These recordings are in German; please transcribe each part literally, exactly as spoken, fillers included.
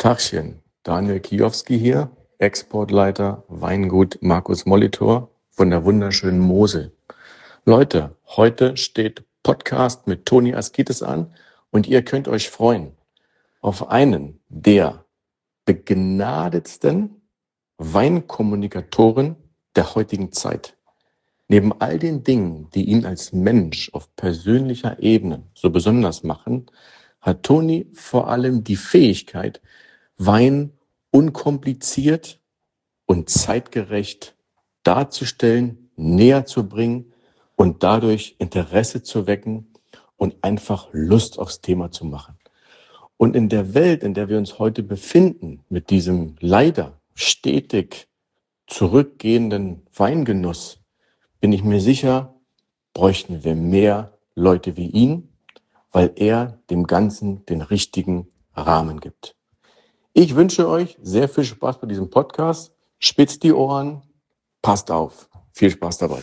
Tagchen, Daniel Kijowski hier, Exportleiter Weingut Markus Molitor von der wunderschönen Mosel. Leute, heute steht Podcast mit Toni Askitis an und ihr könnt euch freuen auf einen der begnadetsten Weinkommunikatoren der heutigen Zeit. Neben all den Dingen, die ihn als Mensch auf persönlicher Ebene so besonders machen, hat Toni vor allem die Fähigkeit, Wein unkompliziert und zeitgerecht darzustellen, näher zu bringen und dadurch Interesse zu wecken und einfach Lust aufs Thema zu machen. Und in der Welt, in der wir uns heute befinden, mit diesem leider stetig zurückgehenden Weingenuss, bin ich mir sicher, bräuchten wir mehr Leute wie ihn, weil er dem Ganzen den richtigen Rahmen gibt. Ich wünsche euch sehr viel Spaß bei diesem Podcast. Spitzt die Ohren, passt auf. Viel Spaß dabei.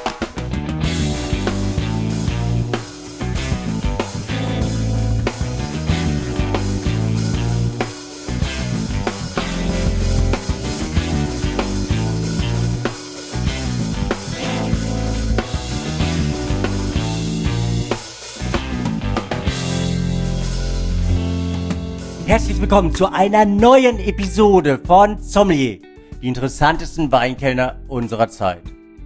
Herzlich willkommen zu einer neuen Episode von Sommelier, die interessantesten Weinkellner unserer Zeit.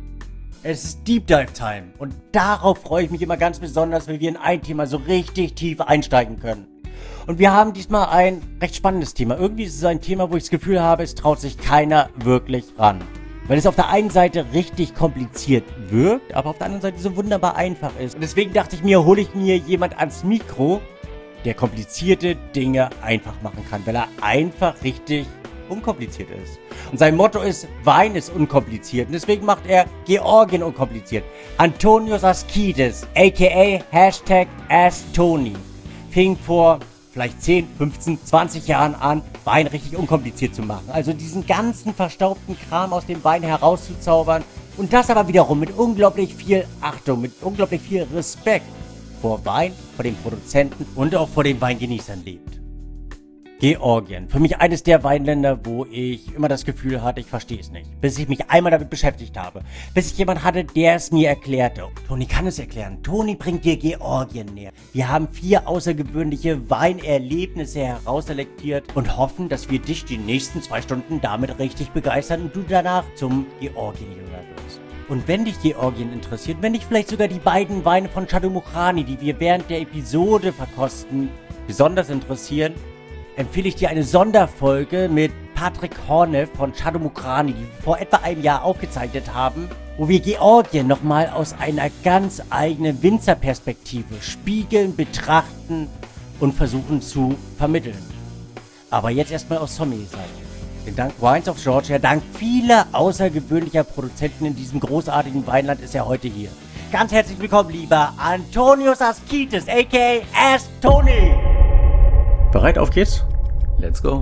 Es ist Deep Dive Time und darauf freue ich mich immer ganz besonders, weil wir in ein Thema so richtig tief einsteigen können. Und wir haben diesmal ein recht spannendes Thema. Irgendwie ist es ein Thema, wo ich das Gefühl habe, es traut sich keiner wirklich ran. Weil es auf der einen Seite richtig kompliziert wirkt, aber auf der anderen Seite so wunderbar einfach ist. Und deswegen dachte ich mir, hole ich mir jemand ans Mikro, der komplizierte Dinge einfach machen kann, weil er einfach richtig unkompliziert ist. Und sein Motto ist, Wein ist unkompliziert. Und deswegen macht er Georgien unkompliziert. Antonios Askitis, aka Hashtag AskTony, fing vor vielleicht zehn, fünfzehn, zwanzig Jahren an, Wein richtig unkompliziert zu machen. Also diesen ganzen verstaubten Kram aus dem Wein herauszuzaubern. Und das aber wiederum mit unglaublich viel Achtung, mit unglaublich viel Respekt vor Wein, vor den Produzenten und auch vor den Weingenießern lebt. Georgien. Für mich eines der Weinländer, wo ich immer das Gefühl hatte, ich verstehe es nicht. Bis ich mich einmal damit beschäftigt habe. Bis ich jemand hatte, der es mir erklärte. Toni kann es erklären. Toni bringt dir Georgien näher. Wir haben vier außergewöhnliche Weinerlebnisse herausselektiert und hoffen, dass wir dich die nächsten zwei Stunden damit richtig begeistern und du danach zum Georgien-Jünger wirst. Und wenn dich Georgien interessiert, wenn dich vielleicht sogar die beiden Weine von Shadomukhrani, die wir während der Episode verkosten, besonders interessieren, empfehle ich dir eine Sonderfolge mit Patrick Horneff von Shadomukhrani, die wir vor etwa einem Jahr aufgezeichnet haben, wo wir Georgien nochmal aus einer ganz eigenen Winzerperspektive spiegeln, betrachten und versuchen zu vermitteln. Aber jetzt erstmal aus Sommelier-Seite. Denn dank Wines of Georgia, dank vieler außergewöhnlicher Produzenten in diesem großartigen Weinland ist er heute hier. Ganz herzlich willkommen, lieber Antonios Askitis, aka AskTony. Bereit, auf geht's? Let's go.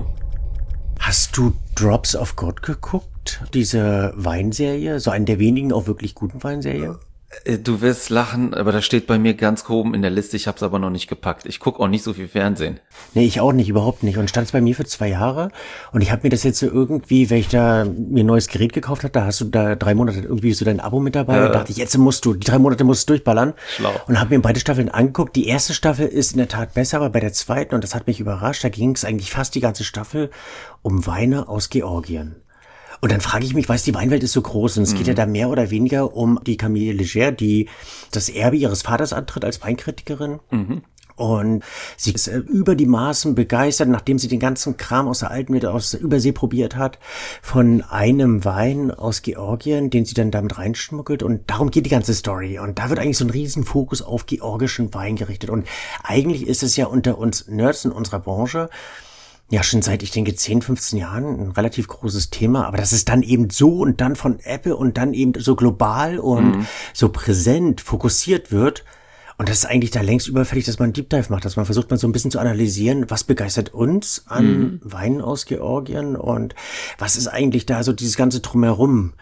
Hast du Drops of God geguckt? Diese Weinserie? So eine der wenigen auch wirklich guten Weinserien? Du wirst lachen, aber das steht bei mir ganz oben in der Liste. Ich habe es aber noch nicht gepackt. Ich gucke auch nicht so viel Fernsehen. Nee, ich auch nicht, überhaupt nicht. Und stand es bei mir für zwei Jahre. Und ich habe mir das jetzt so irgendwie, weil ich da mir ein neues Gerät gekauft habe, da hast du da drei Monate irgendwie so dein Abo mit dabei. Äh, da dachte ich, jetzt musst du, die drei Monate musst du durchballern. Schlau. Und habe mir beide Staffeln angeguckt. Die erste Staffel ist in der Tat besser, aber bei der zweiten, und das hat mich überrascht, da ging es eigentlich fast die ganze Staffel um Weine aus Georgien. Und dann frage ich mich, weißt du, die Weinwelt ist so groß und es geht mhm. ja da mehr oder weniger um die Camille Leger, die das Erbe ihres Vaters antritt als Weinkritikerin. Mhm. Und sie ist über die Maßen begeistert, nachdem sie den ganzen Kram aus der alten Welt, aus der Übersee probiert hat, von einem Wein aus Georgien, den sie dann damit reinschmuggelt. Und darum geht die ganze Story. Und da wird eigentlich so ein riesen Fokus auf georgischen Wein gerichtet. Und eigentlich ist es ja unter uns Nerds in unserer Branche ja schon seit, ich denke, zehn, fünfzehn Jahren ein relativ großes Thema, aber dass es dann eben so und dann von Apple und dann eben so global und mhm. so präsent fokussiert wird. Und das ist eigentlich da längst überfällig, dass man einen Deep Dive macht, dass man versucht, mal so ein bisschen zu analysieren, was begeistert uns an mhm. Weinen aus Georgien und was ist eigentlich da so dieses ganze Drumherum.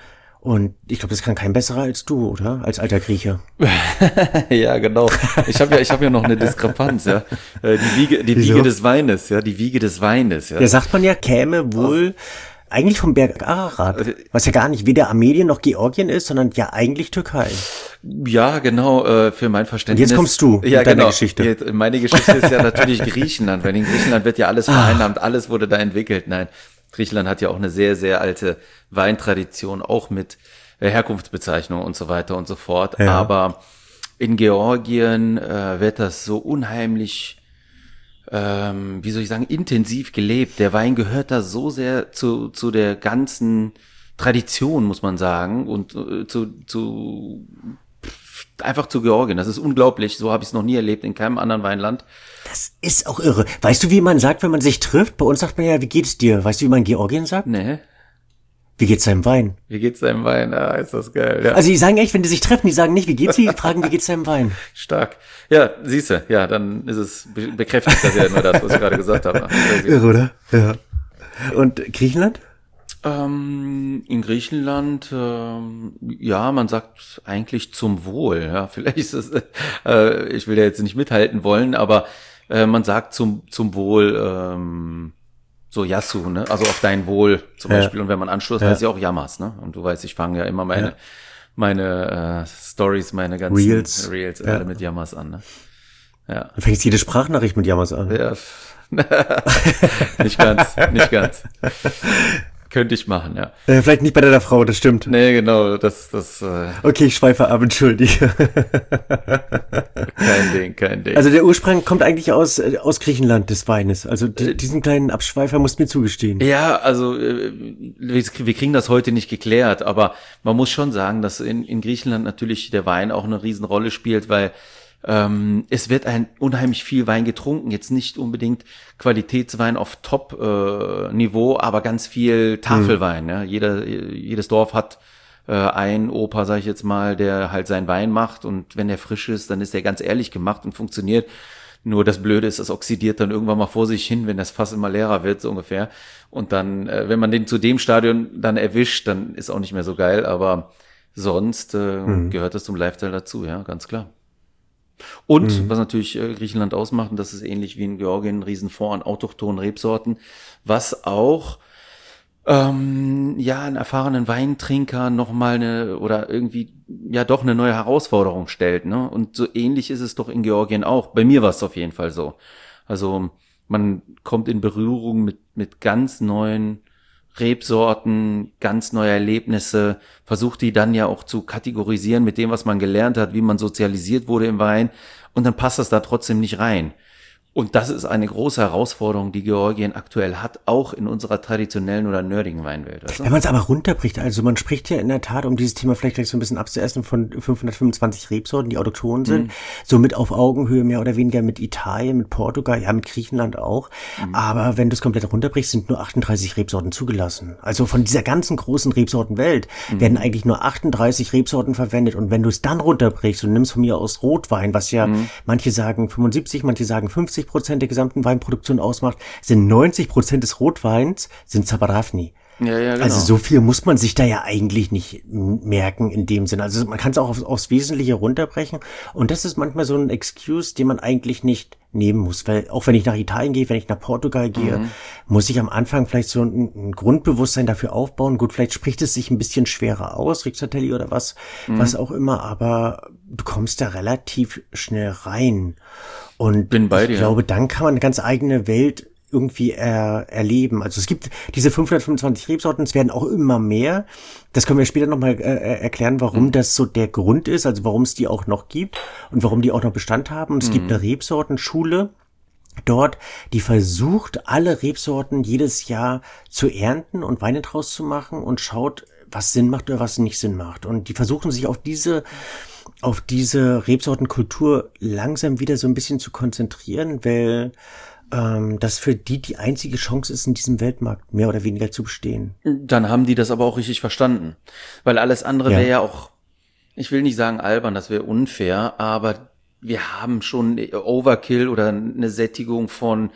Und ich glaube, das kann kein besserer als du, oder? Als alter Grieche. Ja, genau. Ich habe ja, ich habe ja noch eine Diskrepanz, ja. Äh, Die Wiege, die Wieso? Wiege des Weines, ja, die Wiege des Weines, ja. Ja, sagt man ja, käme wohl eigentlich vom Berg Ararat, was ja gar nicht weder Armenien noch Georgien ist, sondern ja eigentlich Türkei. Ja, genau, äh, für mein Verständnis. Und jetzt kommst du ja, mit deiner genau. Geschichte. Jetzt, meine Geschichte ist ja natürlich Griechenland, weil in Griechenland wird ja alles vereinnahmt, alles wurde da entwickelt. Nein, Griechenland hat ja auch eine sehr, sehr alte Weintradition, auch mit äh, Herkunftsbezeichnung und so weiter und so fort. Ja. Aber in Georgien äh, wird das so unheimlich, ähm, wie soll ich sagen, intensiv gelebt. Der Wein gehört da so sehr zu, zu der ganzen Tradition, muss man sagen, und äh, zu, zu einfach zu Georgien. Das ist unglaublich. So habe ich es noch nie erlebt in keinem anderen Weinland. Das ist auch irre. Weißt du, wie man sagt, wenn man sich trifft? Bei uns sagt man ja, wie geht's dir? Weißt du, wie man in Georgien sagt? Nee. Wie geht's deinem Wein? Wie geht's deinem Wein? Ah, ist das geil. Ja. Also die sagen echt, wenn die sich treffen, die sagen nicht, wie geht's dir? Die fragen, wie geht's deinem Wein? Stark. Ja, siehste, ja, dann ist es be- bekräftigt das ja nur das, was ich gerade gesagt habe. Irre, oder? Ja. Und Griechenland? Ähm, in Griechenland, ähm, ja, man sagt eigentlich zum Wohl. Ja, vielleicht ist es, äh, ich will ja jetzt nicht mithalten wollen, aber äh, man sagt zum zum Wohl. Ähm, So Yasu, ne? Also auf dein Wohl zum Ja. Beispiel. Und wenn man anschluss, Ja. heißt ja auch Yamas, ne? Und du weißt, ich fange ja immer meine, Ja. meine äh, Stories, meine ganzen Reels. Reels Ja. alle mit Yamas an, ne? Ja. Du fängst jede Sprachnachricht mit Jammers an. Ja. Nicht ganz, nicht ganz. Könnte ich machen, ja. Äh, vielleicht nicht bei deiner Frau, das stimmt. Nee, genau, das, das, äh, Okay, ich schweife ab, entschuldige. kein Ding, kein Ding. Also der Ursprung kommt eigentlich aus, äh, aus Griechenland des Weines. Also d- diesen kleinen Abschweifer musst du mir zugestehen. Ja, also äh, wir wir kriegen das heute nicht geklärt, aber man muss schon sagen, dass in, in Griechenland natürlich der Wein auch eine Riesenrolle spielt, weil ähm, es wird ein unheimlich viel Wein getrunken, jetzt nicht unbedingt Qualitätswein auf Top-Niveau, aber ganz viel Tafelwein. Ja? Jeder, jedes Dorf hat äh, einen Opa, sag ich jetzt mal, der halt seinen Wein macht, und wenn der frisch ist, dann ist der ganz ehrlich gemacht und funktioniert. Nur das Blöde ist, das oxidiert dann irgendwann mal vor sich hin, wenn das Fass immer leerer wird, so ungefähr. Und dann, äh, wenn man den zu dem Stadion dann erwischt, dann ist auch nicht mehr so geil. Aber sonst äh, Mhm. gehört das zum Lifestyle dazu, ja, ganz klar. Und Mhm. was natürlich äh, Griechenland ausmacht, und das ist ähnlich wie in Georgien, ein Riesenfonds an autochthonen Rebsorten, was auch ähm, ja einen erfahrenen Weintrinker nochmal eine oder irgendwie ja doch eine neue Herausforderung stellt, ne? Und so ähnlich ist es doch in Georgien auch. Bei mir war es auf jeden Fall so. Also man kommt in Berührung mit mit ganz neuen Rebsorten, ganz neue Erlebnisse, versucht die dann ja auch zu kategorisieren mit dem, was man gelernt hat, wie man sozialisiert wurde im Wein, und dann passt das da trotzdem nicht rein. Und das ist eine große Herausforderung, die Georgien aktuell hat, auch in unserer traditionellen oder nerdigen Weinwelt. Weißt du? Wenn man es aber runterbricht, also man spricht ja in der Tat, um dieses Thema vielleicht gleich so ein bisschen abzuessen, von fünfhundertfünfundzwanzig Rebsorten, die autochthon sind, Mhm. somit auf Augenhöhe mehr oder weniger mit Italien, mit Portugal, ja mit Griechenland auch. Mhm. Aber wenn du es komplett runterbrichst, sind nur achtunddreißig Rebsorten zugelassen. Also von dieser ganzen großen Rebsortenwelt Mhm. werden eigentlich nur achtunddreißig Rebsorten verwendet. Und wenn du es dann runterbrichst und nimmst von mir aus Rotwein, was ja Mhm. manche sagen fünfundsiebzig, manche sagen fünfzig Prozent der gesamten Weinproduktion ausmacht, sind neunzig Prozent des Rotweins sind Zabaravni. Ja, ja, genau. Also so viel muss man sich da ja eigentlich nicht m- merken in dem Sinne. Also man kann es auch aufs, aufs Wesentliche runterbrechen. Und das ist manchmal so ein Excuse, den man eigentlich nicht nehmen muss. Weil auch wenn ich nach Italien gehe, wenn ich nach Portugal gehe, Mhm. muss ich am Anfang vielleicht so ein, ein Grundbewusstsein dafür aufbauen. Gut, vielleicht spricht es sich ein bisschen schwerer aus, Rizzatelli oder was, Mhm. was auch immer. Aber du kommst da relativ schnell rein. Und Bin bei ich dir. glaube, dann kann man eine ganz eigene Welt irgendwie er, erleben. Also es gibt diese fünfhundertfünfundzwanzig Rebsorten, es werden auch immer mehr. Das können wir später nochmal äh, erklären, warum Mhm. das so der Grund ist, also warum es die auch noch gibt und warum die auch noch Bestand haben. Und es Mhm. gibt eine Rebsortenschule dort, die versucht, alle Rebsorten jedes Jahr zu ernten und Weine draus zu machen und schaut, was Sinn macht oder was nicht Sinn macht. Und die versuchen sich auf diese auf diese Rebsortenkultur langsam wieder so ein bisschen zu konzentrieren, weil ähm, das für die die einzige Chance ist, in diesem Weltmarkt mehr oder weniger zu bestehen. Dann haben die das aber auch richtig verstanden. Weil alles andere Ja. wäre ja auch, ich will nicht sagen albern, das wäre unfair, aber wir haben schon Overkill oder eine Sättigung von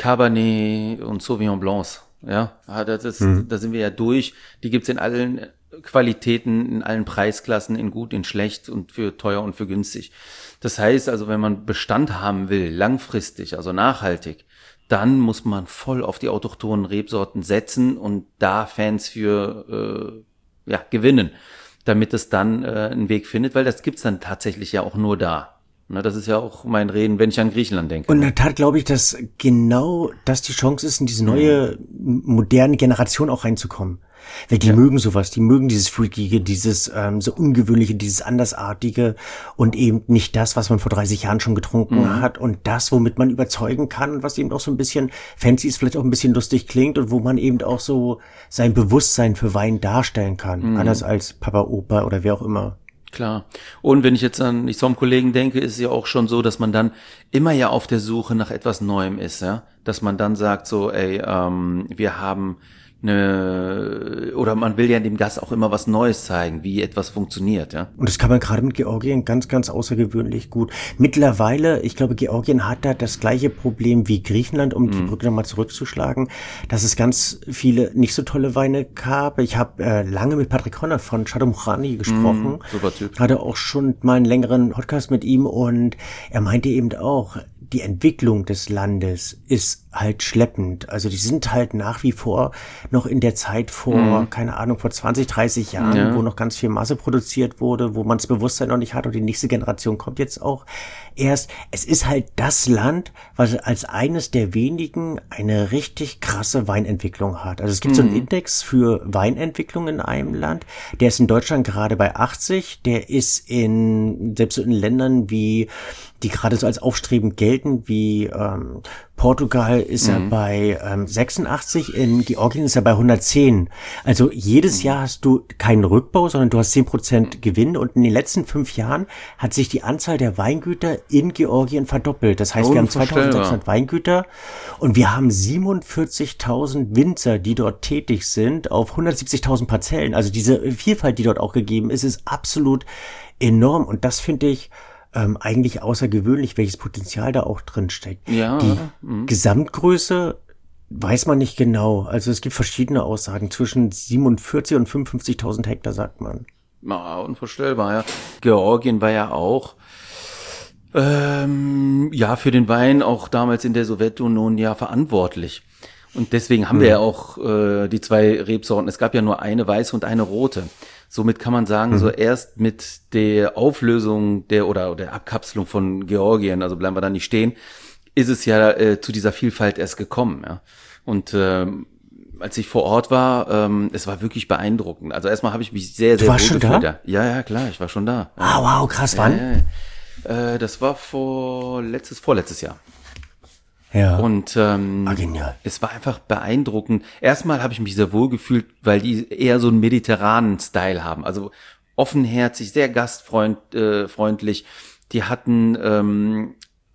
Cabernet und Sauvignon Blancs. Ja, Ah, das ist, Mhm. da sind wir ja durch. Die gibt's in allen Qualitäten in allen Preisklassen, in gut, in schlecht und für teuer und für günstig. Das heißt also, wenn man Bestand haben will, langfristig, also nachhaltig, dann muss man voll auf die autochthonen Rebsorten setzen und da Fans für äh, ja gewinnen, damit es dann äh, einen Weg findet, weil das gibt's dann tatsächlich ja auch nur da. Na, das ist ja auch mein Reden, wenn ich an Griechenland denke. Und in der Tat glaube ich, dass genau das die Chance ist, in diese neue, moderne Generation auch reinzukommen. Weil die ja. mögen sowas, die mögen dieses Freakige, dieses ähm, so Ungewöhnliche, dieses Andersartige und eben nicht das, was man vor dreißig Jahren schon getrunken mhm. hat und das, womit man überzeugen kann und was eben auch so ein bisschen fancy ist, vielleicht auch ein bisschen lustig klingt und wo man eben auch so sein Bewusstsein für Wein darstellen kann, mhm. anders als Papa, Opa oder wer auch immer. Klar. Und wenn ich jetzt an die Somm-Kollegen denke, ist es ja auch schon so, dass man dann immer ja auf der Suche nach etwas Neuem ist, ja, dass man dann sagt so, ey, ähm, wir haben eine, oder man will ja dem Gast auch immer was Neues zeigen, wie etwas funktioniert, ja. Und das kann man gerade mit Georgien ganz, ganz außergewöhnlich gut. Mittlerweile, ich glaube, Georgien hat da das gleiche Problem wie Griechenland, um mm. die Brücke nochmal zurückzuschlagen, dass es ganz viele nicht so tolle Weine gab. Ich habe äh, lange mit Patrick Honner von Shadomukhrani gesprochen. Mm, super Typ. Hatte auch schon mal einen längeren Podcast mit ihm und er meinte eben auch, die Entwicklung des Landes ist halt schleppend. Also die sind halt nach wie vor noch in der Zeit vor, mhm. keine Ahnung, vor zwanzig, dreißig Jahren, ja. wo noch ganz viel Masse produziert wurde, wo man das Bewusstsein noch nicht hat und die nächste Generation kommt jetzt auch erst. Es ist halt das Land, was als eines der wenigen eine richtig krasse Weinentwicklung hat. Also es gibt mhm. so einen Index für Weinentwicklung in einem Land. Der ist in Deutschland gerade bei achtzig. Der ist in, selbst so in Ländern wie, die gerade so als aufstrebend gelten, wie ähm, Portugal ist mhm. er bei ähm, sechsundachtzig, in Georgien ist er bei hundertzehn. Also jedes mhm. Jahr hast du keinen Rückbau, sondern du hast zehn Prozent Gewinn und in den letzten fünf Jahren hat sich die Anzahl der Weingüter in Georgien verdoppelt. Das heißt, wir haben zweitausendsechshundert Weingüter und wir haben siebenundvierzigtausend Winzer, die dort tätig sind, auf hundertsiebzigtausend Parzellen. Also diese Vielfalt, die dort auch gegeben ist, ist absolut enorm und das finde ich Ähm, eigentlich außergewöhnlich, welches Potenzial da auch drin steckt. Ja, die mhm. Gesamtgröße weiß man nicht genau. Also es gibt verschiedene Aussagen. Zwischen siebenundvierzig und fünfundfünfzigtausend Hektar, sagt man. Ja, unvorstellbar, ja. Georgien war ja auch ähm, ja für den Wein auch damals in der Sowjetunion ja verantwortlich. Und deswegen haben mhm. wir ja auch äh, die zwei Rebsorten. Es gab ja nur eine weiße und eine rote. Somit kann man sagen, mhm. so erst mit der Auflösung der oder der Abkapselung von Georgien, also bleiben wir da nicht stehen, ist es ja äh, zu dieser Vielfalt erst gekommen. Ja. Und ähm, als ich vor Ort war, ähm, es war wirklich beeindruckend. Also erstmal habe ich mich sehr, sehr wohl gefühlt. Du warst schon da? Ja, ja, klar, ich war schon da. Ah, wow, krass, wann? Ja, ja. Äh, das war vor letztes, vorletztes Jahr. Ja. Und ähm, ah, genial. Es war einfach beeindruckend. Erstmal habe ich mich sehr wohl gefühlt, weil die eher so einen mediterranen Style haben. Also offenherzig, sehr gastfreundlich. Die hatten ähm,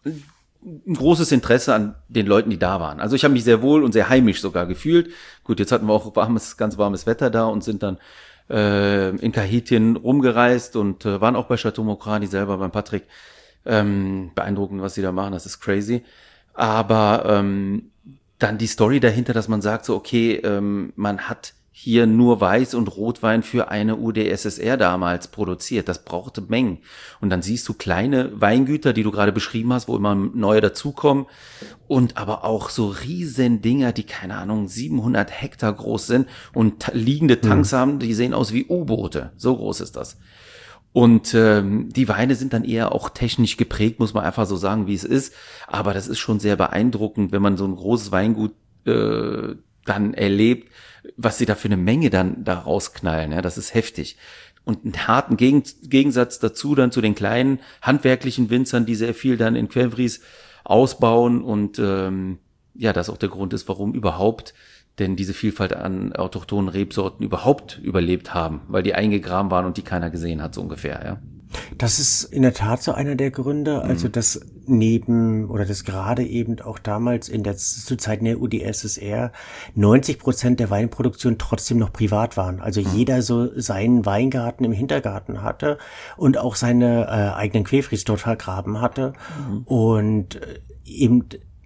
ein großes Interesse an den Leuten, die da waren. Also ich habe mich sehr wohl und sehr heimisch sogar gefühlt. Gut, jetzt hatten wir auch warmes, ganz warmes Wetter da und sind dann äh, in Kahitien rumgereist und äh, waren auch bei Shadomukhrani selber, beim Patrick. Ähm, beeindruckend, was sie da machen, das ist crazy. Aber ähm, dann die Story dahinter, dass man sagt so, okay, ähm, man hat hier nur Weiß- und Rotwein für eine U D S S R damals produziert. Das brauchte Mengen. Und dann siehst du kleine Weingüter, die du gerade beschrieben hast, wo immer neue dazukommen. Und aber auch so riesen Dinger, die, keine Ahnung, siebenhundert Hektar groß sind und liegende Tanks mhm. haben, die sehen aus wie U-Boote. So groß ist das. Und ähm, die Weine sind dann eher auch technisch geprägt, muss man einfach so sagen, wie es ist. Aber das ist schon sehr beeindruckend, wenn man so ein großes Weingut äh, dann erlebt, was sie da für eine Menge dann da rausknallen. Ja, das ist heftig. Und einen harten Gegen- Gegensatz dazu dann zu den kleinen handwerklichen Winzern, die sehr viel dann in Quevries ausbauen. Und ähm, ja, das auch der Grund ist, warum überhaupt denn diese Vielfalt an autochthonen Rebsorten überhaupt überlebt haben, weil die eingegraben waren und die keiner gesehen hat, so ungefähr, ja. Das ist in der Tat so einer der Gründe, also dass neben, oder das gerade eben auch damals in der, zu Zeiten der U D S S R neunzig Prozent der Weinproduktion trotzdem noch privat waren. Also mhm. jeder so seinen Weingarten im Hintergarten hatte und auch seine äh, eigenen Quevries dort vergraben hatte mhm. und äh, eben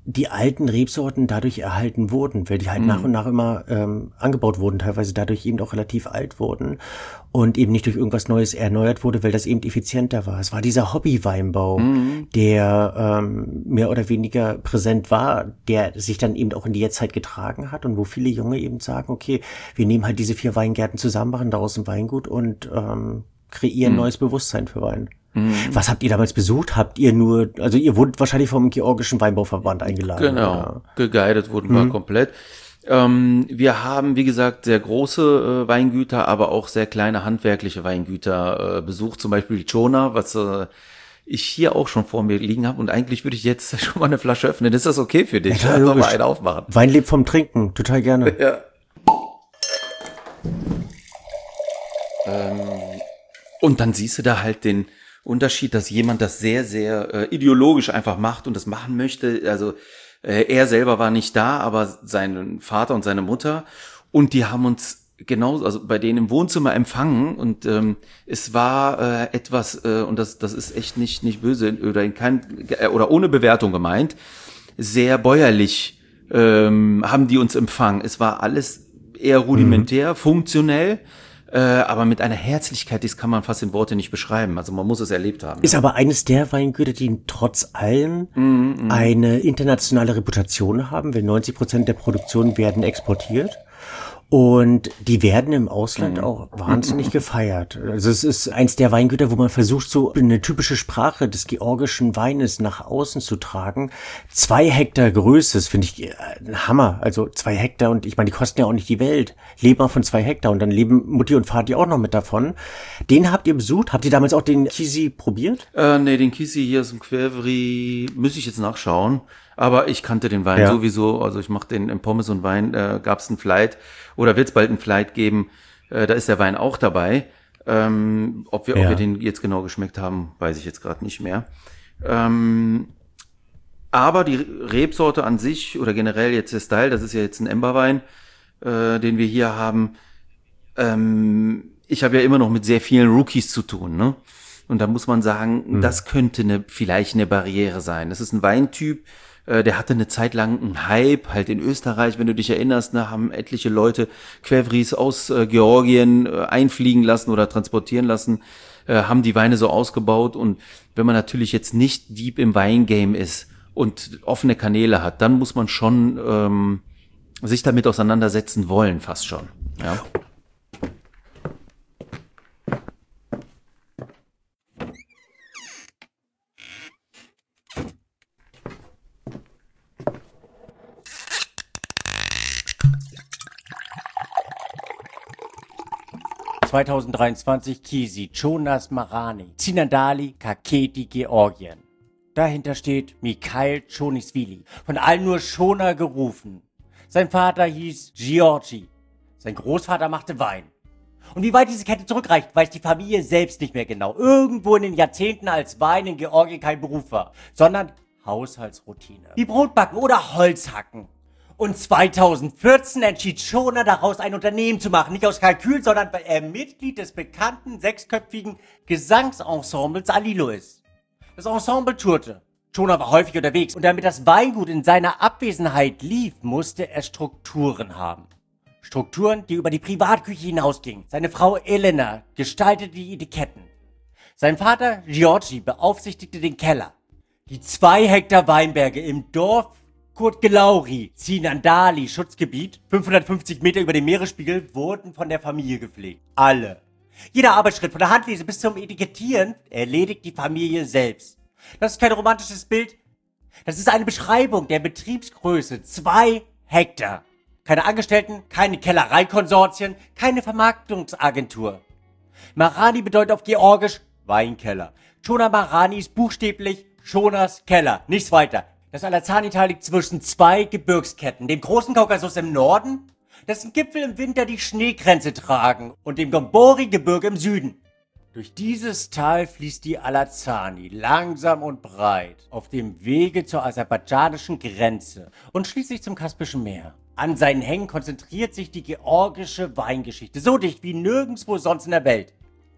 die alten Rebsorten dadurch erhalten wurden, weil die halt mhm. nach und nach immer ähm, angebaut wurden, teilweise dadurch eben auch relativ alt wurden und eben nicht durch irgendwas Neues erneuert wurde, weil das eben effizienter war. Es war dieser Hobby-Weinbau, mhm. der ähm, mehr oder weniger präsent war, der sich dann eben auch in die Jetztzeit getragen hat und wo viele Junge eben sagen, okay, wir nehmen halt diese vier Weingärten zusammen, machen daraus ein Weingut und ähm, kreieren mhm. neues Bewusstsein für Wein. Was habt ihr damals besucht? Habt ihr nur, also ihr wurdet wahrscheinlich vom Georgischen Weinbauverband eingeladen. Genau, oder? Geguidet wurden wir mhm. komplett. Ähm, wir haben, wie gesagt, sehr große äh, Weingüter, aber auch sehr kleine handwerkliche Weingüter äh, besucht. Zum Beispiel Chona, was äh, ich hier auch schon vor mir liegen habe. Und eigentlich würde ich jetzt schon mal eine Flasche öffnen. Ist das okay für dich? Ja, klar, mal einen aufmachen. Wein lebt vom Trinken, total gerne. Ja. ähm, und dann siehst du da halt den Unterschied, dass jemand das sehr, sehr äh, ideologisch einfach macht und das machen möchte. Also äh, er selber war nicht da, aber sein Vater und seine Mutter. Und die haben uns genau, also bei denen im Wohnzimmer empfangen. Und ähm, es war äh, etwas, äh, und das das ist echt nicht nicht böse oder in kein äh, oder ohne Bewertung gemeint, sehr bäuerlich ähm, haben die uns empfangen. Es war alles eher rudimentär, mhm. funktionell. Äh, aber mit einer Herzlichkeit, das kann man fast in Worte nicht beschreiben. Also man muss es erlebt haben. Ist ja. aber eines der Weingüter, die trotz allem mm, mm. eine internationale Reputation haben, weil neunzig Prozent der Produktion werden exportiert. Und die werden im Ausland mhm. auch wahnsinnig gefeiert. Also es ist eins der Weingüter, wo man versucht, so eine typische Sprache des georgischen Weines nach außen zu tragen. Zwei Hektar Größe, das finde ich ein Hammer. Also zwei Hektar und ich meine, die kosten ja auch nicht die Welt. Leben wir von zwei Hektar und dann leben Mutti und Vati auch noch mit davon. Den habt ihr besucht? Habt ihr damals auch den Kisi probiert? Äh, nee, den Kisi hier aus dem Quevri müsste ich jetzt nachschauen. Aber ich kannte den Wein ja. sowieso, also ich mache den im Pommes und Wein, äh, gab es einen Flight oder wird es bald einen Flight geben, äh, da ist der Wein auch dabei. Ähm, ob wir ja. ob wir den jetzt genau geschmeckt haben, weiß ich jetzt gerade nicht mehr. Ähm, aber die Rebsorte an sich oder generell jetzt der Style, das ist ja jetzt ein Emberwein, äh, den wir hier haben. Ähm, ich habe ja immer noch mit sehr vielen Rookies zu tun, ne? Und da muss man sagen, hm. das könnte eine, vielleicht eine Barriere sein. Das ist ein Weintyp, der hatte eine Zeit lang einen Hype, halt in Österreich, wenn du dich erinnerst, ne, haben etliche Leute Quevris aus äh, Georgien äh, einfliegen lassen oder transportieren lassen, äh, haben die Weine so ausgebaut. Und wenn man natürlich jetzt nicht deep im Weingame ist und offene Kanäle hat, dann muss man schon ähm, sich damit auseinandersetzen wollen, fast schon. Ja. zwanzig dreiundzwanzig Kisi, Chonas Marani, Tsinandali, Kakheti, Georgien. Dahinter steht Mikhail Chonisvili, von allen nur Chona gerufen. Sein Vater hieß Georgi. Sein Großvater machte Wein. Und wie weit diese Kette zurückreicht, weiß die Familie selbst nicht mehr genau. Irgendwo in den Jahrzehnten, als Wein in Georgien kein Beruf war, sondern Haushaltsroutine. Wie Brotbacken oder Holzhacken. Und zweitausendvierzehn entschied Chona daraus, ein Unternehmen zu machen. Nicht aus Kalkül, sondern weil er Mitglied des bekannten sechsköpfigen Gesangsensembles Alilo ist. Das Ensemble tourte. Chona war häufig unterwegs. Und damit das Weingut in seiner Abwesenheit lief, musste er Strukturen haben. Strukturen, die über die Privatküche hinausgingen. Seine Frau Elena gestaltete die Etiketten. Sein Vater Georgi beaufsichtigte den Keller. Die zwei Hektar Weinberge im Dorf Kurt Gelauri, Tsinandali, Schutzgebiet, fünfhundertfünfzig Meter über dem Meeresspiegel, wurden von der Familie gepflegt. Alle. Jeder Arbeitsschritt von der Handlese bis zum Etikettieren erledigt die Familie selbst. Das ist kein romantisches Bild. Das ist eine Beschreibung der Betriebsgröße. Zwei Hektar. Keine Angestellten, keine Kellereikonsortien, keine Vermarktungsagentur. Marani bedeutet auf Georgisch Weinkeller. Chona Marani ist buchstäblich Chonas Keller. Nichts weiter. Das Alazani-Tal liegt zwischen zwei Gebirgsketten, dem großen Kaukasus im Norden, dessen Gipfel im Winter die Schneekränze tragen, und dem Gombori-Gebirge im Süden. Durch dieses Tal fließt die Alazani langsam und breit auf dem Wege zur aserbaidschanischen Grenze und schließlich zum Kaspischen Meer. An seinen Hängen konzentriert sich die georgische Weingeschichte, so dicht wie nirgendwo sonst in der Welt.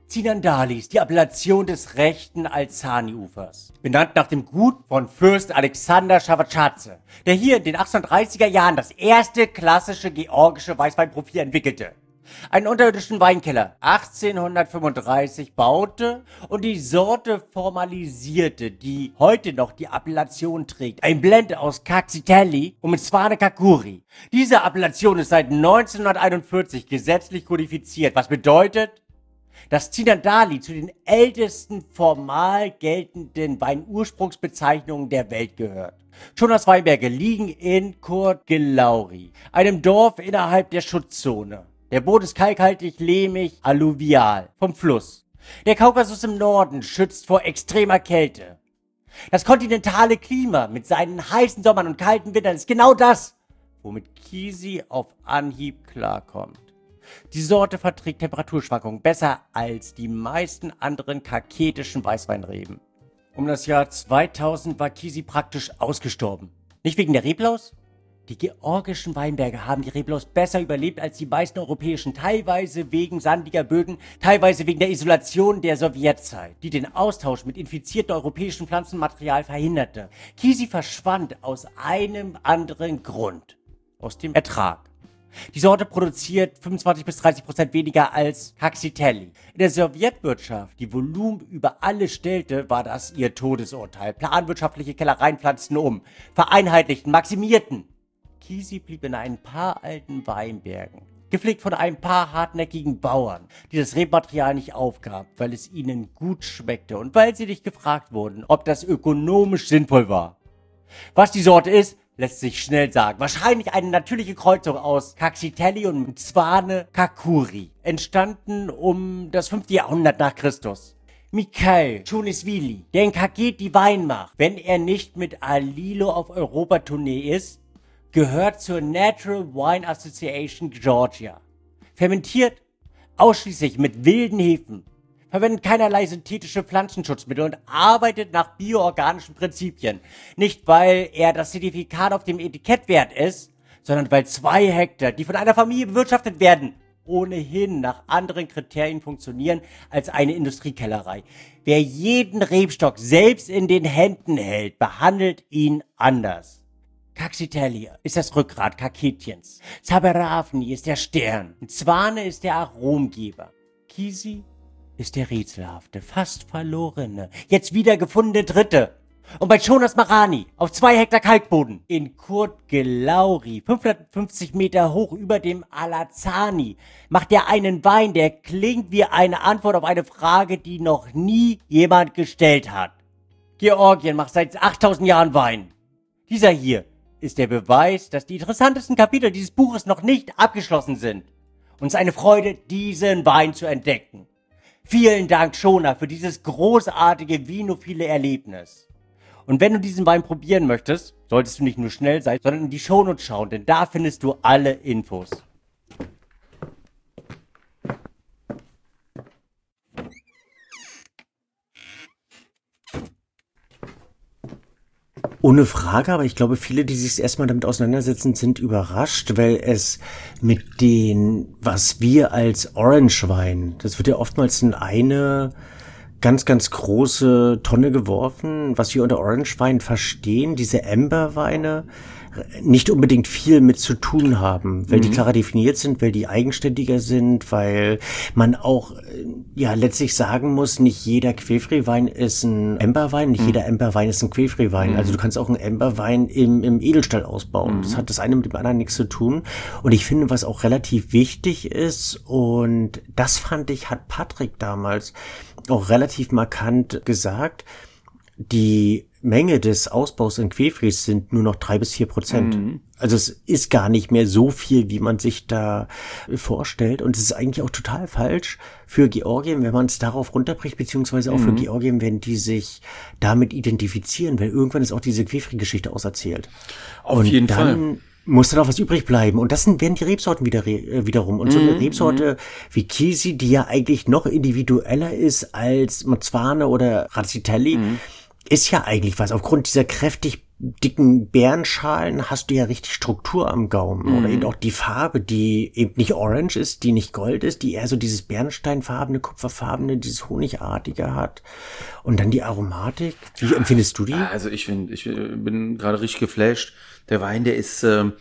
Zinandalis, die Appellation des rechten Alzani-Ufers. Benannt nach dem Gut von Fürst Alexander Schavatschadze, der hier in den achtzehnhundertdreißiger Jahren das erste klassische georgische Weißweinprofil entwickelte. Einen unterirdischen Weinkeller achtzehnhundertfünfunddreißig baute und die Sorte formalisierte, die heute noch die Appellation trägt. Ein Blend aus Kaksiteli und Mzwane Kakuri. Diese Appellation ist seit neunzehnhunderteinundvierzig gesetzlich kodifiziert, was bedeutet, dass Zinandali zu den ältesten formal geltenden Weinursprungsbezeichnungen der Welt gehört. Schonas Weinberge liegen in Kurtgelauri, einem Dorf innerhalb der Schutzzone. Der Boden ist kalkhaltig, lehmig, alluvial, vom Fluss. Der Kaukasus im Norden schützt vor extremer Kälte. Das kontinentale Klima mit seinen heißen Sommern und kalten Wintern ist genau das, womit Kisi auf Anhieb klarkommt. Die Sorte verträgt Temperaturschwankungen besser als die meisten anderen kaketischen Weißweinreben. Um das Jahr zweitausend war Kisi praktisch ausgestorben. Nicht wegen der Reblaus? Die georgischen Weinberge haben die Reblaus besser überlebt als die meisten europäischen, teilweise wegen sandiger Böden, teilweise wegen der Isolation der Sowjetzeit, die den Austausch mit infiziertem europäischen Pflanzenmaterial verhinderte. Kisi verschwand aus einem anderen Grund, aus dem Ertrag. Die Sorte produziert fünfundzwanzig bis dreißig Prozent weniger als Kaksiteli. In der Sowjetwirtschaft, die Volumen über alles stellte, war das ihr Todesurteil. Planwirtschaftliche Kellereien pflanzten um, vereinheitlichten, maximierten. Kisi blieb in ein paar alten Weinbergen, gepflegt von ein paar hartnäckigen Bauern, die das Rebmaterial nicht aufgaben, weil es ihnen gut schmeckte und weil sie nicht gefragt wurden, ob das ökonomisch sinnvoll war. Was die Sorte ist, lässt sich schnell sagen. Wahrscheinlich eine natürliche Kreuzung aus Kaksiteli und Mzwane Kakuri, entstanden um das fünfte Jahrhundert nach Christus. Mikhail Chunisvili, der in Kaket die Wein macht, wenn er nicht mit Alilo auf Europatournee ist, gehört zur Natural Wine Association Georgia. Fermentiert ausschließlich mit wilden Hefen, verwendet keinerlei synthetische Pflanzenschutzmittel und arbeitet nach bioorganischen Prinzipien. Nicht, weil er das Zertifikat auf dem Etikett wert ist, sondern weil zwei Hektar, die von einer Familie bewirtschaftet werden, ohnehin nach anderen Kriterien funktionieren als eine Industriekellerei. Wer jeden Rebstock selbst in den Händen hält, behandelt ihn anders. Kaksiteli ist das Rückgrat Kaketiens. Zaberavni ist der Stern. Mzwane ist der Aromgeber. Kisi ist der rätselhafte, fast verlorene, jetzt wiedergefundene Dritte. Und bei Chonas Marani, auf zwei Hektar Kalkboden, in Kurtgelauri, fünfhundertfünfzig Meter hoch über dem Alazani, macht er einen Wein, der klingt wie eine Antwort auf eine Frage, die noch nie jemand gestellt hat. Georgien macht seit achttausend Jahren Wein. Dieser hier ist der Beweis, dass die interessantesten Kapitel dieses Buches noch nicht abgeschlossen sind. Und es ist eine Freude, diesen Wein zu entdecken. Vielen Dank, Shona, für dieses großartige vinophile Erlebnis. Und wenn du diesen Wein probieren möchtest, solltest du nicht nur schnell sein, sondern in die Shownotes schauen, denn da findest du alle Infos. Ohne Frage, aber ich glaube, viele, die sich erstmal damit auseinandersetzen, sind überrascht, weil es mit den, was wir als Orangewein, das wird ja oftmals in eine ganz, ganz große Tonne geworfen, was wir unter Orangewein verstehen, diese Amberweine nicht unbedingt viel mit zu tun haben, weil mhm. die klarer definiert sind, weil die eigenständiger sind, weil man auch ja letztlich sagen muss, nicht jeder Quefri-Wein ist ein Amberwein, nicht mhm. jeder Amberwein ist ein Quefri-Wein. Mhm. Also du kannst auch einen Amberwein im, im Edelstahl ausbauen. Mhm. Das hat das eine mit dem anderen nichts zu tun. Und ich finde, was auch relativ wichtig ist, und das fand ich, hat Patrick damals auch relativ markant gesagt, die Menge des Ausbaus in Quefris sind nur noch drei bis vier Prozent. Mhm. Also es ist gar nicht mehr so viel, wie man sich da vorstellt. Und es ist eigentlich auch total falsch für Georgien, wenn man es darauf runterbricht, beziehungsweise auch mhm. für Georgien, wenn die sich damit identifizieren, weil irgendwann ist auch diese Quefri-Geschichte auserzählt. Auf und jeden dann Fall. Muss dann auch was übrig bleiben. Und das sind, werden die Rebsorten wieder, äh, wiederum. Und so eine mm, Rebsorte mm. wie Kisi, die ja eigentlich noch individueller ist als Mzwane oder Kaksiteli, mm. ist ja eigentlich was. Aufgrund dieser kräftig dicken Beerenschalen hast du ja richtig Struktur am Gaumen. Mhm. Oder eben auch die Farbe, die eben nicht orange ist, die nicht gold ist, die eher so dieses bernsteinfarbene, kupferfarbene, dieses Honigartige hat. Und dann die Aromatik. Wie empfindest du die? Also ich finde, ich bin gerade richtig geflasht. Der Wein, der ist äh,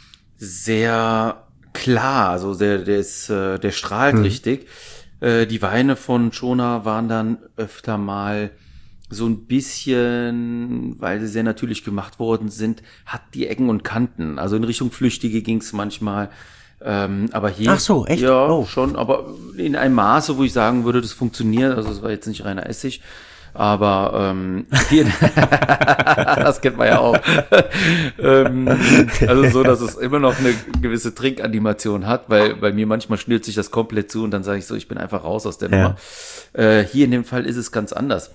sehr klar, also der, der ist, äh, der strahlt mhm. richtig. Äh, die Weine von Chona waren dann öfter mal so ein bisschen, weil sie sehr natürlich gemacht worden sind, hat die Ecken und Kanten. Also in Richtung Flüchtige ging es manchmal. Ähm, aber hier, ach so, echt? Ja, oh. schon, aber in einem Maße, wo ich sagen würde, das funktioniert. Also es war jetzt nicht reiner Essig, aber ähm, hier, das kennt man ja auch. ähm, also so, dass es immer noch eine gewisse Trinkanimation hat, weil bei mir manchmal schnürt sich das komplett zu und dann sage ich so, ich bin einfach raus aus der Nummer. Ja. Äh, hier in dem Fall ist es ganz anders.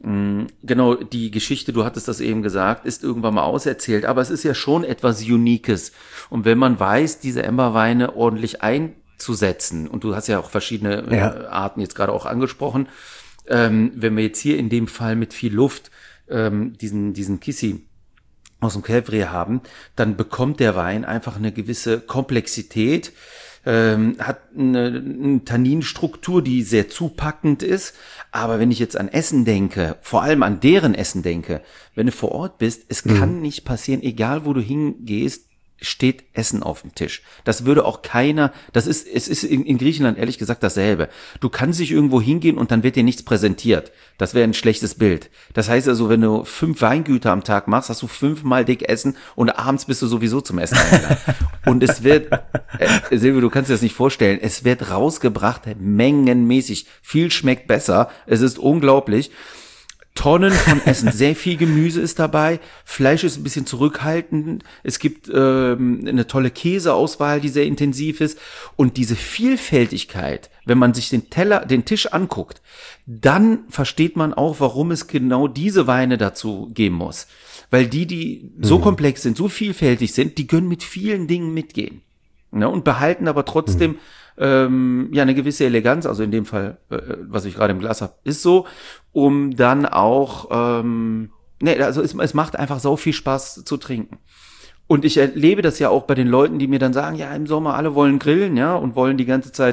Genau, die Geschichte, du hattest das eben gesagt, ist irgendwann mal auserzählt, aber es ist ja schon etwas Uniques. Und wenn man weiß, diese Amberweine ordentlich einzusetzen, und du hast ja auch verschiedene ja. äh, Arten jetzt gerade auch angesprochen, ähm, wenn wir jetzt hier in dem Fall mit viel Luft ähm, diesen diesen Kissi aus dem Cuvrier haben, dann bekommt der Wein einfach eine gewisse Komplexität, ähm, hat eine, eine Tanninstruktur, die sehr zupackend ist. Aber wenn ich jetzt an Essen denke, vor allem an deren Essen denke, wenn du vor Ort bist, es mhm. kann nicht passieren, egal wo du hingehst, steht Essen auf dem Tisch. Das würde auch keiner, das ist, es ist in, in Griechenland ehrlich gesagt dasselbe. Du kannst nicht irgendwo hingehen und dann wird dir nichts präsentiert. Das wäre ein schlechtes Bild. Das heißt also, wenn du fünf Weingüter am Tag machst, hast du fünfmal dick Essen und abends bist du sowieso zum Essen eingeladen. Und es wird, äh, Silvio, du kannst dir das nicht vorstellen, es wird rausgebracht, mengenmäßig. Viel schmeckt besser. Es ist unglaublich. Tonnen von Essen, sehr viel Gemüse ist dabei, Fleisch ist ein bisschen zurückhaltend, es gibt ähm, eine tolle Käseauswahl, die sehr intensiv ist und diese Vielfältigkeit, wenn man sich den Teller, den Tisch anguckt, dann versteht man auch, warum es genau diese Weine dazu geben muss, weil die, die so mhm. komplex sind, so vielfältig sind, die können mit vielen Dingen mitgehen, ne, und behalten aber trotzdem mhm. ähm, ja eine gewisse Eleganz, also in dem Fall, äh, was ich gerade im Glas habe, ist so, um dann auch, ähm, ne, also es, es macht einfach so viel Spaß zu trinken. Und ich erlebe das ja auch bei den Leuten, die mir dann sagen, ja, im Sommer alle wollen grillen, ja, und wollen die ganze Zeit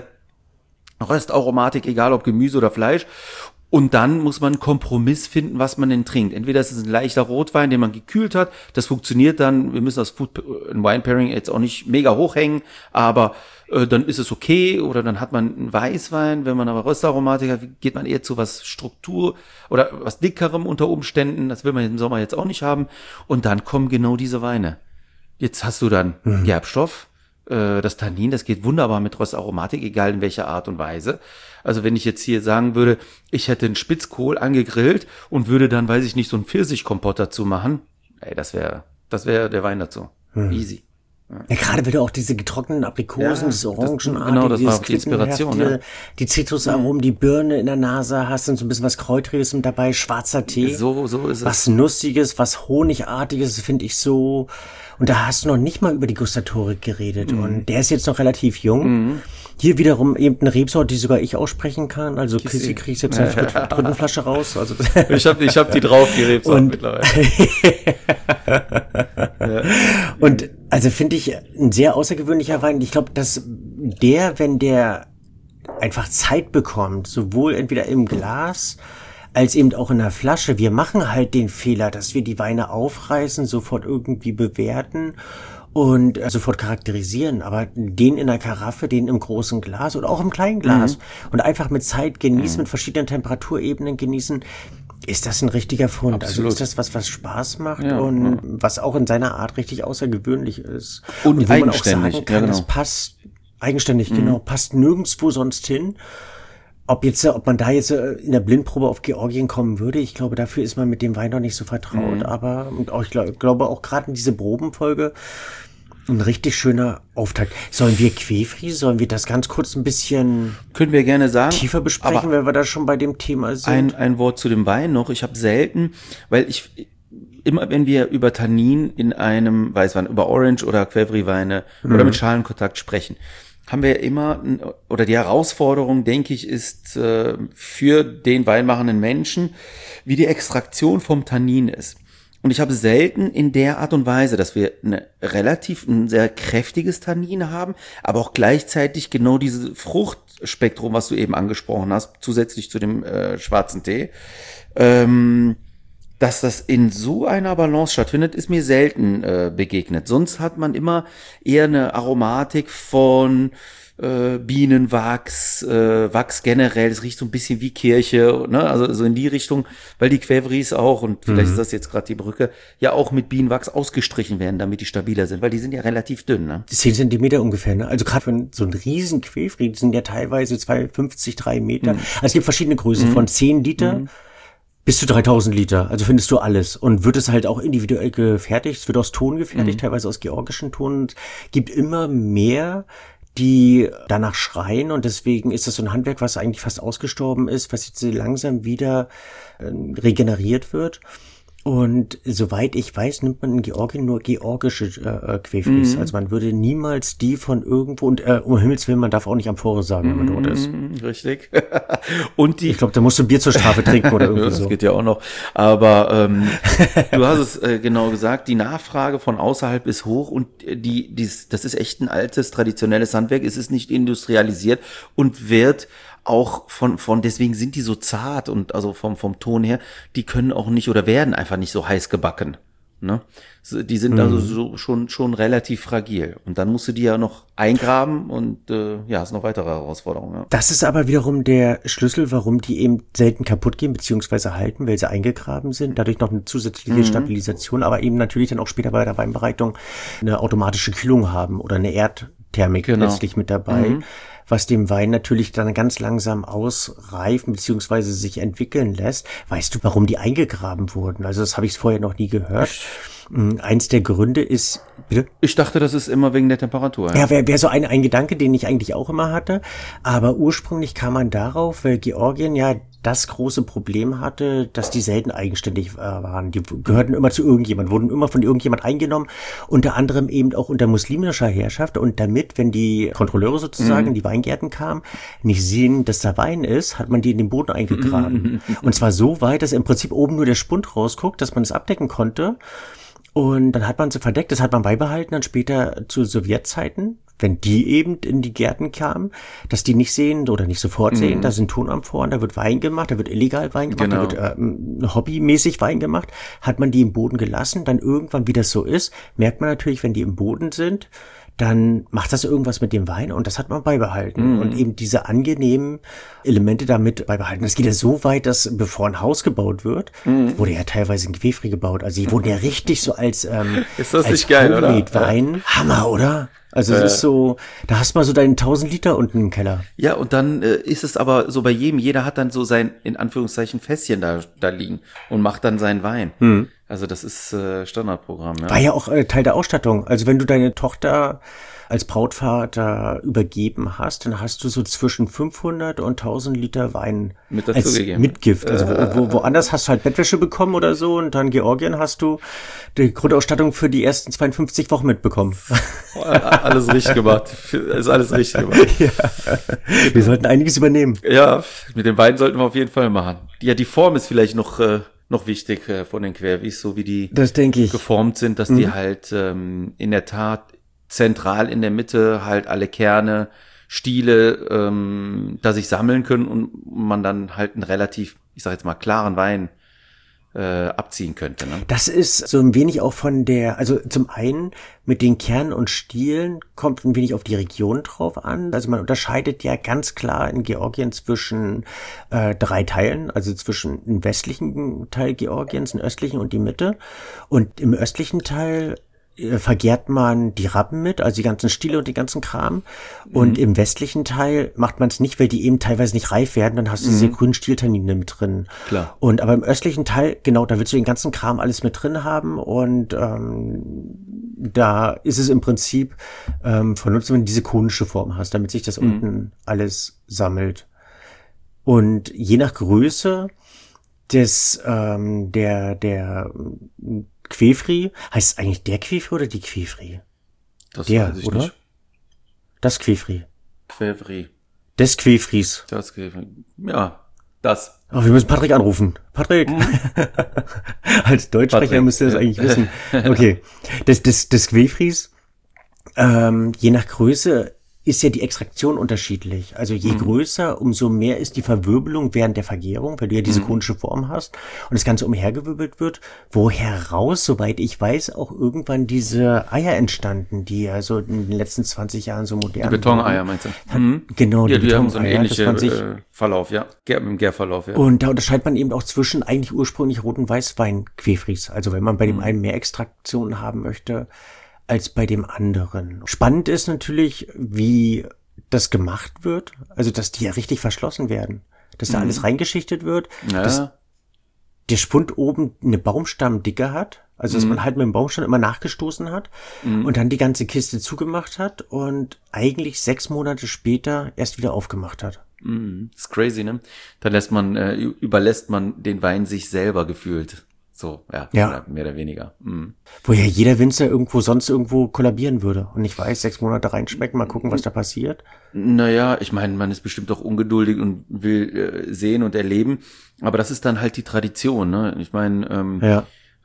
Röstaromatik, egal ob Gemüse oder Fleisch. Und dann muss man einen Kompromiss finden, was man denn trinkt. Entweder ist es ein leichter Rotwein, den man gekühlt hat. Das funktioniert dann. Wir müssen das Food and Wine Pairing jetzt auch nicht mega hochhängen, aber äh, dann ist es okay. Oder dann hat man einen Weißwein. Wenn man aber Röstaromatik hat, geht man eher zu was Struktur oder was dickerem unter Umständen. Das will man im Sommer jetzt auch nicht haben. Und dann kommen genau diese Weine. Jetzt hast du dann mhm. Gerbstoff. Das Tannin, das geht wunderbar mit Röstaromatik, egal in welcher Art und Weise. Also wenn ich jetzt hier sagen würde, ich hätte einen Spitzkohl angegrillt und würde dann, weiß ich nicht, so einen Pfirsichkompott dazu machen, ey, das wäre das wäre der Wein dazu. Hm. Easy. Ja. Ja, gerade wieder auch diese getrockneten Aprikosen, ja, das Orangenartige, genau, das war die Inspiration, ja. Die Zitrusaromen, die Birne in der Nase hast und so ein bisschen was Kräutriges mit dabei, schwarzer Tee. So, so ist es. Was Nussiges, was Honigartiges, finde ich so. Und da hast du noch nicht mal über die Gustatorik geredet. Mhm. Und der ist jetzt noch relativ jung. Mhm. Hier wiederum eben eine Rebsorte, die sogar ich aussprechen kann. Also Kissi kriege ich jetzt eine dritten Flasche raus. Also ich habe ich hab die drauf, die Rebsorte mittlerweile. Ja. Und also finde ich ein sehr außergewöhnlicher Wein. Ich glaube, dass der, wenn der einfach Zeit bekommt, sowohl entweder im Glas als eben auch in der Flasche. Wir machen halt den Fehler, dass wir die Weine aufreißen, sofort irgendwie bewerten und äh, sofort charakterisieren. Aber den in der Karaffe, den im großen Glas oder auch im kleinen Glas mhm. und einfach mit Zeit genießen, mhm. mit verschiedenen Temperaturebenen genießen, ist das ein richtiger Fund. Absolut. Also ist das was, was Spaß macht ja, und ja. was auch in seiner Art richtig außergewöhnlich ist. Und, und wo man auch sagen kann, ja, genau. das passt eigenständig, mhm. genau, passt nirgendwo sonst hin. Ob jetzt, ob man da jetzt in der Blindprobe auf Georgien kommen würde, ich glaube, dafür ist man mit dem Wein noch nicht so vertraut. Mhm. Aber und auch, ich glaube auch gerade in diese Probenfolge ein richtig schöner Auftakt. Sollen wir Quefri, sollen wir das ganz kurz ein bisschen können wir gerne sagen, tiefer besprechen, wenn wir da schon bei dem Thema sind? Ein, ein Wort zu dem Wein noch. Ich habe selten, weil ich immer, wenn wir über Tannin in einem Weißwein, über Orange oder Quevri-Weine mhm. oder mit Schalenkontakt sprechen, haben wir immer, oder die Herausforderung, denke ich, ist äh, für den weinmachenden Menschen, wie die Extraktion vom Tannin ist. Und ich habe selten in der Art und Weise, dass wir eine relativ ein sehr kräftiges Tannin haben, aber auch gleichzeitig genau dieses Fruchtspektrum, was du eben angesprochen hast, zusätzlich zu dem äh, schwarzen Tee, ähm, dass das in so einer Balance stattfindet, ist mir selten äh, begegnet. Sonst hat man immer eher eine Aromatik von äh, Bienenwachs, äh, Wachs generell, es riecht so ein bisschen wie Kirche, ne? Also so in die Richtung, weil die Quevris auch, und vielleicht mhm. ist das jetzt gerade die Brücke, ja auch mit Bienenwachs ausgestrichen werden, damit die stabiler sind, weil die sind ja relativ dünn, ne? Zehn Zentimeter ungefähr, ne? Also gerade für so einen riesen Quevri, die sind ja teilweise zwei Komma fünfzig, drei Meter. Mhm. Also es gibt verschiedene Größen, mhm. von zehn Liter mhm. bis zu dreitausend Liter, also findest du alles. Und wird es halt auch individuell gefertigt, es wird aus Ton gefertigt, mhm. teilweise aus georgischen Ton. Und es gibt immer mehr, die danach schreien, und deswegen ist das so ein Handwerk, was eigentlich fast ausgestorben ist, was jetzt langsam wieder äh, regeneriert wird. Und soweit ich weiß, nimmt man in Georgien nur georgische äh, Quevris. Mhm. Also man würde niemals die von irgendwo, und äh, um Himmels Willen, man darf auch nicht Amphore sagen, wenn man dort ist. Richtig. Und die, ich glaube, da musst du Bier zur Strafe trinken oder irgendwie das so. Das geht ja auch noch. Aber ähm, du hast es äh, genau gesagt, die Nachfrage von außerhalb ist hoch, und die, dies, das ist echt ein altes, traditionelles Handwerk. Es ist nicht industrialisiert und wird auch von, von, deswegen sind die so zart, und also vom, vom Ton her, die können auch nicht oder werden einfach nicht so heiß gebacken, ne? Die sind mhm. also so schon, schon relativ fragil. Und dann musst du die ja noch eingraben, und, äh, ja, ist noch weitere Herausforderung, ja. Das ist aber wiederum der Schlüssel, warum die eben selten kaputt gehen, beziehungsweise halten, weil sie eingegraben sind. Dadurch noch eine zusätzliche mhm. Stabilisation, aber eben natürlich dann auch später bei der Weinbereitung eine automatische Kühlung haben oder eine Erdthermik genau. letztlich mit dabei. Mhm. Was dem Wein natürlich dann ganz langsam ausreifen beziehungsweise sich entwickeln lässt. Weißt du, warum die eingegraben wurden? Also das habe ich vorher noch nie gehört. Eins der Gründe ist, bitte? Ich dachte, das ist immer wegen der Temperatur. Ja, ja wäre wär so ein, ein Gedanke, den ich eigentlich auch immer hatte. Aber ursprünglich kam man darauf, weil Georgien ja das große Problem hatte, dass die selten eigenständig äh, waren. Die gehörten immer zu irgendjemand, wurden immer von irgendjemand eingenommen, unter anderem eben auch unter muslimischer Herrschaft. Und damit, wenn die Kontrolleure sozusagen mhm. in die Weingärten kamen, nicht sehen, dass da Wein ist, hat man die in den Boden eingegraben. Und zwar so weit, dass im Prinzip oben nur der Spund rausguckt, dass man es abdecken konnte. Und dann hat man sie verdeckt, das hat man beibehalten, dann später zu Sowjetzeiten, wenn die eben in die Gärten kamen, dass die nicht sehen oder nicht sofort sehen, mm. da sind Tonamphoren, da wird Wein gemacht, da wird illegal Wein gemacht, genau. da wird äh, hobbymäßig Wein gemacht, hat man die im Boden gelassen, dann irgendwann, wie das so ist, merkt man natürlich, wenn die im Boden sind, dann macht das irgendwas mit dem Wein, und das hat man beibehalten. Mm. Und eben diese angenehmen Elemente damit beibehalten. Das geht ja so weit, dass bevor ein Haus gebaut wird, mm. wurde ja teilweise ein Quevri gebaut. Also die wurden ja richtig so als ähm, ist das als nicht geil, oder? Wein. Ja. Hammer, oder? Also es äh. ist so, da hast du mal so deinen tausend Liter unten im Keller. Ja, und dann äh, ist es aber so bei jedem, jeder hat dann so sein, in Anführungszeichen, Fässchen da, da liegen und macht dann seinen Wein. Hm. Also das ist äh, Standardprogramm. Ja. War ja auch äh, Teil der Ausstattung. Also wenn du deine Tochter als Brautvater übergeben hast, dann hast du so zwischen fünfhundert und tausend Liter Wein mit dazu als gegeben. Mitgift. Also wo, wo, woanders hast du halt Bettwäsche bekommen oder so, und dann Georgien hast du die Grundausstattung für die ersten zweiundfünfzig Wochen mitbekommen. Alles richtig gemacht. Ist alles richtig gemacht. Ja. Wir sollten einiges übernehmen. Ja, mit dem Wein sollten wir auf jeden Fall machen. Ja, die Form ist vielleicht noch äh, noch wichtig äh, von den Quervis, so wie die das denke ich. geformt sind, dass mhm. die halt ähm, in der Tat zentral in der Mitte halt alle Kerne, Stiele ähm, da sich sammeln können, und man dann halt einen relativ, ich sag jetzt mal, klaren Wein äh, abziehen könnte. Ne? Das ist so ein wenig auch von der, also zum einen mit den Kernen und Stielen kommt ein wenig auf die Region drauf an. Also man unterscheidet ja ganz klar in Georgien zwischen äh, drei Teilen, also zwischen dem westlichen Teil Georgiens, den östlichen und die Mitte. Und im östlichen Teil vergärt man die Rappen mit, also die ganzen Stiele und den ganzen Kram. Und mhm. im westlichen Teil macht man es nicht, weil die eben teilweise nicht reif werden, dann hast du mhm. diese grünen Stieltannine mit drin. Klar. Und aber im östlichen Teil, genau, da willst du den ganzen Kram alles mit drin haben, und ähm, da ist es im Prinzip ähm, von Nutzen, wenn du diese konische Form hast, damit sich das mhm. unten alles sammelt. Und je nach Größe des ähm, der der Quevri, heißt es eigentlich der Quevri oder die Quevri? Das der, weiß ich oder? nicht. Das Quevri. Quevri. Des Quevris. Das Quevri. Ja, Das. Oh, wir müssen Patrick anrufen. Patrick! Mhm. Als Deutschsprecher Patrick. Müsste er das eigentlich wissen. Okay. Das, das, das Quefries, ähm, je nach Größe ist ja die Extraktion unterschiedlich. Also je mhm. größer, umso mehr ist die Verwirbelung während der Vergärung, weil du ja diese mhm. konische Form hast und das Ganze umhergewirbelt wird, wo heraus, soweit ich weiß, auch irgendwann diese Eier entstanden, die ja so in den letzten zwanzig Jahren so modern Die Betoneier meinst du? Mhm. Genau, ja, die, die haben so einen ähnlichen äh, Verlauf, ja. Gär, im Gärverlauf, ja. Und da unterscheidet man eben auch zwischen eigentlich ursprünglich roten Weißwein-Quefries. Also wenn man bei dem mhm. einen mehr Extraktion haben möchte, als bei dem anderen. Spannend ist natürlich, wie das gemacht wird. Also, dass die ja richtig verschlossen werden. Dass da mhm. alles reingeschichtet wird. Ja. Dass der Spund oben eine Baumstammdicke hat. Also, dass mhm. man halt mit dem Baumstamm immer nachgestoßen hat. Mhm. Und dann die ganze Kiste zugemacht hat. Und eigentlich sechs Monate später erst wieder aufgemacht hat. Mhm. Das ist crazy, ne? Dann lässt man, äh, überlässt man den Wein sich selber gefühlt. So, ja, ja. mehr oder weniger. Mhm. Wo ja jeder Winzer irgendwo sonst irgendwo kollabieren würde. Und ich weiß, sechs Monate reinschmecken, mal gucken, was da passiert. Naja, ich meine, man ist bestimmt auch ungeduldig und will äh, sehen und erleben. Aber das ist dann halt die Tradition, ne? Ich meine, ähm, ja.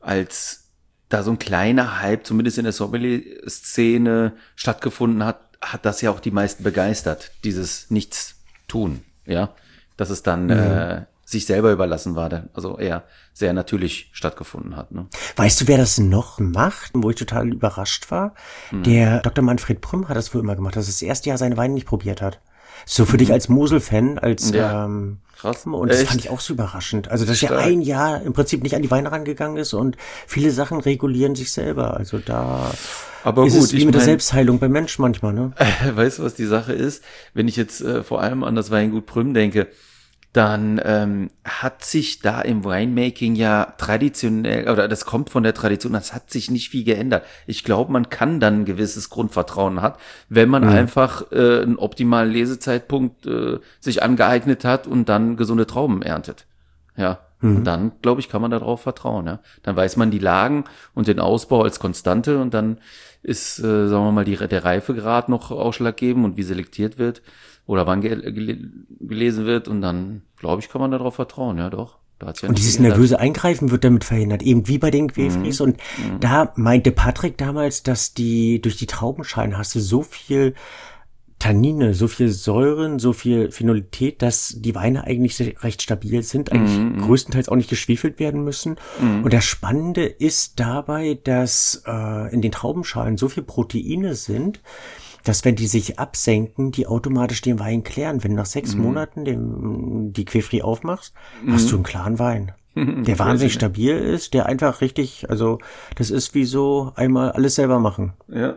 als da so ein kleiner Hype, zumindest in der Sommelier-Szene stattgefunden hat, hat das ja auch die meisten begeistert, dieses Nichtstun, ja? Dass es dann mhm. äh, sich selber überlassen war, der also eher sehr natürlich stattgefunden hat. Ne? Weißt du, wer das noch macht, wo ich total überrascht war? Mhm. Der Doktor Manfred Prüm hat das wohl immer gemacht, dass er das erste Jahr seine Weine nicht probiert hat. So für mhm. dich als Mosel-Fan, als ja. ähm, krass. Und das Echt? fand ich auch so überraschend. Also, dass er ein Jahr im Prinzip nicht an die Weine rangegangen ist und viele Sachen regulieren sich selber. Also da Aber ist gut, es wie ich mit mein, der Selbstheilung beim Mensch manchmal, ne? Weißt du, was die Sache ist? Wenn ich jetzt äh, vor allem an das Weingut Prüm denke, dann ähm, hat sich da im Winemaking ja traditionell, oder das kommt von der Tradition, das hat sich nicht viel geändert. Ich glaube, man kann dann ein gewisses Grundvertrauen hat, wenn man mhm. einfach äh, einen optimalen Lesezeitpunkt äh, sich angeeignet hat und dann gesunde Trauben erntet. Ja, mhm. und dann, glaube ich, kann man darauf vertrauen. Ja, dann weiß man die Lagen und den Ausbau als Konstante und dann ist, äh, sagen wir mal, die, der Reifegrad noch ausschlaggebend und wie selektiert wird. Oder wann gel- gel- gelesen wird und dann, glaube ich, kann man darauf vertrauen, ja doch. Da hat's ja und dieses nervöse Eingreifen wird damit verhindert, eben wie bei den Quefries. Mhm. Und mhm. da meinte Patrick damals, dass die durch die Traubenschalen hast du so viel Tannine, so viel Säuren, so viel Phenolität, dass die Weine eigentlich recht stabil sind, eigentlich mhm. größtenteils auch nicht geschwefelt werden müssen. Mhm. Und das Spannende ist dabei, dass äh, in den Traubenschalen so viel Proteine sind, dass wenn die sich absenken, die automatisch den Wein klären. Wenn du nach sechs mhm. Monaten den, die Quefries aufmachst, mhm. hast du einen klaren Wein. Der wahnsinnig stabil ist, der einfach richtig, also das ist wie so einmal alles selber machen. Ja.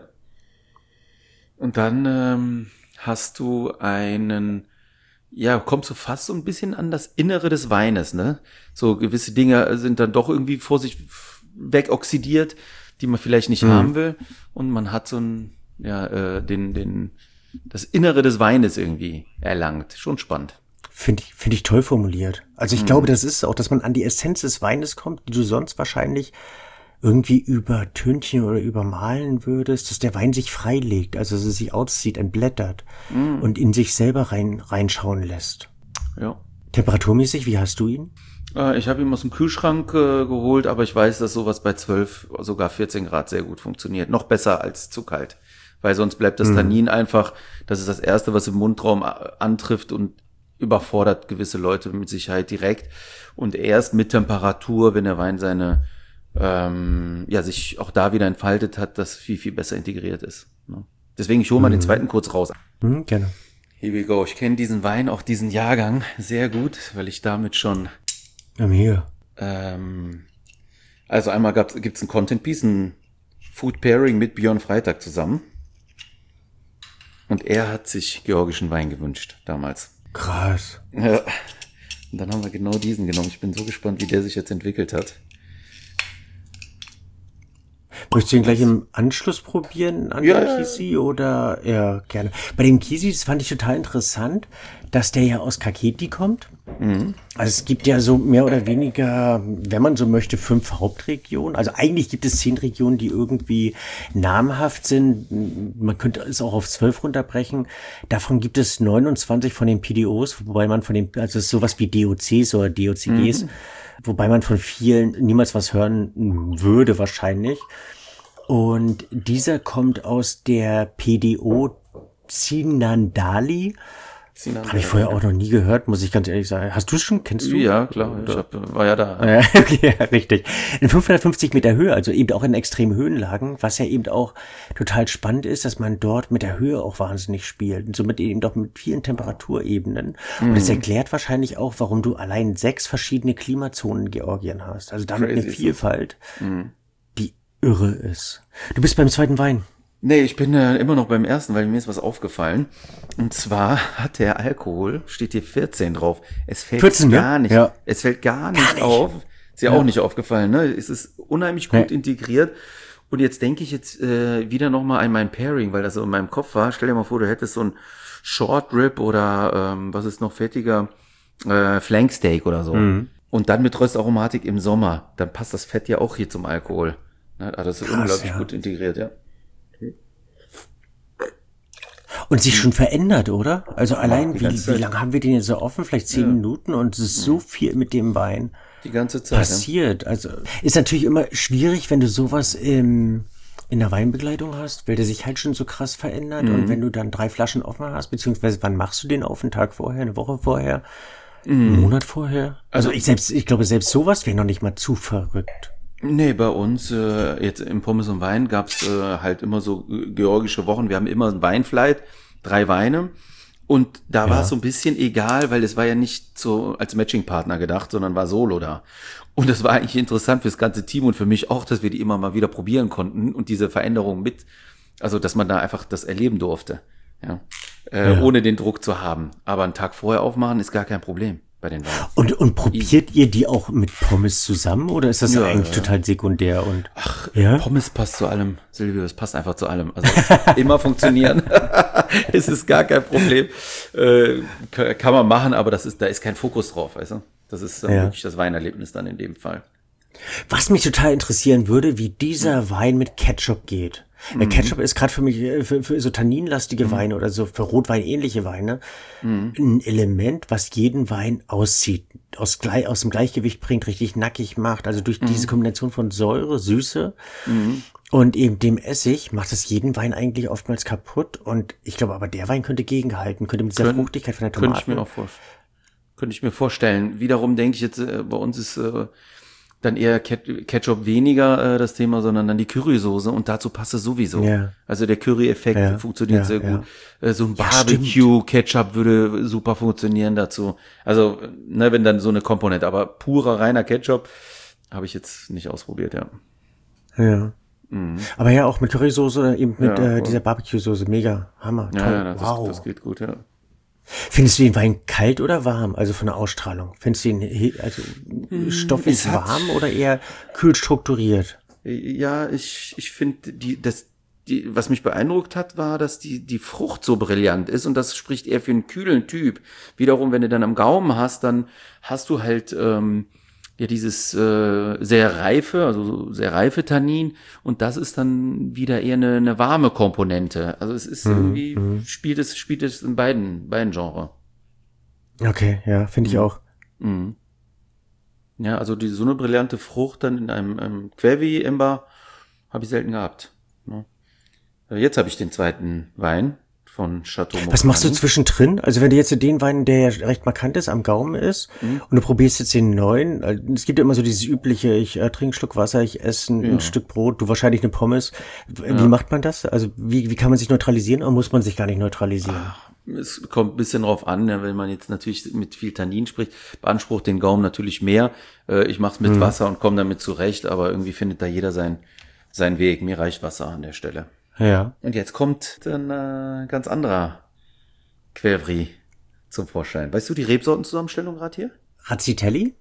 Und dann ähm, hast du einen, ja, kommst du fast so ein bisschen an das Innere des Weines, ne? So gewisse Dinge sind dann doch irgendwie vor sich wegoxidiert, die man vielleicht nicht mhm. haben will. Und man hat so ein ja, äh, den, den, das Innere des Weines irgendwie erlangt. Schon spannend. Finde ich, finde ich toll formuliert. Also ich hm. glaube, das ist auch, dass man an die Essenz des Weines kommt, die du sonst wahrscheinlich irgendwie übertünchen oder übermalen würdest, dass der Wein sich freilegt, also dass er sich auszieht, entblättert hm. und in sich selber rein, reinschauen lässt. Ja. Temperaturmäßig, wie hast du ihn? Äh, ich habe ihn aus dem Kühlschrank äh, geholt, aber ich weiß, dass sowas bei zwölf, sogar vierzehn Grad sehr gut funktioniert. Noch besser als zu kalt. Weil sonst bleibt das Tannin mhm. einfach, das ist das Erste, was im Mundraum antrifft und überfordert gewisse Leute mit Sicherheit direkt. Und erst mit Temperatur, wenn der Wein seine, ähm, ja, sich auch da wieder entfaltet hat, das viel, viel besser integriert ist. Ne? Deswegen, ich hole mal mhm. den zweiten kurz raus. Mhm, gerne. Here we go. Ich kenne diesen Wein, auch diesen Jahrgang sehr gut, weil ich damit schon... I'm here. Ähm, also einmal gibt es ein Content-Piece, ein Food Pairing mit Björn Freitag zusammen. Und er hat sich georgischen Wein gewünscht, damals. Krass. Ja. Und dann haben wir genau diesen genommen. Ich bin so gespannt, wie der sich jetzt entwickelt hat. Möchtest du ihn gleich im Anschluss probieren an Ja, den ja, Kisi oder ja, gerne. Bei dem Kisi, das fand ich total interessant, dass der ja aus Kakheti kommt. Mhm. Also es gibt ja so mehr oder weniger, wenn man so möchte, fünf Hauptregionen. Also eigentlich gibt es zehn Regionen, die irgendwie namhaft sind. Man könnte es auch auf zwölf runterbrechen. Davon gibt es neunundzwanzig von den P D Os, wobei man von den, also es ist sowas wie D O Cs oder D O C Gs, mhm. wobei man von vielen niemals was hören würde wahrscheinlich. Und dieser kommt aus der P D O Tsinandali. Habe ich vorher auch noch nie gehört, muss ich ganz ehrlich sagen. Hast du es schon? Kennst du? Ja, klar. Ich hab, war ja da. Ja, okay, ja, richtig. In fünfhundertfünfzig Meter Höhe, also eben auch in extremen Höhenlagen, was ja eben auch total spannend ist, dass man dort mit der Höhe auch wahnsinnig spielt und somit eben doch mit vielen Temperaturebenen. Mhm. Und das erklärt wahrscheinlich auch, warum du allein sechs verschiedene Klimazonen in Georgien hast. Also damit Crazy eine Vielfalt, mhm. die irre ist. Du bist beim zweiten Wein. Nee, ich bin äh, immer noch beim ersten, weil mir ist was aufgefallen. Und zwar hat der Alkohol, steht hier vierzehn drauf. Es fällt vierzehn, gar ne? nicht, ja. es fällt gar nicht, gar nicht. auf. Ist ja, ja auch nicht aufgefallen, ne? Es ist unheimlich gut nee. integriert. Und jetzt denke ich jetzt äh, wieder nochmal an mein Pairing, weil das so in meinem Kopf war. Stell dir mal vor, du hättest so ein Short Rib oder ähm, was ist noch fettiger, äh, Flanksteak oder so. Mhm. Und dann mit Röstaromatik im Sommer. Dann passt das Fett ja auch hier zum Alkohol. Ne? Also das ist Krass, unglaublich ja. gut integriert, ja. Und sich schon verändert, oder? Also allein, wie, wie lange haben wir den jetzt so offen? Vielleicht zehn ja. Minuten und es ist so viel mit dem Wein die ganze Zeit passiert. Ja. Also ist natürlich immer schwierig, wenn du sowas im, in der Weinbegleitung hast, weil der sich halt schon so krass verändert. Mhm. Und wenn du dann drei Flaschen offen hast, beziehungsweise wann machst du den auf? Einen Tag vorher, eine Woche vorher, mhm. einen Monat vorher? Also, also ich selbst, ich glaube, selbst sowas wäre noch nicht mal zu verrückt. Nee, bei uns äh, jetzt im Pommes und Wein gab's äh, halt immer so georgische Wochen. Wir haben immer ein Weinflight, drei Weine. Und da ja. war es so ein bisschen egal, weil es war ja nicht so als Matching-Partner gedacht, sondern war solo da. Und das war eigentlich interessant fürs ganze Team und für mich auch, dass wir die immer mal wieder probieren konnten und diese Veränderung mit, also dass man da einfach das erleben durfte, ja, äh, ja. ohne den Druck zu haben. Aber einen Tag vorher aufmachen ist gar kein Problem. Bei den Weinen. Und, und probiert ihr die auch mit Pommes zusammen oder ist das ja, eigentlich ja. total sekundär? Und Ach, ja? Pommes passt zu allem, Silvio, es passt einfach zu allem. Also es wird immer funktionieren. Es ist gar kein Problem. Äh, kann man machen, aber das ist, da ist kein Fokus drauf, weißt du? Das ist dann ja. wirklich das Weinerlebnis dann in dem Fall. Was mich total interessieren würde, wie dieser mhm. Wein mit Ketchup geht. Mhm. Ketchup ist gerade für mich, für, für so tanninlastige mhm. Weine oder so für Rotwein-ähnliche Weine, mhm. ein Element, was jeden Wein auszieht, aus, aus dem Gleichgewicht bringt, richtig nackig macht. Also durch mhm. diese Kombination von Säure, Süße mhm. und eben dem Essig macht es jeden Wein eigentlich oftmals kaputt. Und ich glaube aber, der Wein könnte gegenhalten, könnte mit dieser Können, Fruchtigkeit von der Tomate. Könnte ich mir auch vorstellen. Könnte ich mir vorstellen. Wiederum denke ich jetzt, äh, bei uns ist äh, dann eher Ketchup weniger äh, das Thema, sondern dann die Currysoße und dazu passt es sowieso. Ja. Also der Curry-Effekt ja. funktioniert ja, sehr gut. Ja. Äh, so ein Barbecue-Ketchup würde super funktionieren dazu. Also, ne, wenn dann so eine Komponente, aber purer, reiner Ketchup habe ich jetzt nicht ausprobiert, ja. Ja. Mhm. Aber ja, auch mit Currysoße oder eben mit ja, äh, dieser Barbecue-Soße, mega, Hammer, toll. Ja, ja das, wow. das geht gut, ja. Findest du den Wein kalt oder warm? Also von der Ausstrahlung. Findest du ihn also stoffig warm oder eher kühl strukturiert? Ja, ich ich finde die das die was mich beeindruckt hat, war, dass die die Frucht so brillant ist und das spricht eher für einen kühlen Typ. Wiederum, wenn du dann am Gaumen hast, dann hast du halt ähm, ja dieses äh, sehr reife, also sehr reife Tannin und das ist dann wieder eher eine, eine warme Komponente. Also es ist mhm. irgendwie mhm. spielt es spielt es in beiden beiden Genres. Okay, ja, finde ich mhm. auch. Mhm. Ja, also die so eine brillante Frucht dann in einem, einem Quevi-Ember habe ich selten gehabt. Ja. Jetzt habe ich den zweiten Wein von Chateau Mocani. Was machst du zwischendrin? Also wenn du jetzt den Wein, der ja recht markant ist, am Gaumen ist mhm. und du probierst jetzt den neuen, es gibt ja immer so dieses übliche, ich äh, trinke einen Schluck Wasser, ich esse ein, ja. ein Stück Brot, du wahrscheinlich eine Pommes. Wie ja. macht man das? Also wie, wie kann man sich neutralisieren oder muss man sich gar nicht neutralisieren? Ach, es kommt ein bisschen drauf an, wenn man jetzt natürlich mit viel Tannin spricht, beansprucht den Gaumen natürlich mehr. Ich mache es mit mhm. Wasser und komme damit zurecht, aber irgendwie findet da jeder sein, seinen Weg. Mir reicht Wasser an der Stelle. Ja. Und jetzt kommt ein äh, ganz anderer Quevri zum Vorschein. Weißt du die Rebsortenzusammenstellung gerade hier? Razzitelli?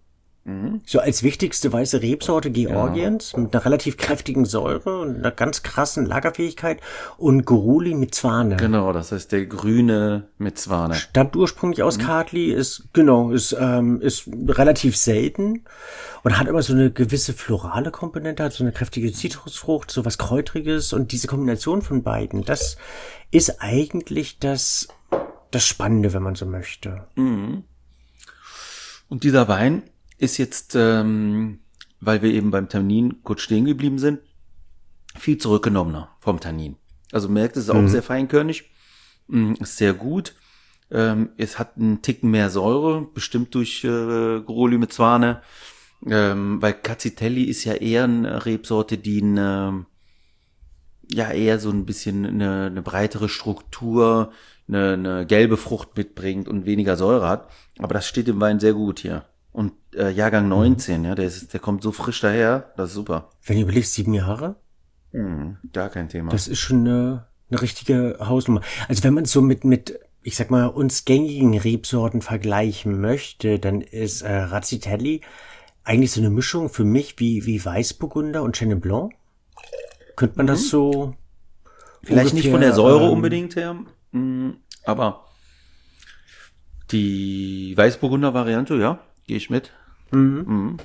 Mhm. So als wichtigste weiße Rebsorte Georgiens ja. mit einer relativ kräftigen Säure und einer ganz krassen Lagerfähigkeit und Goruli Mizwane. Genau, das heißt der grüne Mizwane. Stammt ursprünglich aus mhm. Kartli, ist genau ist ähm, ist relativ selten und hat immer so eine gewisse florale Komponente, hat so eine kräftige Zitrusfrucht, so was Kräutriges und diese Kombination von beiden, das ist eigentlich das das Spannende, wenn man so möchte. Mhm. Und dieser Wein ist jetzt, ähm, weil wir eben beim Tannin kurz stehen geblieben sind, viel zurückgenommener vom Tannin. Also merkt, es ist auch mhm. sehr feinkörnig, ist sehr gut. Ähm, es hat einen Ticken mehr Säure, bestimmt durch äh, Goruli Mizwane, ähm, weil Cazzitelli ist ja eher eine Rebsorte, die eine, ja eher so ein bisschen eine, eine breitere Struktur, eine, eine gelbe Frucht mitbringt und weniger Säure hat. Aber das steht im Wein sehr gut hier. Und äh, Jahrgang neunzehn, mhm. ja, der ist, der kommt so frisch daher, das ist super. Wenn du überlegst, sieben Jahre? Mhm, gar kein Thema. Das ist schon eine, eine richtige Hausnummer. Also wenn man so mit, mit, ich sag mal, uns gängigen Rebsorten vergleichen möchte, dann ist äh, Razzitelli eigentlich so eine Mischung für mich wie, wie Weißburgunder und Chenin Blanc. Könnte man mhm. das so vielleicht ungefähr, nicht von der Säure ähm, unbedingt her, mh, aber die Weißburgunder-Variante, ja. Gehe ich mit. Mhm. Mhm.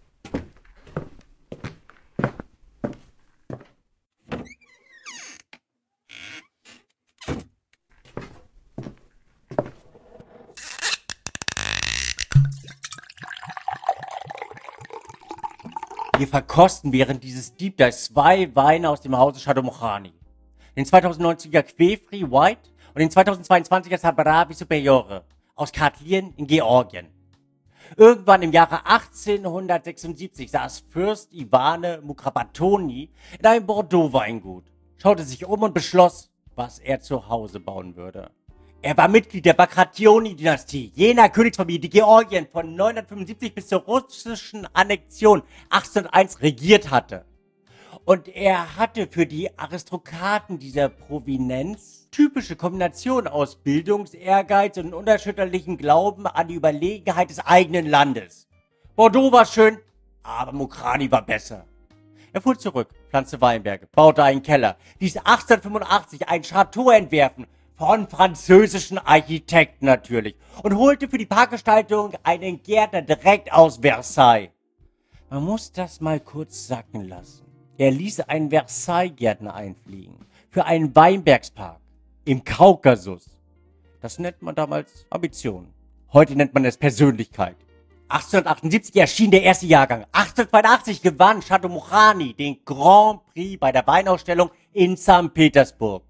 Wir verkosten während dieses Deep Dive zwei Weine aus dem Hause Shadow-Mochani. Den zweitausendneunziger Quefri White und den zweitausendzweiundzwanziger Sabaravi Superiore aus Kartlien in Georgien. Irgendwann im Jahre achtzehnhundertsechsundsiebzig saß Fürst Ivane Mukrapattoni in einem Bordeaux-Weingut, schaute sich um und beschloss, was er zu Hause bauen würde. Er war Mitglied der Bagrationi-Dynastie, jener Königsfamilie, die Georgien von neunhundertfünfundsiebzig bis zur russischen Annexion achtzehnhunderteins regiert hatte. Und er hatte für die Aristokraten dieser Provinenz typische Kombination aus Bildungsehrgeiz und unerschütterlichem Glauben an die Überlegenheit des eigenen Landes. Bordeaux war schön, aber Mokrani war besser. Er fuhr zurück, pflanzte Weinberge, baute einen Keller, ließ achtzehnhundertfünfundachtzig ein Chateau entwerfen, von französischen Architekten natürlich, und holte für die Parkgestaltung einen Gärtner direkt aus Versailles. Man muss das mal kurz sacken lassen. Er ließ einen Versailles-Gärtner einfliegen für einen Weinbergspark im Kaukasus. Das nennt man damals Ambition. Heute nennt man es Persönlichkeit. achtzehnhundertachtundsiebzig erschien der erste Jahrgang. achtzehnhundertzweiundachtzig gewann Chateau Mochani den Grand Prix bei der Weinausstellung in Sankt Petersburg.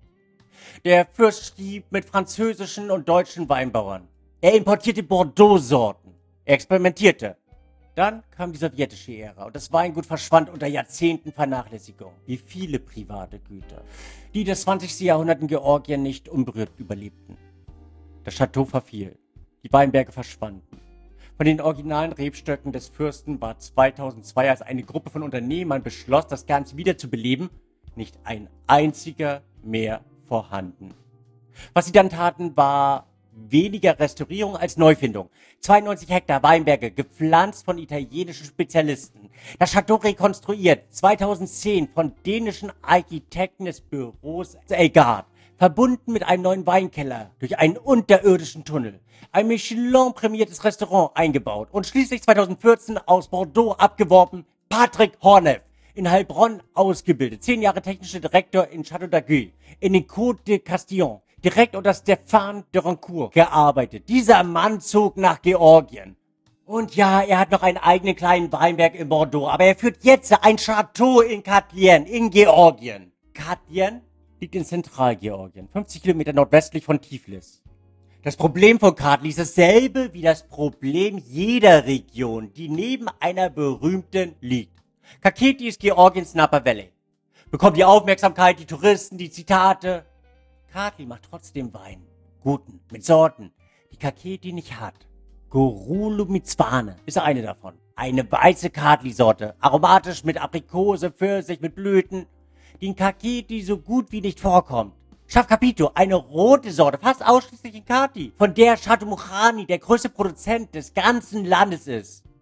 Der Fürst schrieb mit französischen und deutschen Weinbauern. Er importierte Bordeaux-Sorten. Er experimentierte. Dann kam die sowjetische Ära und das Weingut verschwand unter Jahrzehnten Vernachlässigung, wie viele private Güter, die das zwanzigste Jahrhundert in Georgien nicht unberührt überlebten. Das Chateau verfiel, die Weinberge verschwanden. Von den originalen Rebstöcken des Fürsten war zweitausendzwei, als eine Gruppe von Unternehmern beschloss, das Ganze wieder zu beleben, nicht ein einziger mehr vorhanden. Was sie dann taten, war weniger Restaurierung als Neufindung. zweiundneunzig Hektar Weinberge, gepflanzt von italienischen Spezialisten. Das Chateau rekonstruiert, zweitausendzehn von dänischen Architekten des Büros Elgard. Verbunden mit einem neuen Weinkeller durch einen unterirdischen Tunnel. Ein Michelin-prämiertes Restaurant eingebaut. Und schließlich zweitausendvierzehn aus Bordeaux abgeworben, Patrick Horneff. In Heilbronn ausgebildet. Zehn Jahre technischer Direktor in Château d'Aiguille. In den Côtes de Castillon. Direkt unter Stéphane de Rancourt gearbeitet. Dieser Mann zog nach Georgien. Und ja, er hat noch einen eigenen kleinen Weinberg in Bordeaux, aber er führt jetzt ein Chateau in Kartlien, in Georgien. Kartlien liegt in Zentralgeorgien, fünfzig Kilometer nordwestlich von Tiflis. Das Problem von Kartli ist dasselbe wie das Problem jeder Region, die neben einer berühmten liegt. Kakheti ist Georgiens Napa Valley. Bekommt die Aufmerksamkeit, die Touristen, die Zitate. Kartli macht trotzdem Wein. Guten, mit Sorten, die Kakheti nicht hat. Goruli Mizwane ist eine davon. Eine weiße Kartli-Sorte, aromatisch mit Aprikose, Pfirsich, mit Blüten, die in Kakheti so gut wie nicht vorkommt. Shafkapito, eine rote Sorte, fast ausschließlich in Kartli, von der Chateau Mochani der größte Produzent des ganzen Landes ist.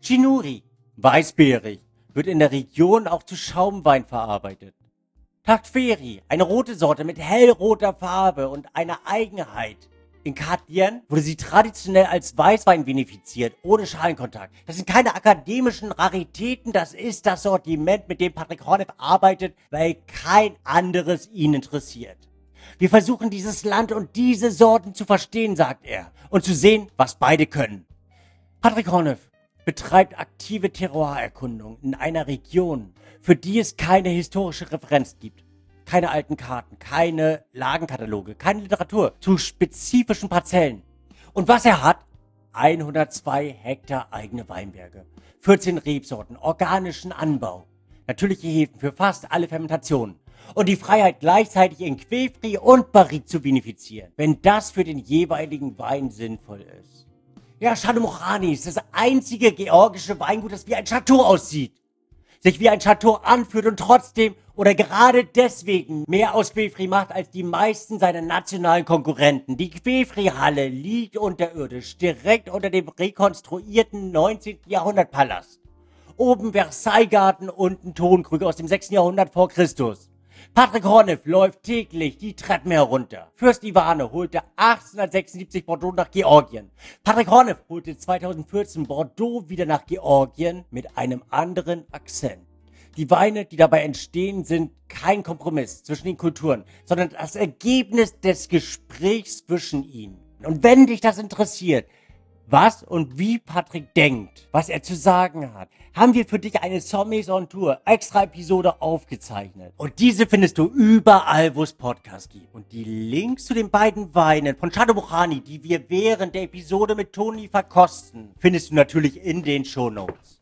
Chinuri, weißbeerig, wird in der Region auch zu Schaumwein verarbeitet. Taktferi, eine rote Sorte mit hellroter Farbe und einer Eigenheit. In Katien wurde sie traditionell als Weißwein vinifiziert, ohne Schalenkontakt. Das sind keine akademischen Raritäten, das ist das Sortiment, mit dem Patrick Horneff arbeitet, weil kein anderes ihn interessiert. Wir versuchen dieses Land und diese Sorten zu verstehen, sagt er, und zu sehen, was beide können. Patrick Horneff betreibt aktive Terroirerkundung in einer Region, für die es keine historische Referenz gibt. Keine alten Karten, keine Lagenkataloge, keine Literatur zu spezifischen Parzellen. Und was er hat? hundertzwei Hektar eigene Weinberge, vierzehn Rebsorten, organischen Anbau, natürliche Hefen für fast alle Fermentationen und die Freiheit gleichzeitig in Quefri und Barrique zu vinifizieren, wenn das für den jeweiligen Wein sinnvoll ist. Ja, Shadow-Mochani ist das einzige georgische Weingut, das wie ein Chateau aussieht, sich wie ein Chateau anfühlt und trotzdem oder gerade deswegen mehr aus Quefri macht als die meisten seiner nationalen Konkurrenten. Die Quefri-Halle liegt unterirdisch, direkt unter dem rekonstruierten neunzehnten Jahrhundert-Palast. Oben Versailles-Garten, unten Tonkrüge aus dem sechsten Jahrhundert vor Christus. Patrick Horneff läuft täglich die Treppen herunter. Fürst Ivane holte achtzehnhundertsechsundsiebzig Bordeaux nach Georgien. Patrick Horneff holte zweitausendvierzehn Bordeaux wieder nach Georgien mit einem anderen Akzent. Die Weine, die dabei entstehen, sind kein Kompromiss zwischen den Kulturen, sondern das Ergebnis des Gesprächs zwischen ihnen. Und wenn dich das interessiert, was und wie Patrick denkt, was er zu sagen hat, haben wir für dich eine Sommeliers on Tour extra Episode aufgezeichnet. Und diese findest du überall, wo es Podcasts gibt. Und die Links zu den beiden Weinen von Shadow-Mochani, die wir während der Episode mit Toni verkosten, findest du natürlich in den Shownotes.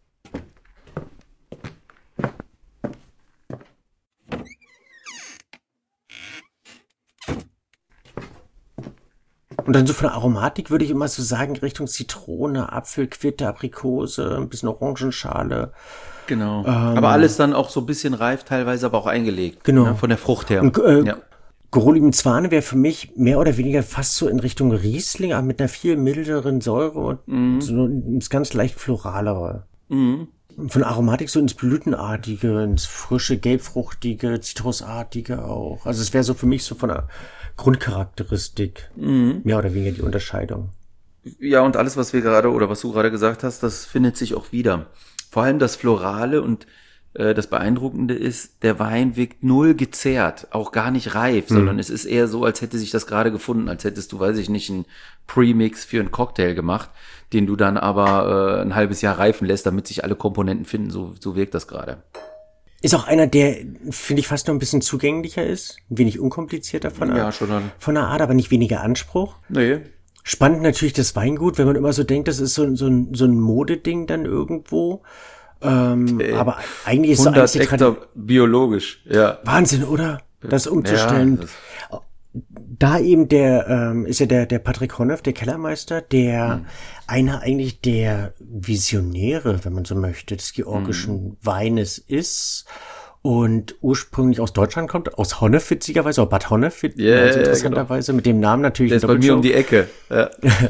Und dann so von der Aromatik würde ich immer so sagen, Richtung Zitrone, Apfel, Quitte, Aprikose, ein bisschen Orangenschale. Genau. Ähm, aber alles dann auch so ein bisschen reif, teilweise aber auch eingelegt. Genau. Ne, von der Frucht her. Und, äh, ja. Gorolim Zwane wäre für mich mehr oder weniger fast so in Richtung Riesling, aber mit einer viel milderen Säure und Mhm. so ins ganz leicht floralere. Mhm. Von der Aromatik so ins Blütenartige, ins frische, gelbfruchtige, zitrusartige auch. Also es wäre so für mich so von der Grundcharakteristik Mhm. mehr oder weniger die Unterscheidung. Ja, und alles, was wir gerade oder was du gerade gesagt hast, das findet sich auch wieder. Vor allem das Florale und äh, das Beeindruckende ist, der Wein wirkt null gezehrt, auch gar nicht reif, Mhm. sondern es ist eher so, als hätte sich das gerade gefunden, als hättest du, weiß ich nicht, einen Premix für einen Cocktail gemacht, den du dann aber äh, ein halbes Jahr reifen lässt, damit sich alle Komponenten finden. So, so wirkt das gerade. Ist auch einer, der, finde ich, fast noch ein bisschen zugänglicher ist, ein wenig unkomplizierter von der, Ja, schon dann. von der Art, aber nicht weniger Anspruch. Nee. Spannend natürlich das Weingut, wenn man immer so denkt, das ist so, so, ein, so ein Modeding dann irgendwo. Ähm, Äh, aber eigentlich ist so hundert eins die Hektar Tradi- biologisch, ja. Wahnsinn, oder? Das umzustellen. Ja, das- Da eben der, ähm, ist ja der, der Patrick Horneff, der Kellermeister, der Mhm. einer eigentlich der Visionäre, wenn man so möchte, des georgischen Mhm. Weines ist und ursprünglich aus Deutschland kommt, aus Honnef witzigerweise, oder Bad Honnef, Ja, also ja, interessanterweise, mit dem Namen natürlich. Der ist bei mir um die Ecke. Ja.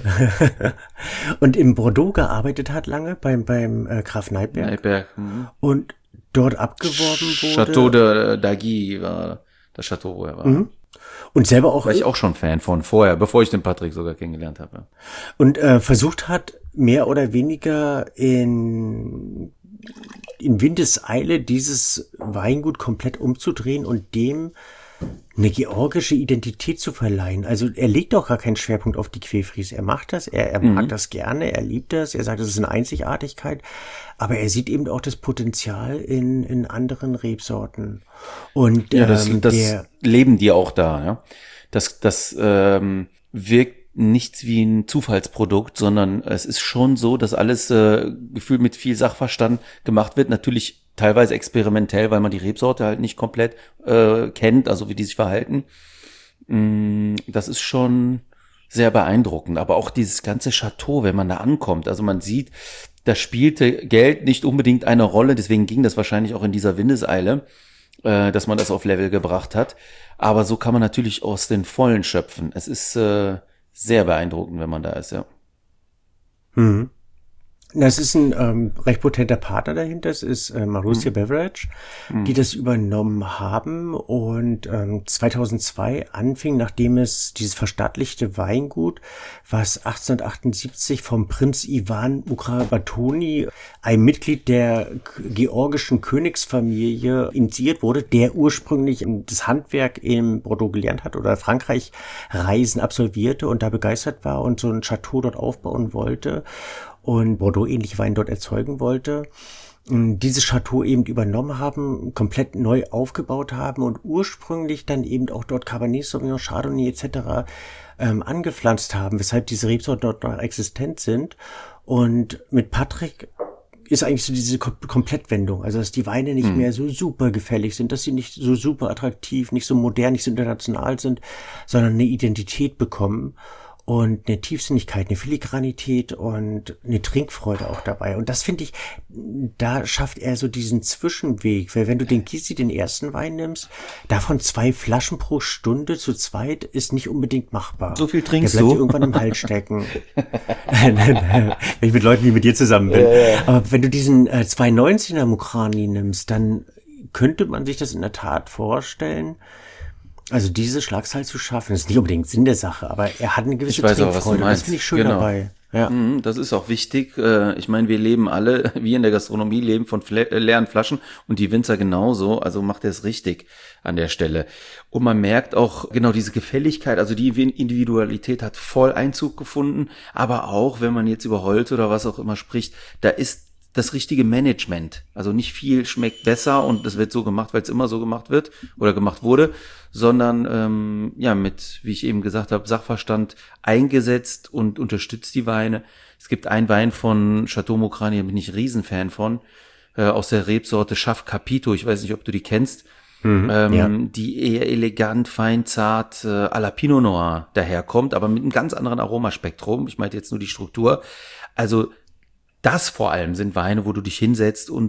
Und in Bordeaux gearbeitet hat lange beim, beim äh, Graf Neipperg Neipperg. Mhm. und dort abgeworben wurde. Chateau de Dagui war das Chateau, wo er war. Mhm. Und selber auch, War ich auch schon Fan von vorher, bevor ich den Patrick sogar kennengelernt habe. und äh, versucht hat, mehr oder weniger in, in Windeseile dieses Weingut komplett umzudrehen und dem eine georgische Identität zu verleihen. Also er legt auch gar keinen Schwerpunkt auf die Quefris. Er macht das, er, er mag das gerne, er liebt das, er sagt, es ist eine Einzigartigkeit, aber er sieht eben auch das Potenzial in, in anderen Rebsorten. Und Ja, das, ähm, das der, leben die auch da. Ja? Das, das ähm, wirkt nichts wie ein Zufallsprodukt, sondern es ist schon so, dass alles äh, gefühlt mit viel Sachverstand gemacht wird. Natürlich teilweise experimentell, weil man die Rebsorte halt nicht komplett äh, kennt, also wie die sich verhalten. Mm, das ist schon sehr beeindruckend. Aber auch dieses ganze Chateau, wenn man da ankommt, also man sieht, da spielte Geld nicht unbedingt eine Rolle, deswegen ging das wahrscheinlich auch in dieser Windeseile, äh, dass man das auf Level gebracht hat. Aber so kann man natürlich aus den Vollen schöpfen. Es ist äh, sehr beeindruckend, wenn man da ist, ja. hm. Das ist ein ähm, recht potenter Partner dahinter. Das ist äh, Marussia mhm. Beverage, mhm. die das übernommen haben und ähm, zweitausendzwei anfing, nachdem es dieses verstaatlichte Weingut, was achtzehnhundertachtundsiebzig vom Prinz Ivan Mukhrabatouni, ein Mitglied der georgischen Königsfamilie, initiiert wurde, der ursprünglich das Handwerk im Bordeaux gelernt hat oder Frankreich Reisen absolvierte und da begeistert war und so ein Chateau dort aufbauen wollte und Bordeaux-ähnliche Wein dort erzeugen wollte. Und dieses Chateau eben übernommen haben, komplett neu aufgebaut haben und ursprünglich dann eben auch dort Cabernet Sauvignon, Chardonnay et cetera ähm, angepflanzt haben, weshalb diese Rebsorten dort noch existent sind. Und mit Patrick ist eigentlich so diese Kom- Komplettwendung, also dass die Weine nicht mhm. mehr so super gefällig sind, dass sie nicht so super attraktiv, nicht so modern, nicht so international sind, sondern eine Identität bekommen. Und eine Tiefsinnigkeit, eine Filigranität und eine Trinkfreude auch dabei. Und das finde ich, da schafft er so diesen Zwischenweg. Weil wenn du den Gysi, den ersten Wein nimmst, davon zwei Flaschen pro Stunde zu zweit ist nicht unbedingt machbar. So viel trinkst du? Der bleibt du? dir irgendwann im Hals stecken. Wenn ich mit Leuten wie mit dir zusammen bin. Ja, ja. Aber wenn du diesen äh, zwei neunzehner Mukhrani nimmst, dann könnte man sich das in der Tat vorstellen, also diese Schlagzahl zu schaffen, ist nicht unbedingt Sinn der Sache, aber er hat eine gewisse ich weiß Trinkfreude. Auch, was du meinst. Das finde ich schön genau. dabei. Ja. Das ist auch wichtig. Ich meine, wir leben alle, wie in der Gastronomie, leben von leeren Flaschen und die Winzer genauso, also macht er es richtig an der Stelle. Und man merkt auch genau diese Gefälligkeit, also die Individualität hat voll Einzug gefunden, aber auch, wenn man jetzt über Holz oder was auch immer spricht, da ist das richtige Management. Also nicht viel schmeckt besser und es wird so gemacht, weil es immer so gemacht wird oder gemacht wurde, sondern ähm, ja mit, wie ich eben gesagt habe, Sachverstand eingesetzt und unterstützt die Weine. Es gibt einen Wein von Chateau Mukhrani, da bin ich Riesenfan von, äh, aus der Rebsorte Chaf Capito. Ich weiß nicht, ob du die kennst. Mhm, ähm, ja. Die eher elegant, fein, zart äh, à la Pinot Noir daherkommt, aber mit einem ganz anderen Aromaspektrum. Ich meinte jetzt nur die Struktur. Also das vor allem sind Weine, wo du dich hinsetzt und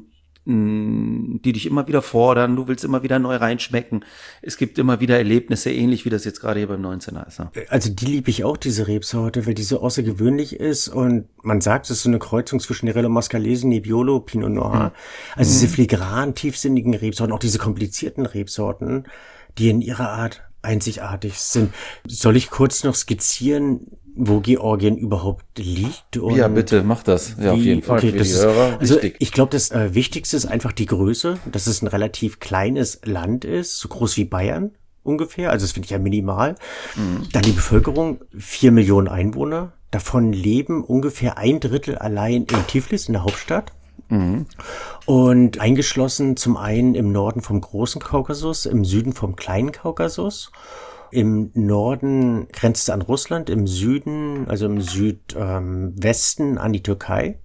mh, die dich immer wieder fordern. Du willst immer wieder neu reinschmecken. Es gibt immer wieder Erlebnisse, ähnlich wie das jetzt gerade hier beim neunzehner ist. Ne? Also die liebe ich auch, diese Rebsorte, weil die so außergewöhnlich ist und man sagt, es ist so eine Kreuzung zwischen Nerello Mascalese, Nebbiolo, Pinot Noir. Mhm. Also diese filigran, tiefsinnigen Rebsorten, auch diese komplizierten Rebsorten, die in ihrer Art einzigartig sind. Soll ich kurz noch skizzieren, wo Georgien überhaupt liegt? Und ja, bitte, mach das. Ja, wie, auf jeden Fall. Okay, für das die ist, Hörer also wichtig. Ich glaube, das äh, Wichtigste ist einfach die Größe, dass es ein relativ kleines Land ist, so groß wie Bayern ungefähr. Also das finde ich ja minimal. Mhm. Dann die Bevölkerung, vier Millionen Einwohner. Davon leben ungefähr ein Drittel allein in Tiflis, in der Hauptstadt. Mhm. Und eingeschlossen zum einen im Norden vom Großen Kaukasus, im Süden vom Kleinen Kaukasus. Im Norden grenzt es an Russland, im Süden, also im Südwesten ähm, an die Türkei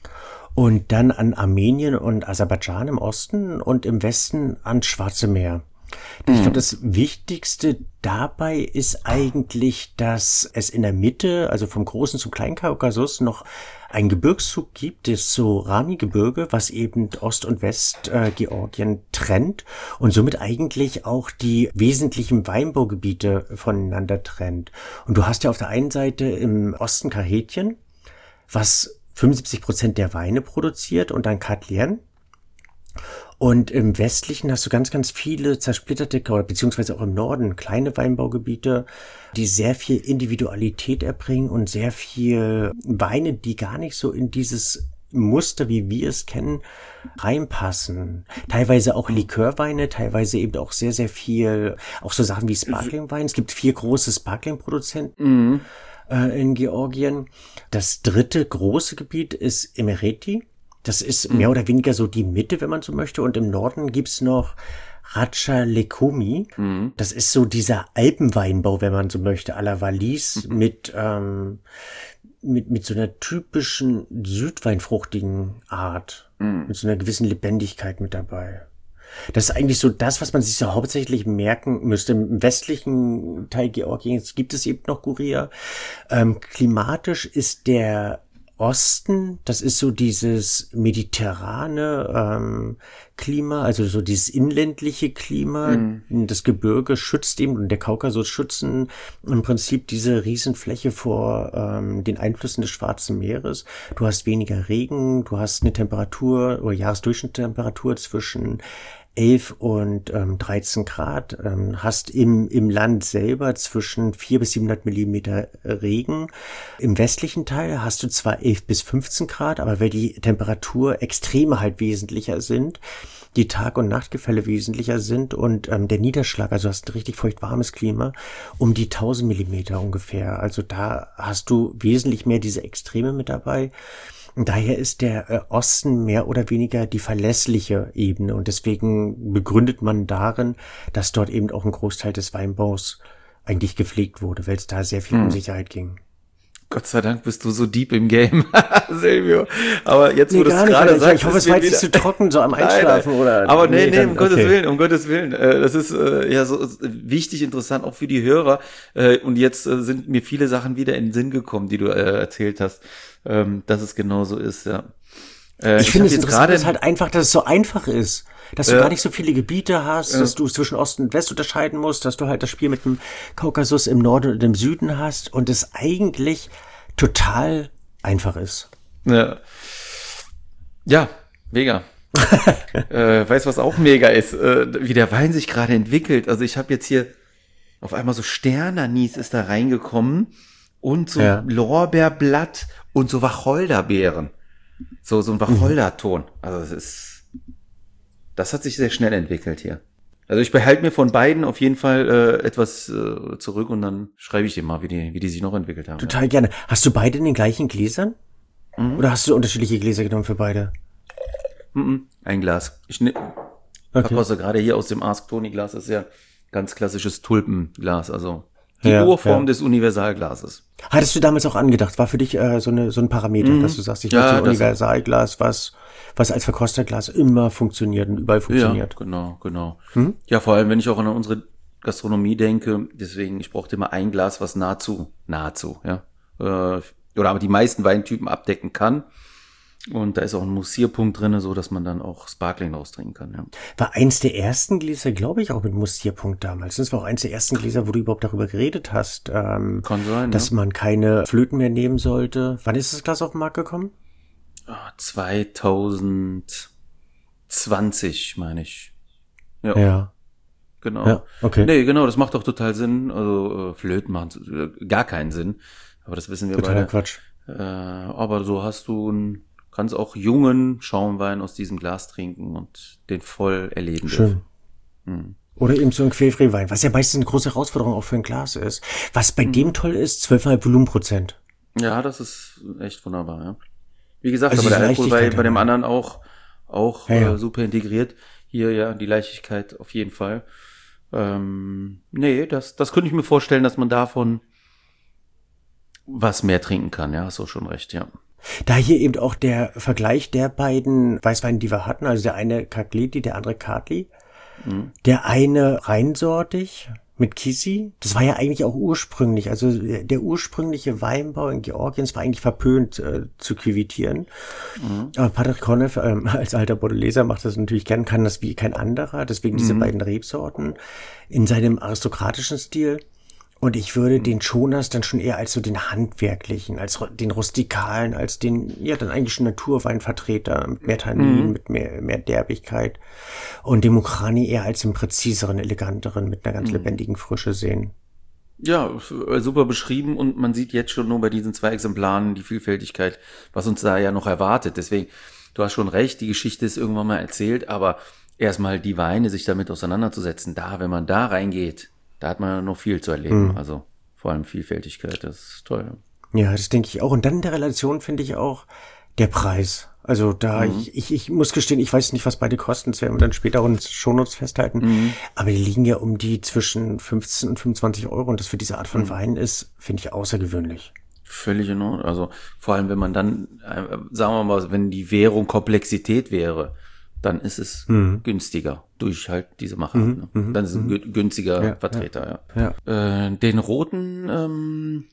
und dann an Armenien und Aserbaidschan im Osten und im Westen ans Schwarze Meer. Ich glaube, das Wichtigste dabei ist eigentlich, dass es in der Mitte, also vom Großen zum Kleinen Kaukasus, noch einen Gebirgszug gibt, das Sorani-Gebirge, was eben Ost- und West-Georgien äh, trennt und somit eigentlich auch die wesentlichen Weinbaugebiete voneinander trennt. Und du hast ja auf der einen Seite im Osten Karelien, was fünfundsiebzig Prozent der Weine produziert, und dann Katlian. Und im Westlichen hast du ganz, ganz viele zersplitterte, oder beziehungsweise auch im Norden kleine Weinbaugebiete, die sehr viel Individualität erbringen und sehr viel Weine, die gar nicht so in dieses Muster, wie wir es kennen, reinpassen. Teilweise auch Likörweine, teilweise eben auch sehr, sehr viel, auch so Sachen wie Sparklingwein. Es gibt vier große Sparkling-Produzenten. Mhm. äh, in Georgien. Das dritte große Gebiet ist Imereti. Das ist mehr oder weniger so die Mitte, wenn man so möchte. Und im Norden gibt's noch Ratchalekumi. Mhm. Das ist so dieser Alpenweinbau, wenn man so möchte, à la Wallis, mhm. mit, ähm, mit, mit so einer typischen südweinfruchtigen Art. Mhm. Mit so einer gewissen Lebendigkeit mit dabei. Das ist eigentlich so das, was man sich so hauptsächlich merken müsste. Im westlichen Teil Georgiens gibt es eben noch Guria. Ähm, klimatisch ist der Osten, das ist so dieses mediterrane ähm, Klima, also so dieses inländliche Klima. Mhm. Das Gebirge schützt eben und der Kaukasus schützen im Prinzip diese Riesenfläche vor ähm, den Einflüssen des Schwarzen Meeres. Du hast weniger Regen, du hast eine Temperatur oder Jahresdurchschnittstemperatur zwischen elf und ähm, dreizehn Grad, ähm, hast im im Land selber zwischen vier bis siebenhundert Millimeter Regen. Im westlichen Teil hast du zwar elf bis fünfzehn Grad, aber weil die Temperaturextreme halt wesentlicher sind, die Tag- und Nachtgefälle wesentlicher sind und ähm, der Niederschlag, also hast ein richtig feucht warmes Klima, um die tausend Millimeter ungefähr. Also da hast du wesentlich mehr diese Extreme mit dabei. Und daher ist der äh, Osten mehr oder weniger die verlässliche Ebene und deswegen begründet man darin, dass dort eben auch ein Großteil des Weinbaus eigentlich gepflegt wurde, weil es da sehr viel hm. um Sicherheit ging. Gott sei Dank bist du so deep im Game, Silvio. Aber jetzt, wo nee, du es gerade sagst, ich hoffe, es war jetzt nicht zu trocken, so am Einschlafen nein, oder. Aber nee, nee, dann, um Gottes okay. Willen, um Gottes Willen. Das ist äh, ja so wichtig, interessant auch für die Hörer. Äh, und jetzt äh, sind mir viele Sachen wieder in den Sinn gekommen, die du äh, erzählt hast, ähm, dass es genau so ist. Ja. Äh, ich, ich finde es interessant, ist halt einfach, dass es so einfach ist. Dass du ja. gar nicht so viele Gebiete hast, ja. dass du zwischen Ost und West unterscheiden musst, dass du halt das Spiel mit dem Kaukasus im Norden und im Süden hast und es eigentlich total einfach ist. Ja, ja, mega. äh, weißt du, was auch mega ist? Äh, wie der Wein sich gerade entwickelt. Also ich habe jetzt hier auf einmal so Sternanis ist da reingekommen und so ja. Lorbeerblatt und so Wacholderbeeren. So, so ein Wacholderton. Also es ist, das hat sich sehr schnell entwickelt hier. Also ich behalte mir von beiden auf jeden Fall äh, etwas äh, zurück und dann schreibe ich dir mal, wie die, wie die sich noch entwickelt haben. Total ja. gerne. Hast du beide in den gleichen Gläsern? Mhm. Oder hast du unterschiedliche Gläser genommen für beide? Mhm. Ein Glas. Ich ne, okay. verkoste gerade hier aus dem Ask Tony Glas. Das ist ja ganz klassisches Tulpenglas. Also die ja, Urform ja. des Universalglases. Hattest du damals auch angedacht? War für dich äh, so eine so ein Parameter, mhm. dass du sagst, ich ja, möchte ein Universalglas, was was als Verkosterglas immer funktioniert und überall funktioniert. Ja, genau, genau. Hm? Ja, vor allem, wenn ich auch an unsere Gastronomie denke, deswegen, ich brauchte immer ein Glas, was nahezu, nahezu, ja, äh, oder aber die meisten Weintypen abdecken kann. Und da ist auch ein Mussierpunkt drin, so dass man dann auch Sparkling raustrinken kann, ja. War eins der ersten Gläser, glaube ich, auch mit Mussierpunkt damals. Das war auch eins der ersten Gläser, wo du überhaupt darüber geredet hast, ähm, kann sein, dass ja. man keine Flöten mehr nehmen sollte. Wann ist das Glas auf den Markt gekommen? zweitausendzwanzig, meine ich. Ja. ja. Genau. Ja, okay. Nee, genau, das macht doch total Sinn. Also, äh, Flöten machen äh, gar keinen Sinn. Aber das wissen wir Totaler beide. Quatsch. Äh, aber so hast du ein, kannst auch jungen Schaumwein aus diesem Glas trinken und den voll erleben Schön. dürfen. Hm. Oder eben so ein Quellfrei-Wein, was ja meistens eine große Herausforderung auch für ein Glas ist. Was bei hm. dem toll ist, zwölf Komma fünf Volumenprozent. Ja, das ist echt wunderbar, ja. Wie gesagt, also aber der Alkohol bei, bei dem anderen auch, auch ja, ja. Äh, super integriert. Hier ja die Leichtigkeit auf jeden Fall. Ähm, nee, das, das könnte ich mir vorstellen, dass man davon was mehr trinken kann. Ja, hast du schon recht, ja. Da hier eben auch der Vergleich der beiden Weißweine, die wir hatten, also der eine Caglieti, der andere Cadli. Mhm. Der eine reinsortig mit Kisi, das war ja eigentlich auch ursprünglich, also der ursprüngliche Weinbau in Georgien war eigentlich verpönt äh, zu quivitieren. Mhm. Aber Patrick Konev ähm, als alter Bordeleser macht das natürlich gern, kann das wie kein anderer, deswegen diese mhm. beiden Rebsorten in seinem aristokratischen Stil. Und ich würde den Schonas dann schon eher als so den handwerklichen, als den rustikalen, als den, ja, dann eigentlich schon Naturweinvertreter mit mehr Tannin, mhm. mit mehr, mehr Derbigkeit. Und den Mokrani eher als den präziseren, eleganteren, mit einer ganz mhm. lebendigen Frische sehen. Ja, super beschrieben und man sieht jetzt schon nur bei diesen zwei Exemplaren die Vielfältigkeit, was uns da ja noch erwartet. Deswegen, du hast schon recht, die Geschichte ist irgendwann mal erzählt, aber erstmal die Weine, sich damit auseinanderzusetzen, da, wenn man da reingeht, da hat man noch viel zu erleben. Mhm. Also vor allem Vielfältigkeit, das ist toll. Ja, das denke ich auch. Und dann in der Relation finde ich auch der Preis. Also da, mhm. ich, ich, ich muss gestehen, ich weiß nicht, was beide kosten, das werden wir dann später auch in den Shownotes festhalten. Mhm. Aber die liegen ja um die zwischen fünfzehn und fünfundzwanzig Euro und das für diese Art von mhm. Wein ist, finde ich außergewöhnlich. Völlig in Ordnung. Also vor allem, wenn man dann, äh, sagen wir mal, wenn die Währung Komplexität wäre, dann ist es mhm. günstiger durch halt diese Machart. Mhm. Ne? Dann ist es ein günstiger ja, Vertreter, ja. ja. ja. Äh, den roten, ähm,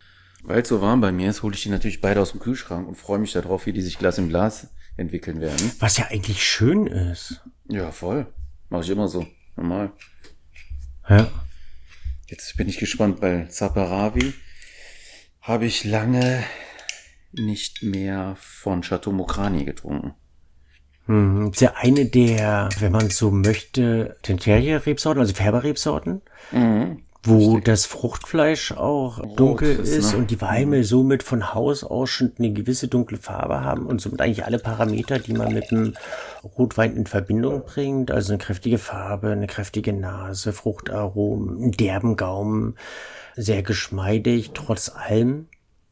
Weil es so warm bei mir ist, hole ich die natürlich beide aus dem Kühlschrank und freue mich darauf, wie die sich Glas im Glas entwickeln werden. Was ja eigentlich schön ist. Ja, voll. Mache ich immer so. Normal. Ja. Jetzt bin ich gespannt, weil Saperavi habe ich lange nicht mehr von Chateau Mokrani getrunken. Hm, ist ja eine der, wenn man so möchte, Terrier-Rebsorten, also Färberrebsorten, Mhm. wo Richtig. das Fruchtfleisch auch dunkel ist, ist ne? und die Weine somit von Haus aus schon eine gewisse dunkle Farbe haben und somit eigentlich alle Parameter, die man mit einem Rotwein in Verbindung bringt, also eine kräftige Farbe, eine kräftige Nase, Fruchtaromen, einen derben Gaumen, sehr geschmeidig, trotz allem.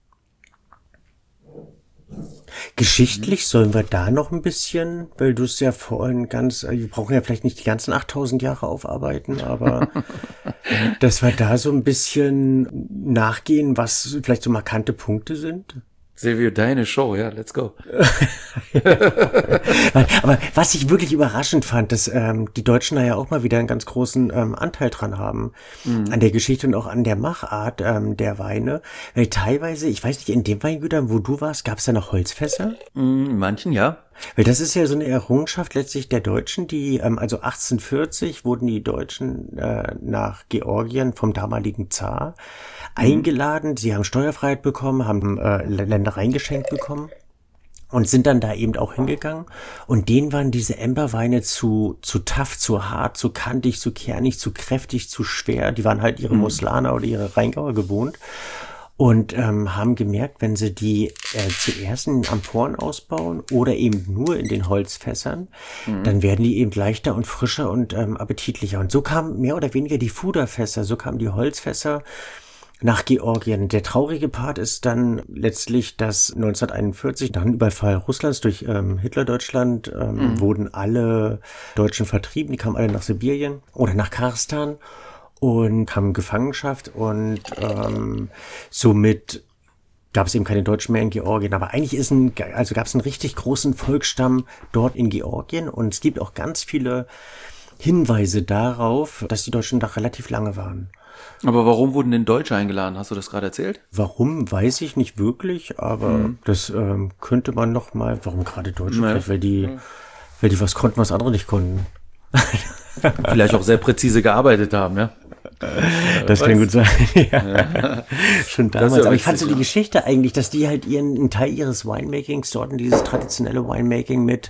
Geschichtlich sollen wir da noch ein bisschen, weil du es ja vorhin ganz, wir brauchen ja vielleicht nicht die ganzen achttausend Jahre aufarbeiten, aber dass wir da so ein bisschen nachgehen, was vielleicht so markante Punkte sind. Silvio, deine Show, ja, let's go. Aber was ich wirklich überraschend fand, dass ähm, die Deutschen da ja auch mal wieder einen ganz großen ähm, Anteil dran haben, mhm. an der Geschichte und auch an der Machart ähm, der Weine. Weil teilweise, ich weiß nicht, in den Weingütern, wo du warst, gab es da noch Holzfässer? In manchen, ja. Weil das ist ja so eine Errungenschaft letztlich der Deutschen, die, ähm, also achtzehnhundert wurden die Deutschen äh, nach Georgien vom damaligen Zar eingeladen, sie haben Steuerfreiheit bekommen, haben äh, Ländereien geschenkt bekommen und sind dann da eben auch hingegangen und denen waren diese Emberweine zu zu tough, zu hart, zu kantig, zu kernig, zu kräftig, zu schwer. Die waren halt ihre Moslaner oder ihre Rheingauer gewohnt und ähm, haben gemerkt, wenn sie die äh, zuerst in Amphoren ausbauen oder eben nur in den Holzfässern, mhm. dann werden die eben leichter und frischer und ähm, appetitlicher. Und so kamen mehr oder weniger die Fuderfässer, so kamen die Holzfässer nach Georgien. Der traurige Part ist dann letztlich, dass neunzehnhunderteinundvierzig nach dem Überfall Russlands durch ähm, Hitlerdeutschland ähm, mhm. wurden alle Deutschen vertrieben. Die kamen alle nach Sibirien oder nach Kasachstan und haben Gefangenschaft und ähm, somit gab es eben keine Deutschen mehr in Georgien. Aber eigentlich ist ein, also gab es einen richtig großen Volksstamm dort in Georgien und es gibt auch ganz viele Hinweise darauf, dass die Deutschen da relativ lange waren. Aber warum wurden denn Deutsche eingeladen? Hast du das gerade erzählt? Warum, weiß ich nicht wirklich, aber mhm. das ähm, könnte man noch mal, warum gerade Deutsche? Nee. Vielleicht, weil die, weil die was konnten, was andere nicht konnten. Vielleicht auch sehr präzise gearbeitet haben, ja? Das kann gut sein, ja. Schon damals. Ja aber ich fand so witzig, die Geschichte eigentlich, dass die halt ihren, einen Teil ihres Winemakings dort in dieses traditionelle Winemaking mit,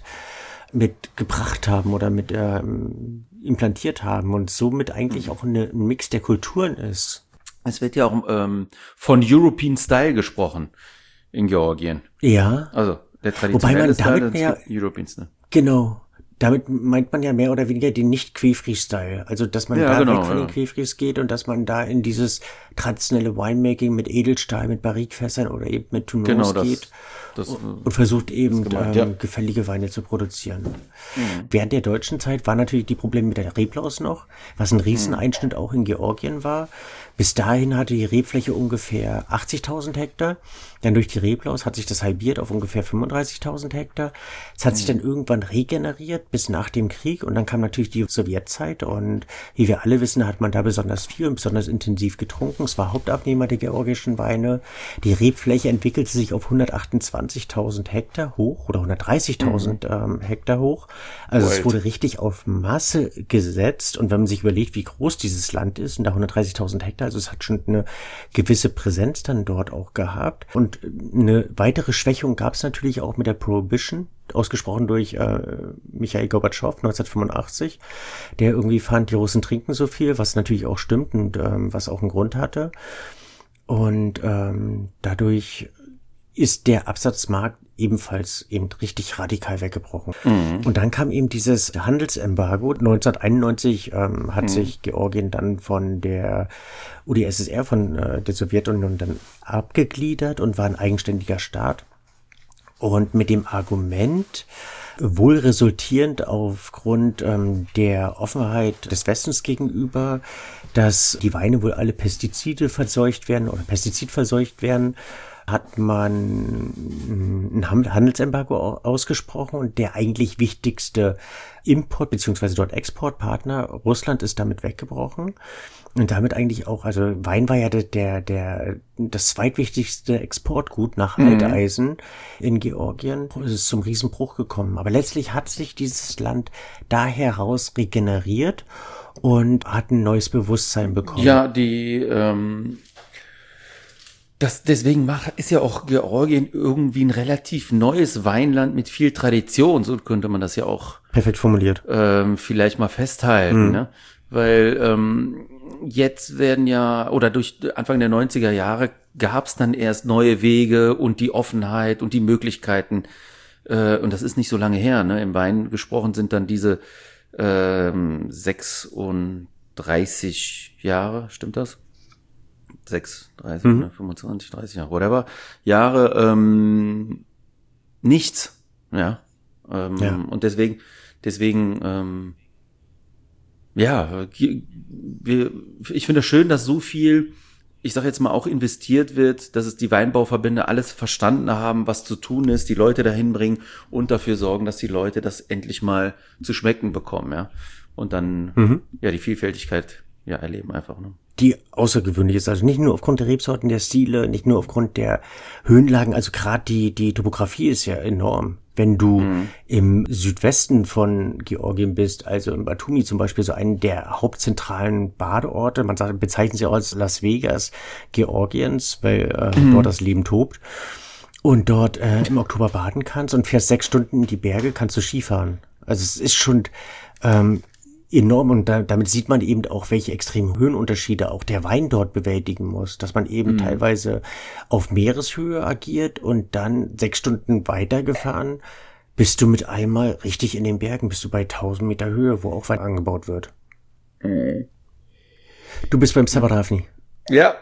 mit gebracht haben oder mit, ähm, implantiert haben und somit eigentlich auch eine, ein Mix der Kulturen ist. Es wird ja auch ähm, von European Style gesprochen in Georgien. Ja. Also der Wobei traditionelle man Style damit mehr, und European Style. Genau. Damit meint man ja mehr oder weniger den Nicht-Quefri-Style. Also, dass man Ja, da genau, weg von ja. den Quefris geht und dass man da in dieses traditionelle Winemaking mit Edelstahl, mit Barrikfässern oder eben mit Tonneaus Genau, das, geht. das, Und versucht eben gemeint, ähm, ja. gefällige Weine zu produzieren. Mhm. Während der deutschen Zeit waren natürlich die Probleme mit der Reblaus noch, was ein Rieseneinschnitt auch in Georgien war. Bis dahin hatte die Rebfläche ungefähr achtzigtausend Hektar. Dann durch die Reblaus hat sich das halbiert auf ungefähr fünfunddreißigtausend Hektar. Es hat sich dann irgendwann regeneriert bis nach dem Krieg und dann kam natürlich die Sowjetzeit und wie wir alle wissen, hat man da besonders viel und besonders intensiv getrunken. Es war Hauptabnehmer der georgischen Weine. Die Rebfläche entwickelte sich auf hundertachtundzwanzigtausend Hektar hoch oder hundertdreißigtausend mhm. ähm, Hektar hoch. Also Wild. Es wurde richtig auf Masse gesetzt und wenn man sich überlegt, wie groß dieses Land ist und da hundertdreißigtausend Hektar, also es hat schon eine gewisse Präsenz dann dort auch gehabt. Und eine weitere Schwächung gab es natürlich auch mit der Prohibition, ausgesprochen durch äh, Michail Gorbatschow neunzehnhundertfünfundachtzig, der irgendwie fand, die Russen trinken so viel, was natürlich auch stimmt und ähm, was auch einen Grund hatte. Und ähm, dadurch ist der Absatzmarkt ebenfalls eben richtig radikal weggebrochen. Mhm. Und dann kam eben dieses Handelsembargo. neunzehnhunderteinundneunzig ähm, hat mhm. sich Georgien dann von der U d S S R, von äh, der Sowjetunion dann abgegliedert und war ein eigenständiger Staat. Und mit dem Argument, wohl resultierend aufgrund ähm, der Offenheit des Westens gegenüber, dass die Weine wohl alle Pestizide verseucht werden oder pestizidverseucht werden, hat man ein Handelsembargo ausgesprochen und der eigentlich wichtigste Import- bzw. dort Exportpartner, Russland, ist damit weggebrochen. Und damit eigentlich auch, also Wein war ja der, der, der das zweitwichtigste Exportgut nach mhm. Alteisen in Georgien. Es ist zum Riesenbruch gekommen. Aber letztlich hat sich dieses Land da heraus regeneriert und hat ein neues Bewusstsein bekommen. Ja, die, ähm, das, deswegen macht, ist ja auch Georgien irgendwie ein relativ neues Weinland mit viel Tradition. So könnte man das ja auch perfekt formuliert. Ähm, vielleicht mal festhalten, mhm. ne? Weil, ähm, jetzt werden ja, oder durch Anfang der neunziger Jahre gab es dann erst neue Wege und die Offenheit und die Möglichkeiten. Äh, und das ist nicht so lange her, ne? Im Wein gesprochen sind dann diese ähm, sechsunddreißig Jahre, stimmt das? sechs, dreißig, mhm. ne, fünfundzwanzig, dreißig Jahre, whatever. Jahre, ähm, nichts, ja. Ähm, ja. Und deswegen, deswegen, ähm, ja, wir, ich finde es schön, dass so viel, ich sage jetzt mal, auch investiert wird, dass es die Weinbauverbände alles verstanden haben, was zu tun ist, die Leute dahin bringen und dafür sorgen, dass die Leute das endlich mal zu schmecken bekommen, ja. Und dann, mhm. ja, die Vielfältigkeit, ja, erleben einfach, ne. Die außergewöhnlich ist, also nicht nur aufgrund der Rebsorten, der Stile, nicht nur aufgrund der Höhenlagen, also gerade die, die Topografie ist ja enorm. Wenn du mhm. im Südwesten von Georgien bist, also in Batumi zum Beispiel, so einen der hauptzentralen Badeorte, man sagt, bezeichnet sie auch als Las Vegas Georgiens, weil äh, mhm. dort das Leben tobt, und dort äh, im Oktober baden kannst und fährst sechs Stunden in die Berge, kannst du Skifahren. Also es ist schon ähm, enorm, und da, damit sieht man eben auch, welche extremen Höhenunterschiede auch der Wein dort bewältigen muss, dass man eben mhm. teilweise auf Meereshöhe agiert und dann sechs Stunden weitergefahren, bist du mit einmal richtig in den Bergen, bist du bei tausend Meter Höhe, wo auch Wein angebaut wird. Mhm. Du bist beim Sabaravni. Ja,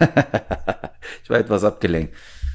ich war etwas abgelenkt.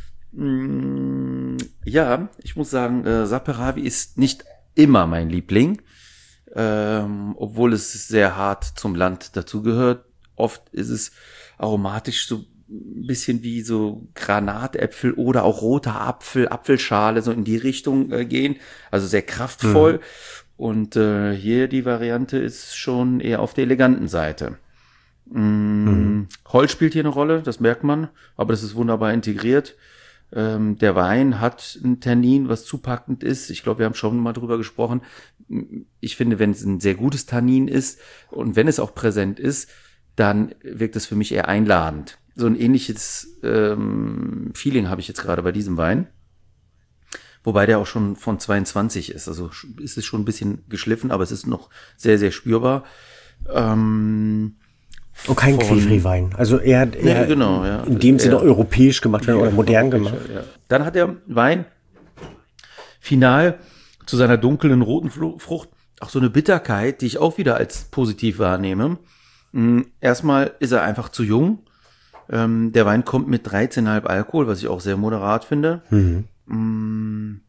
Ja, ich muss sagen, äh, Saperavi ist nicht immer mein Liebling. Ähm, obwohl es sehr hart zum Land dazugehört. Oft ist es aromatisch so ein bisschen wie so Granatäpfel oder auch roter Apfel, Apfelschale, so in die Richtung äh, gehen. Also sehr kraftvoll. Mhm. Und äh, hier die Variante ist schon eher auf der eleganten Seite. Mm, mhm. Holz spielt hier eine Rolle, das merkt man, aber das ist wunderbar integriert. Ähm, der Wein hat ein Tannin, was zupackend ist. Ich glaube, wir haben schon mal drüber gesprochen. Ich finde, wenn es ein sehr gutes Tannin ist und wenn es auch präsent ist, dann wirkt es für mich eher einladend. So ein ähnliches ähm, Feeling habe ich jetzt gerade bei diesem Wein. Wobei der auch schon von zweiundzwanzig ist. Also ist es schon ein bisschen geschliffen, aber es ist noch sehr, sehr spürbar. Ähm, Und kein Cuvée-Wein. Also eher, eher ja, genau, ja. in dem Sinne europäisch gemacht werden oder modern gemacht. Ja. Dann hat der Wein final zu seiner dunklen roten Frucht auch so eine Bitterkeit, die ich auch wieder als positiv wahrnehme. Erstmal ist er einfach zu jung. Der Wein kommt mit dreizehn Komma fünf Alkohol, was ich auch sehr moderat finde. Mhm.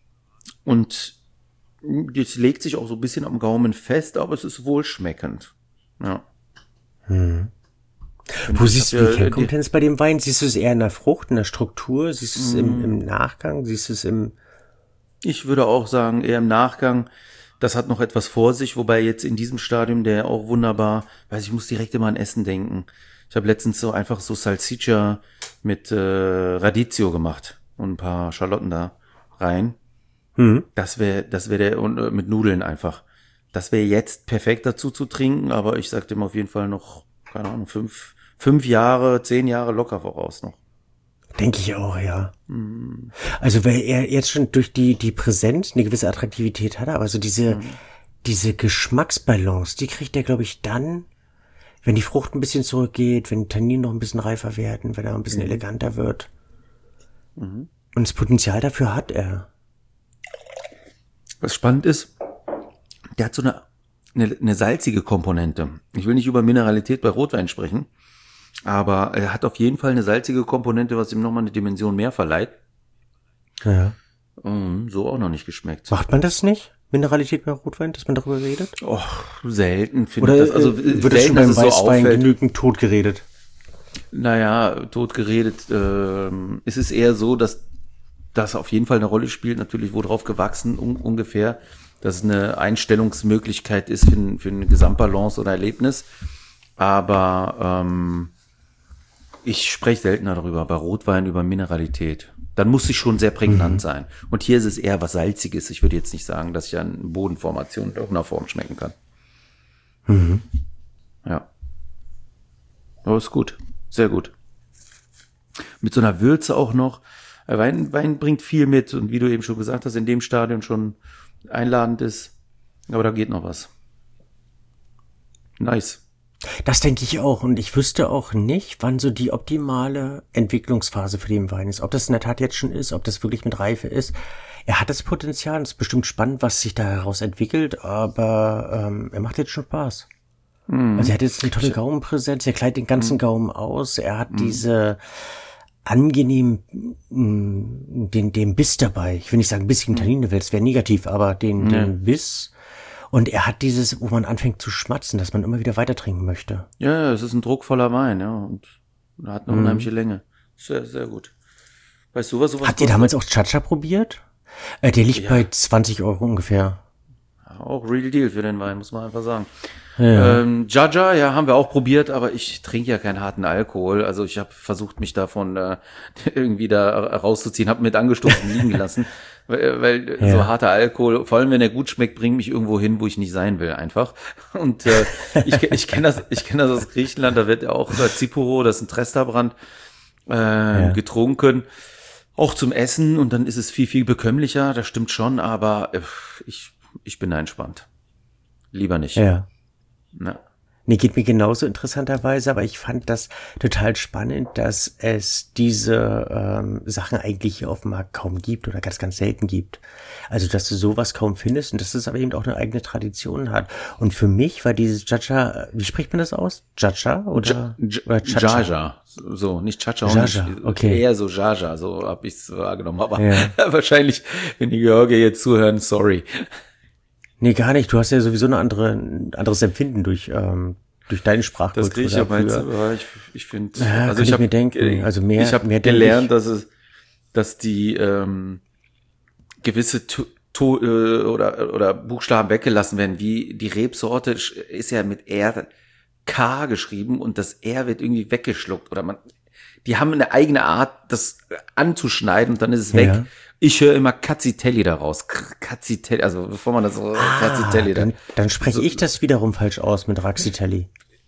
Und das legt sich auch so ein bisschen am Gaumen fest, aber es ist wohlschmeckend. Ja. Hm. Wo siehst du die Kernkompetenz bei dem Wein? Siehst du es eher in der Frucht, in der Struktur? Siehst du es mm. im, im Nachgang? Siehst du es im... Ich würde auch sagen, eher im Nachgang. Das hat noch etwas vor sich, wobei jetzt in diesem Stadium der auch wunderbar, weiß ich, muss direkt immer an Essen denken. Ich habe letztens so einfach so Salsiccia mit äh, Radicchio gemacht und ein paar Schalotten da rein. Hm. Das wäre, das wäre der, und äh, mit Nudeln einfach. Das wäre jetzt perfekt dazu zu trinken, aber ich sag dem auf jeden Fall noch, keine Ahnung, fünf, fünf Jahre, zehn Jahre locker voraus noch. Denke ich auch, ja. Mm. Also weil er jetzt schon durch die die Präsenz eine gewisse Attraktivität hat, aber so diese mm. diese Geschmacksbalance, die kriegt er, glaube ich, dann, wenn die Frucht ein bisschen zurückgeht, wenn die Tanninen noch ein bisschen reifer werden, wenn er ein bisschen mm. eleganter wird. Mm. Und das Potenzial dafür hat er. Was spannend ist, der hat so eine, eine, eine salzige Komponente. Ich will nicht über Mineralität bei Rotwein sprechen, aber er hat auf jeden Fall eine salzige Komponente, was ihm nochmal eine Dimension mehr verleiht. Ja. Mm, so auch noch nicht geschmeckt. Macht man das nicht? Mineralität bei Rotwein, dass man darüber redet? Oh, selten finde ich das. Also wird es schon beim Weißwein so genügend tot geredet? Naja, tot geredet, ähm, es ist eher so, dass das auf jeden Fall eine Rolle spielt, natürlich worauf gewachsen un- ungefähr, dass es eine Einstellungsmöglichkeit ist für, für eine Gesamtbalance oder Erlebnis. Aber ähm, ich spreche seltener darüber, bei Rotwein über Mineralität. Dann muss sie schon sehr prägnant mhm. sein. Und hier ist es eher was Salziges. Ich würde jetzt nicht sagen, dass ich an Bodenformation in irgendeiner Form schmecken kann. Mhm. Ja. Aber ist gut. Sehr gut. Mit so einer Würze auch noch. Wein, Wein bringt viel mit. Und wie du eben schon gesagt hast, in dem Stadion schon einladend ist. Aber da geht noch was. Nice. Das denke ich auch. Und ich wüsste auch nicht, wann so die optimale Entwicklungsphase für den Wein ist. Ob das in der Tat jetzt schon ist, ob das wirklich mit Reife ist. Er hat das Potenzial. Es ist bestimmt spannend, was sich da heraus entwickelt. Aber ähm, er macht jetzt schon Spaß. Mm. Also er hat jetzt eine tolle Gaumenpräsenz. Er kleidet den ganzen mm. Gaumen aus. Er hat mm. diese angenehm mh, den, den Biss dabei. Ich will nicht sagen bissigen Tannine, weil es wäre negativ, aber den, ja. den Biss. Und er hat dieses, wo man anfängt zu schmatzen, dass man immer wieder weiter trinken möchte. Ja, es ist ein druckvoller Wein, ja. Und er hat eine mhm. unheimliche Länge. Sehr, sehr gut. Weißt du, was sowas Habt ihr damals auch Chacha probiert? Äh, der liegt ja. bei zwanzig Euro ungefähr. Ja, auch Real Deal für den Wein, muss man einfach sagen. Ja. Ähm, Jaja, ja, haben wir auch probiert, aber ich trinke ja keinen harten Alkohol. Also ich habe versucht, mich davon äh, irgendwie da rauszuziehen, habe mit angestoßen liegen gelassen, weil, weil ja. so harter Alkohol, vor allem wenn er gut schmeckt, bringt mich irgendwo hin, wo ich nicht sein will, einfach. Und äh, ich, ich kenne das, ich kenne das aus Griechenland. Da wird ja auch äh, Tsipuro, das ist ein Tresterbrand, äh, ja. getrunken, auch zum Essen. Und dann ist es viel viel bekömmlicher. Das stimmt schon, aber äh, ich ich bin da entspannt. Lieber nicht. Ja. Ja. Nee, geht mir genauso interessanterweise, aber ich fand das total spannend, dass es diese ähm, Sachen eigentlich hier auf dem Markt kaum gibt oder ganz, ganz selten gibt. Also, dass du sowas kaum findest und dass es aber eben auch eine eigene Tradition hat. Und für mich war dieses Chacha, wie spricht man das aus? Chacha oder, J- oder Chacha? Jaja. So, nicht Chacha, Jaja, nicht, okay. Eher so Jaja, so habe ich es wahrgenommen. Aber ja. wahrscheinlich, wenn die Georgier jetzt zuhören, sorry. Nee, gar nicht. Du hast ja sowieso eine andere, ein anderes Empfinden durch, ähm, durch deine Sprachkultur. Das kriege ich ja meinst du, aber ich, ich finde, ja, also ich, ich habe mir denken, also mehr, ich habe mehr gelernt, ich. dass es, dass die ähm, gewisse to, to, äh, oder oder Buchstaben weggelassen werden, wie die Rebsorte ist ja mit R K geschrieben und das R wird irgendwie weggeschluckt oder man, die haben eine eigene Art, das anzuschneiden und dann ist es weg. Ja. Ich höre immer Cazzitelli daraus. Cazzitelli, also bevor man das so ah, Cazzitelli dann, dann spreche so, ich das wiederum falsch aus mit Raxitelli.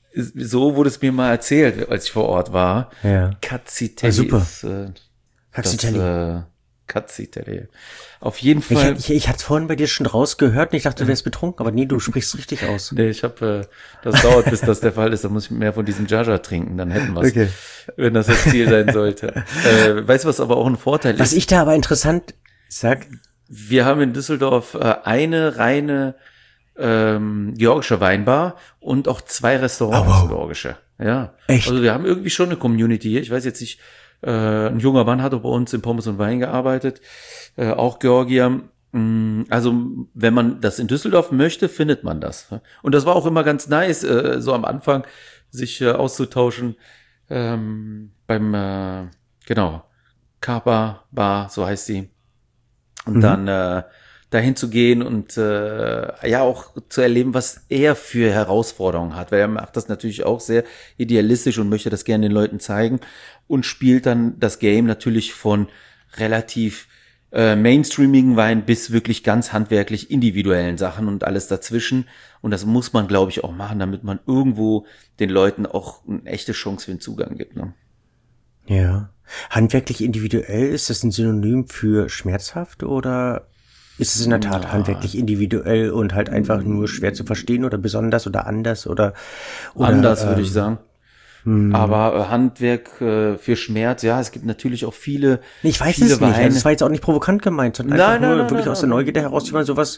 So wurde es mir mal erzählt, als ich vor Ort war. Ja. Cazzitelli. Ah, super. Ist, äh, Cazzitelli. Das, äh, Cazzitelli. Auf jeden Fall. Ich, ich, ich hatte es vorhin bei dir schon rausgehört und ich dachte, du wärst betrunken, aber nee, du sprichst richtig aus. Nee, ich habe, äh, das dauert, bis das der Fall ist. Da muss ich mehr von diesem Jaja trinken, dann hätten wir es. Okay. Wenn das das Ziel sein sollte. äh, weißt du, was aber auch ein Vorteil was ist? Was ich da aber interessant sag. Wir haben in Düsseldorf äh, eine reine ähm, georgische Weinbar und auch zwei Restaurants oh, wow. georgische. Ja. Echt? Also wir haben irgendwie schon eine Community hier. Ich weiß jetzt nicht, äh, ein junger Mann hat auch bei uns in Pommes und Wein gearbeitet, äh, auch Georgier. Also wenn man das in Düsseldorf möchte, findet man das. Und das war auch immer ganz nice, äh, so am Anfang sich äh, auszutauschen ähm, beim, äh, genau, Kapa Bar, so heißt sie. Und mhm. dann äh, dahin zu gehen und äh, ja auch zu erleben, was er für Herausforderungen hat. Weil er macht das natürlich auch sehr idealistisch und möchte das gerne den Leuten zeigen und spielt dann das Game natürlich von relativ äh, mainstreamigen Wein bis wirklich ganz handwerklich individuellen Sachen und alles dazwischen. Und das muss man, glaube ich, auch machen, damit man irgendwo den Leuten auch eine echte Chance für den Zugang gibt. Ne? Ja. Handwerklich individuell, ist das ein Synonym für schmerzhaft oder ist es in der Tat ja. handwerklich individuell und halt einfach nur schwer zu verstehen oder besonders oder anders oder, oder anders ähm, würde ich sagen. Hm. Aber äh, Handwerk äh, für Schmerz, ja, es gibt natürlich auch viele Ich weiß viele es nicht, Weine. also es war jetzt auch nicht provokant gemeint, sondern nein, einfach nein, nur nein, wirklich nein, aus der nein. Neugierde heraus, wie man sowas.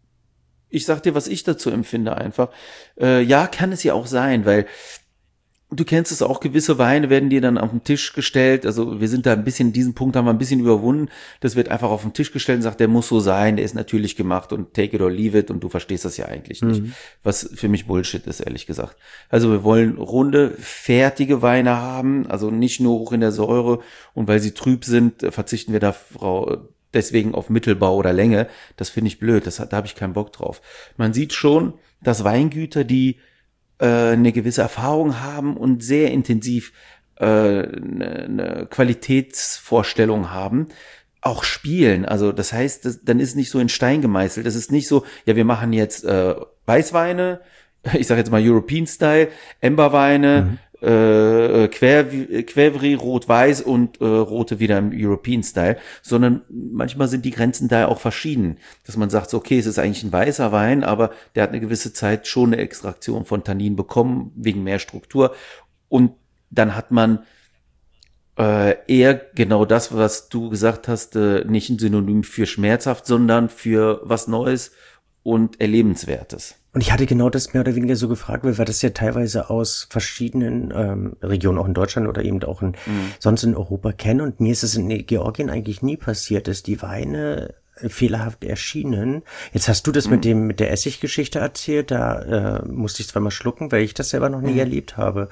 Ich sag dir, was ich dazu empfinde einfach. Äh, ja, kann es ja auch sein, weil du kennst es auch, gewisse Weine werden dir dann auf den Tisch gestellt. Also wir sind da ein bisschen, diesen Punkt haben wir ein bisschen überwunden. Das wird einfach auf den Tisch gestellt und sagt, der muss so sein, der ist natürlich gemacht und take it or leave it und du verstehst das ja eigentlich nicht. Mhm. Was für mich Bullshit ist, ehrlich gesagt. Also wir wollen runde, fertige Weine haben, also nicht nur hoch in der Säure und weil sie trüb sind, verzichten wir da Frau deswegen auf Mittelbau oder Länge. Das finde ich blöd, das, da habe ich keinen Bock drauf. Man sieht schon, dass Weingüter, die eine gewisse Erfahrung haben und sehr intensiv äh, eine, eine Qualitätsvorstellung haben, auch spielen. Also das heißt, das, dann ist nicht so in Stein gemeißelt. Das ist nicht so, ja, wir machen jetzt äh, Weißweine, ich sage jetzt mal European Style, Amberweine, mhm. äh, Quevri, Rot-Weiß und äh, Rote wieder im European Style, sondern manchmal sind die Grenzen da auch verschieden, dass man sagt, so, okay, es ist eigentlich ein weißer Wein, aber der hat eine gewisse Zeit schon eine Extraktion von Tannin bekommen, wegen mehr Struktur und dann hat man äh, eher genau das, was du gesagt hast, äh, nicht ein Synonym für schmerzhaft, sondern für was Neues und Erlebenswertes. Und ich hatte genau das mehr oder weniger so gefragt, weil wir das ja teilweise aus verschiedenen ähm, Regionen, auch in Deutschland oder eben auch in, mhm. sonst in Europa kennen. Und mir ist es in Georgien eigentlich nie passiert, dass die Weine fehlerhaft erschienen. Jetzt hast du das mhm. mit dem mit der Essiggeschichte erzählt, da äh, musste ich zweimal schlucken, weil ich das selber noch nie mhm. erlebt habe.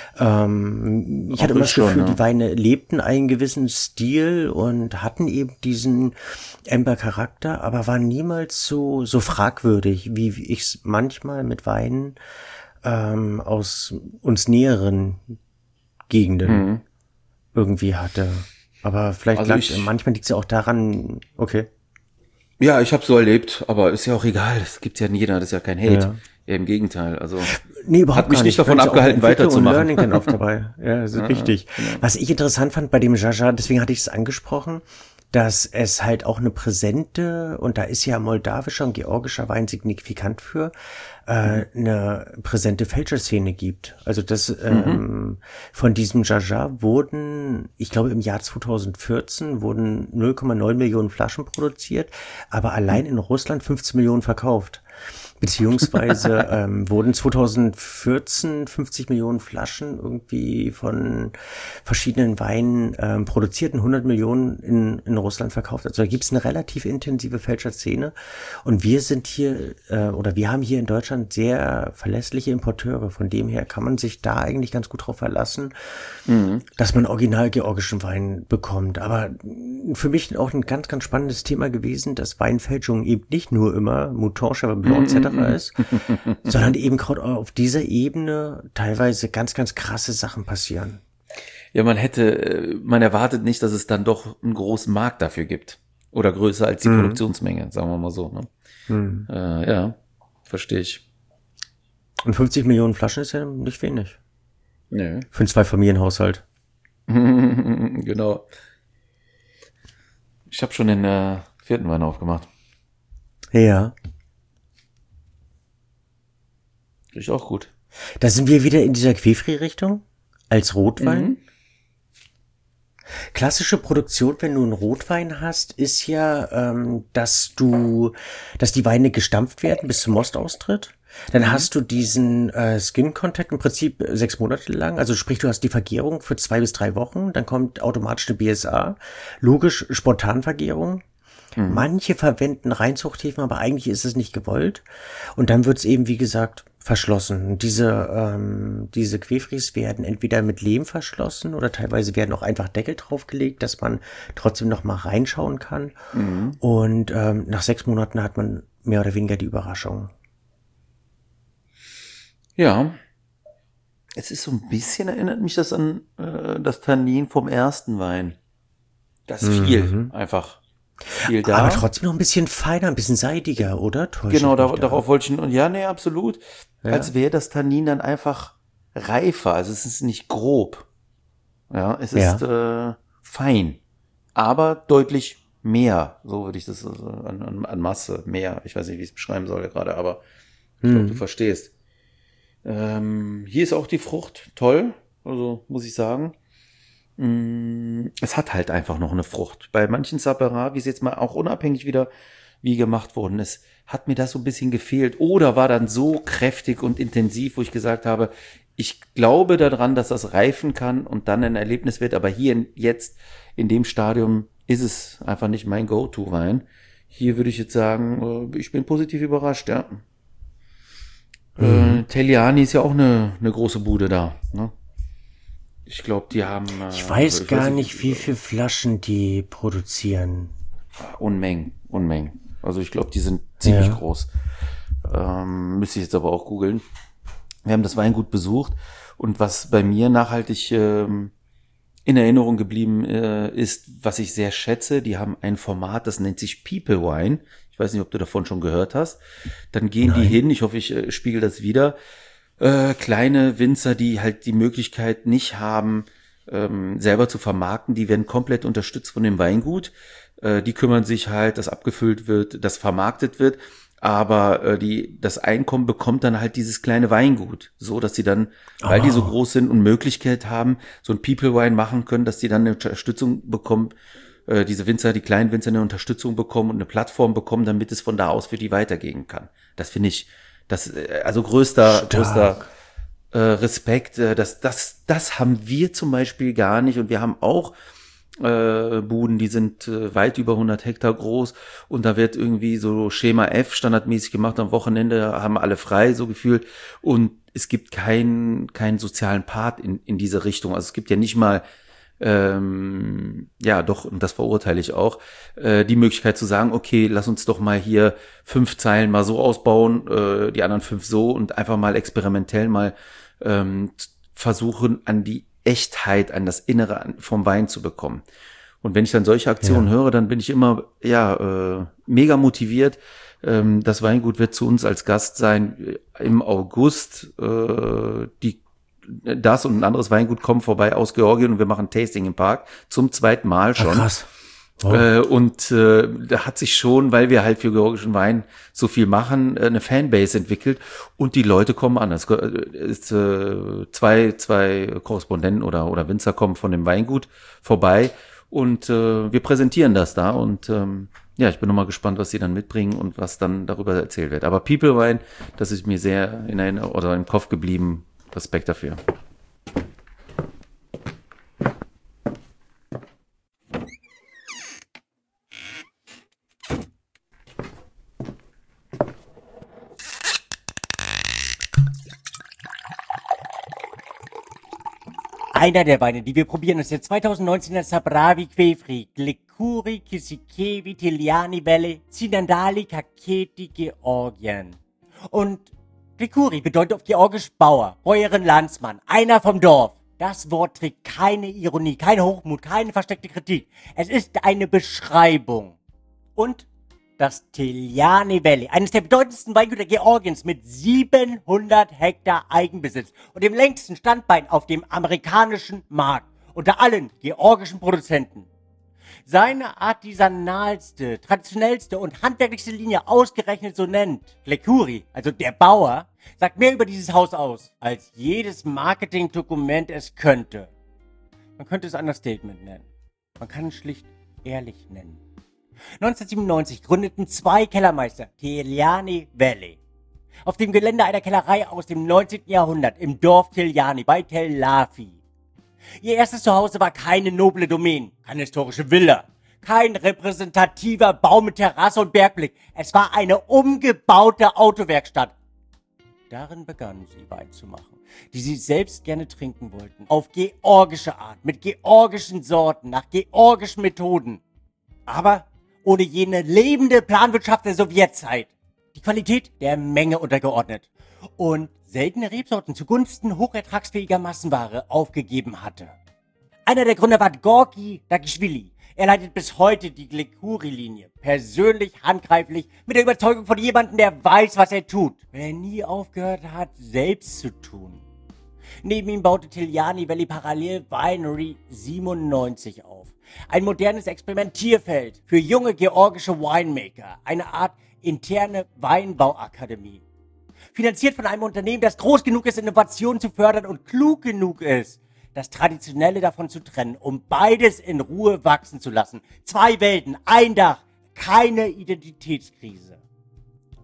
Ähm, ich Auch hatte immer das Gefühl, schon, ja. die Weine lebten einen gewissen Stil und hatten eben diesen Amber-Charakter, aber waren niemals so so fragwürdig, wie ich es manchmal mit Weinen ähm, aus uns näheren Gegenden mhm. irgendwie hatte. Aber vielleicht also lag, ich, manchmal liegt es ja auch daran, okay. Ja, ich habe so erlebt, aber ist ja auch egal. Das gibt's ja in jeder, das ist ja kein Hate. Ja. Eher im Gegenteil. Also nee, überhaupt hat mich nicht, nicht davon abgehalten, weiterzumachen. Learning dann oft dabei. Ja, das ist ja, richtig. Ja. Was ich interessant fand bei dem Jaja, deswegen hatte ich es angesprochen, dass es halt auch eine präsente, und da ist ja moldawischer und georgischer Wein signifikant für, äh, eine präsente Fälscherszene gibt. Also das mhm. ähm, von diesem Jaja wurden, ich glaube im Jahr zweitausendvierzehn wurden null Komma neun Millionen Flaschen produziert, aber allein in Russland fünfzehn Millionen verkauft. Beziehungsweise ähm, wurden zweitausendvierzehn fünfzig Millionen Flaschen irgendwie von verschiedenen Weinen ähm, produziert und hundert Millionen in, in Russland verkauft. Also da gibt es eine relativ intensive Fälscherszene. Und wir sind hier, äh, oder wir haben hier in Deutschland sehr verlässliche Importeure. Von dem her kann man sich da eigentlich ganz gut drauf verlassen, mhm. dass man original georgischen Wein bekommt. Aber für mich auch ein ganz, ganz spannendes Thema gewesen, dass Weinfälschung eben nicht nur immer Mouton, Cheval Blanc et cetera ist, sondern eben gerade auf dieser Ebene teilweise ganz, ganz krasse Sachen passieren. Ja, man hätte, man erwartet nicht, dass es dann doch einen großen Markt dafür gibt. Oder größer als die mhm. Produktionsmenge, sagen wir mal so. Ne? Mhm. Äh, ja, verstehe ich. Und fünfzig Millionen Flaschen ist ja nicht wenig. Nee. Für einen Zwei-Familien-Haushalt. Genau. Ich habe schon den äh, vierten Wein aufgemacht. Ja. Ist auch gut. Da sind wir wieder in dieser Quefri-Richtung als Rotwein. Mhm. Klassische Produktion, wenn du einen Rotwein hast, ist ja, ähm, dass du, dass die Weine gestampft werden bis zum Mostaustritt. Dann mhm. hast du diesen äh, Skin Contact im Prinzip sechs Monate lang. Also sprich, du hast die Vergärung für zwei bis drei Wochen. Dann kommt automatisch eine B S A. Logisch Spontanvergärung. Mhm. Manche verwenden Reinzuchthäfen, aber eigentlich ist es nicht gewollt. Und dann wird's eben, wie gesagt, verschlossen. Und diese ähm, diese Quefris werden entweder mit Lehm verschlossen oder teilweise werden auch einfach Deckel draufgelegt, dass man trotzdem noch mal reinschauen kann. Mhm. Und ähm, nach sechs Monaten hat man mehr oder weniger die Überraschung. Ja. Es ist so ein bisschen, erinnert mich das an äh, das Tannin vom ersten Wein. Das ist viel, mhm. einfach. Viel da. Aber trotzdem noch ein bisschen feiner, ein bisschen seidiger, oder? Täusche genau, da, darauf wollte ich, und ja, nee, absolut. Ja. Als wäre das Tannin dann einfach reifer, also es ist nicht grob. Ja, es ist ja. äh, fein, aber deutlich mehr, so würde ich das also an, an, an Masse, mehr. Ich weiß nicht, wie ich es beschreiben soll gerade, aber ich hm. glaube, du verstehst. Ähm, hier ist auch die Frucht toll, also muss ich sagen. Es hat halt einfach noch eine Frucht. Bei manchen Syrah, wie es jetzt mal auch unabhängig wieder wie gemacht worden ist, hat mir das so ein bisschen gefehlt. Oder war dann so kräftig und intensiv, wo ich gesagt habe, ich glaube daran, dass das reifen kann und dann ein Erlebnis wird, aber hier in, jetzt in dem Stadium ist es einfach nicht mein Go-To-Wein. Hier würde ich jetzt sagen, ich bin positiv überrascht, ja. Mhm. Äh, Telliani ist ja auch eine, eine große Bude da, ne? Ich glaube, die haben... Äh, ich weiß ich gar weiß nicht, wie viele Flaschen die produzieren. Unmengen, Unmengen. Also ich glaube, die sind ziemlich ja. groß. Ähm, müsste ich jetzt aber auch googeln. Wir haben das Weingut besucht und was bei mir nachhaltig ähm, in Erinnerung geblieben äh, ist, was ich sehr schätze, die haben ein Format, das nennt sich People Wine. Ich weiß nicht, ob du davon schon gehört hast. Dann gehen Nein. die hin, ich hoffe, ich äh, spiegel das wieder. Äh, kleine Winzer, die halt die Möglichkeit nicht haben, ähm, selber zu vermarkten, die werden komplett unterstützt von dem Weingut. Äh, die kümmern sich halt, dass abgefüllt wird, dass vermarktet wird. Aber äh, die das Einkommen bekommt dann halt dieses kleine Weingut, so dass sie dann, weil oh. die so groß sind und Möglichkeit haben, so ein People Wine machen können, dass die dann eine Unterstützung bekommen, äh, diese Winzer, die kleinen Winzer eine Unterstützung bekommen und eine Plattform bekommen, damit es von da aus für die weitergehen kann. Das finde ich, das äh, also größter Stark. größter äh, Respekt. Äh, das das das haben wir zum Beispiel gar nicht und wir haben auch Äh, Buden, die sind äh, weit über hundert Hektar groß und da wird irgendwie so Schema F standardmäßig gemacht, am Wochenende haben alle frei, so gefühlt, und es gibt keinen keinen sozialen Part in in diese Richtung, also es gibt ja nicht mal ähm, ja doch, und das verurteile ich auch, äh, die Möglichkeit zu sagen, okay, lass uns doch mal hier fünf Zeilen mal so ausbauen, äh, die anderen fünf so und einfach mal experimentell mal ähm, versuchen, an die Echtheit, an das Innere vom Wein zu bekommen. Und wenn ich dann solche Aktionen ja. höre, dann bin ich immer ja äh, mega motiviert. Ähm, das Weingut wird zu uns als Gast sein im August. Äh, die das und ein anderes Weingut kommen vorbei aus Georgien und wir machen Tasting im Park zum zweiten Mal schon. Ach, krass. Oh. Äh, und äh, da hat sich schon, weil wir halt für georgischen Wein so viel machen, äh, eine Fanbase entwickelt und die Leute kommen an. Es ist äh, zwei zwei Korrespondenten oder oder Winzer kommen von dem Weingut vorbei und äh, wir präsentieren das da und ähm, ja, ich bin nochmal gespannt, was sie dann mitbringen und was dann darüber erzählt wird. Aber People Wine, das ist mir sehr in Erinnerung oder im Kopf geblieben. Respekt dafür. Einer der Weine, die wir probieren, ist der zweitausendneunzehner Sabravi Quefri, Glecuri, Kisikevi, Telliani Valley, Zinandali, Kaketi, Georgien. Und Glecuri bedeutet auf Georgisch Bauer, Bäuerin, Landsmann, einer vom Dorf. Das Wort trägt keine Ironie, kein Hochmut, keine versteckte Kritik. Es ist eine Beschreibung. Und das Telliani Valley, eines der bedeutendsten Weingüter Georgiens mit siebenhundert Hektar Eigenbesitz und dem längsten Standbein auf dem amerikanischen Markt unter allen georgischen Produzenten. Seine artisanalste, traditionellste und handwerklichste Linie ausgerechnet so nennt, Glecuri, also der Bauer, sagt mehr über dieses Haus aus, als jedes Marketingdokument es könnte. Man könnte es Understatement nennen. Man kann es schlicht ehrlich nennen. neunzehnhundertsiebenundneunzig gründeten zwei Kellermeister Telliani Valley auf dem Gelände einer Kellerei aus dem neunzehnten Jahrhundert im Dorf Telliani bei Tel Lafi. Ihr erstes Zuhause war keine noble Domain, keine historische Villa, kein repräsentativer Bau mit Terrasse und Bergblick. Es war eine umgebaute Autowerkstatt. Darin begannen sie Wein zu machen, die sie selbst gerne trinken wollten, auf georgische Art, mit georgischen Sorten, nach georgischen Methoden. Aber ohne jene lebende Planwirtschaft der Sowjetzeit. Die Qualität der Menge untergeordnet und seltene Rebsorten zugunsten hochertragsfähiger Massenware aufgegeben hatte. Einer der Gründer war Gorki Dagischwili. Er leitet bis heute die Glecuri-Linie, persönlich, handgreiflich, mit der Überzeugung von jemandem, der weiß, was er tut, weil er nie aufgehört hat, selbst zu tun. Neben ihm baute Telliani Valley parallel Winery siebenundneunzig auf. Ein modernes Experimentierfeld für junge georgische Winemaker, eine Art interne Weinbauakademie. Finanziert von einem Unternehmen, das groß genug ist, Innovationen zu fördern und klug genug ist, das Traditionelle davon zu trennen, um beides in Ruhe wachsen zu lassen. Zwei Welten, ein Dach, keine Identitätskrise.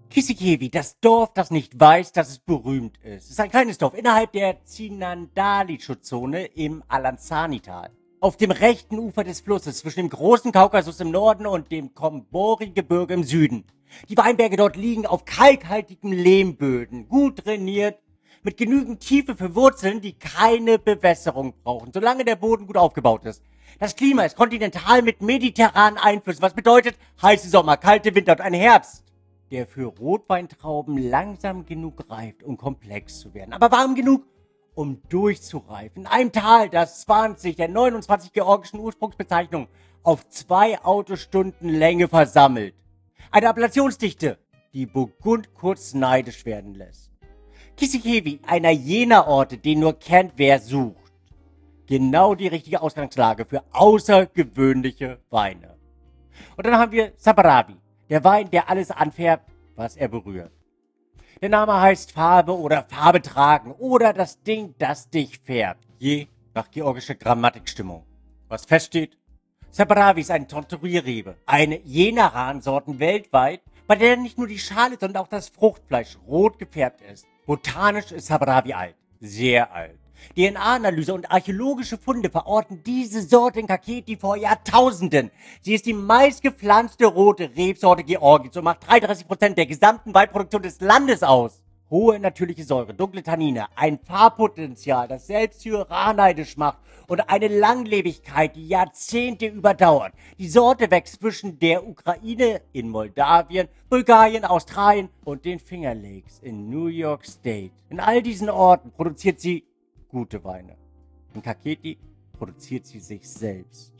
Kisikevi, das Dorf, das nicht weiß, dass es berühmt ist. ist ein kleines Dorf innerhalb der Zinandali-Schutzzone im Alanzani-Tal. Auf dem rechten Ufer des Flusses zwischen dem großen Kaukasus im Norden und dem Kombori-Gebirge im Süden. Die Weinberge dort liegen auf kalkhaltigen Lehmböden, gut trainiert, mit genügend Tiefe für Wurzeln, die keine Bewässerung brauchen, solange der Boden gut aufgebaut ist. Das Klima ist kontinental mit mediterranen Einflüssen, was bedeutet heiße Sommer, kalte Winter und ein Herbst, der für Rotweintrauben langsam genug reift, um komplex zu werden, aber warm genug, um durchzureifen. In einem Tal, das zwanzig der neunundzwanzig georgischen Ursprungsbezeichnungen auf zwei Autostunden Länge versammelt. Eine Appellationsdichte, die Burgund kurz neidisch werden lässt. Kisikevi, einer jener Orte, den nur kennt, wer sucht. Genau die richtige Ausgangslage für außergewöhnliche Weine. Und dann haben wir Sabaravi, der Wein, der alles anfärbt, was er berührt. Der Name heißt Farbe oder Farbe tragen oder das Ding, das dich färbt, je nach georgischer Grammatikstimmung. Was feststeht? Sabaravi ist eine Tonturierrebe, eine jener Rahnsorten weltweit, bei der nicht nur die Schale, sondern auch das Fruchtfleisch rot gefärbt ist. Botanisch ist Sabaravi alt, sehr alt. D N A-Analyse und archäologische Funde verorten diese Sorte in Kakheti vor Jahrtausenden. Sie ist die meistgepflanzte rote Rebsorte Georgiens und macht dreiunddreißig Prozent der gesamten Weinproduktion des Landes aus. Hohe natürliche Säure, dunkle Tannine, ein Farbpotenzial, das selbst Syrer neidisch macht und eine Langlebigkeit, die Jahrzehnte überdauert. Die Sorte wächst zwischen der Ukraine, in Moldawien, Bulgarien, Australien und den Finger Lakes in New York State. In all diesen Orten produziert sie gute Weine. In Kakheti produziert sie sich selbst.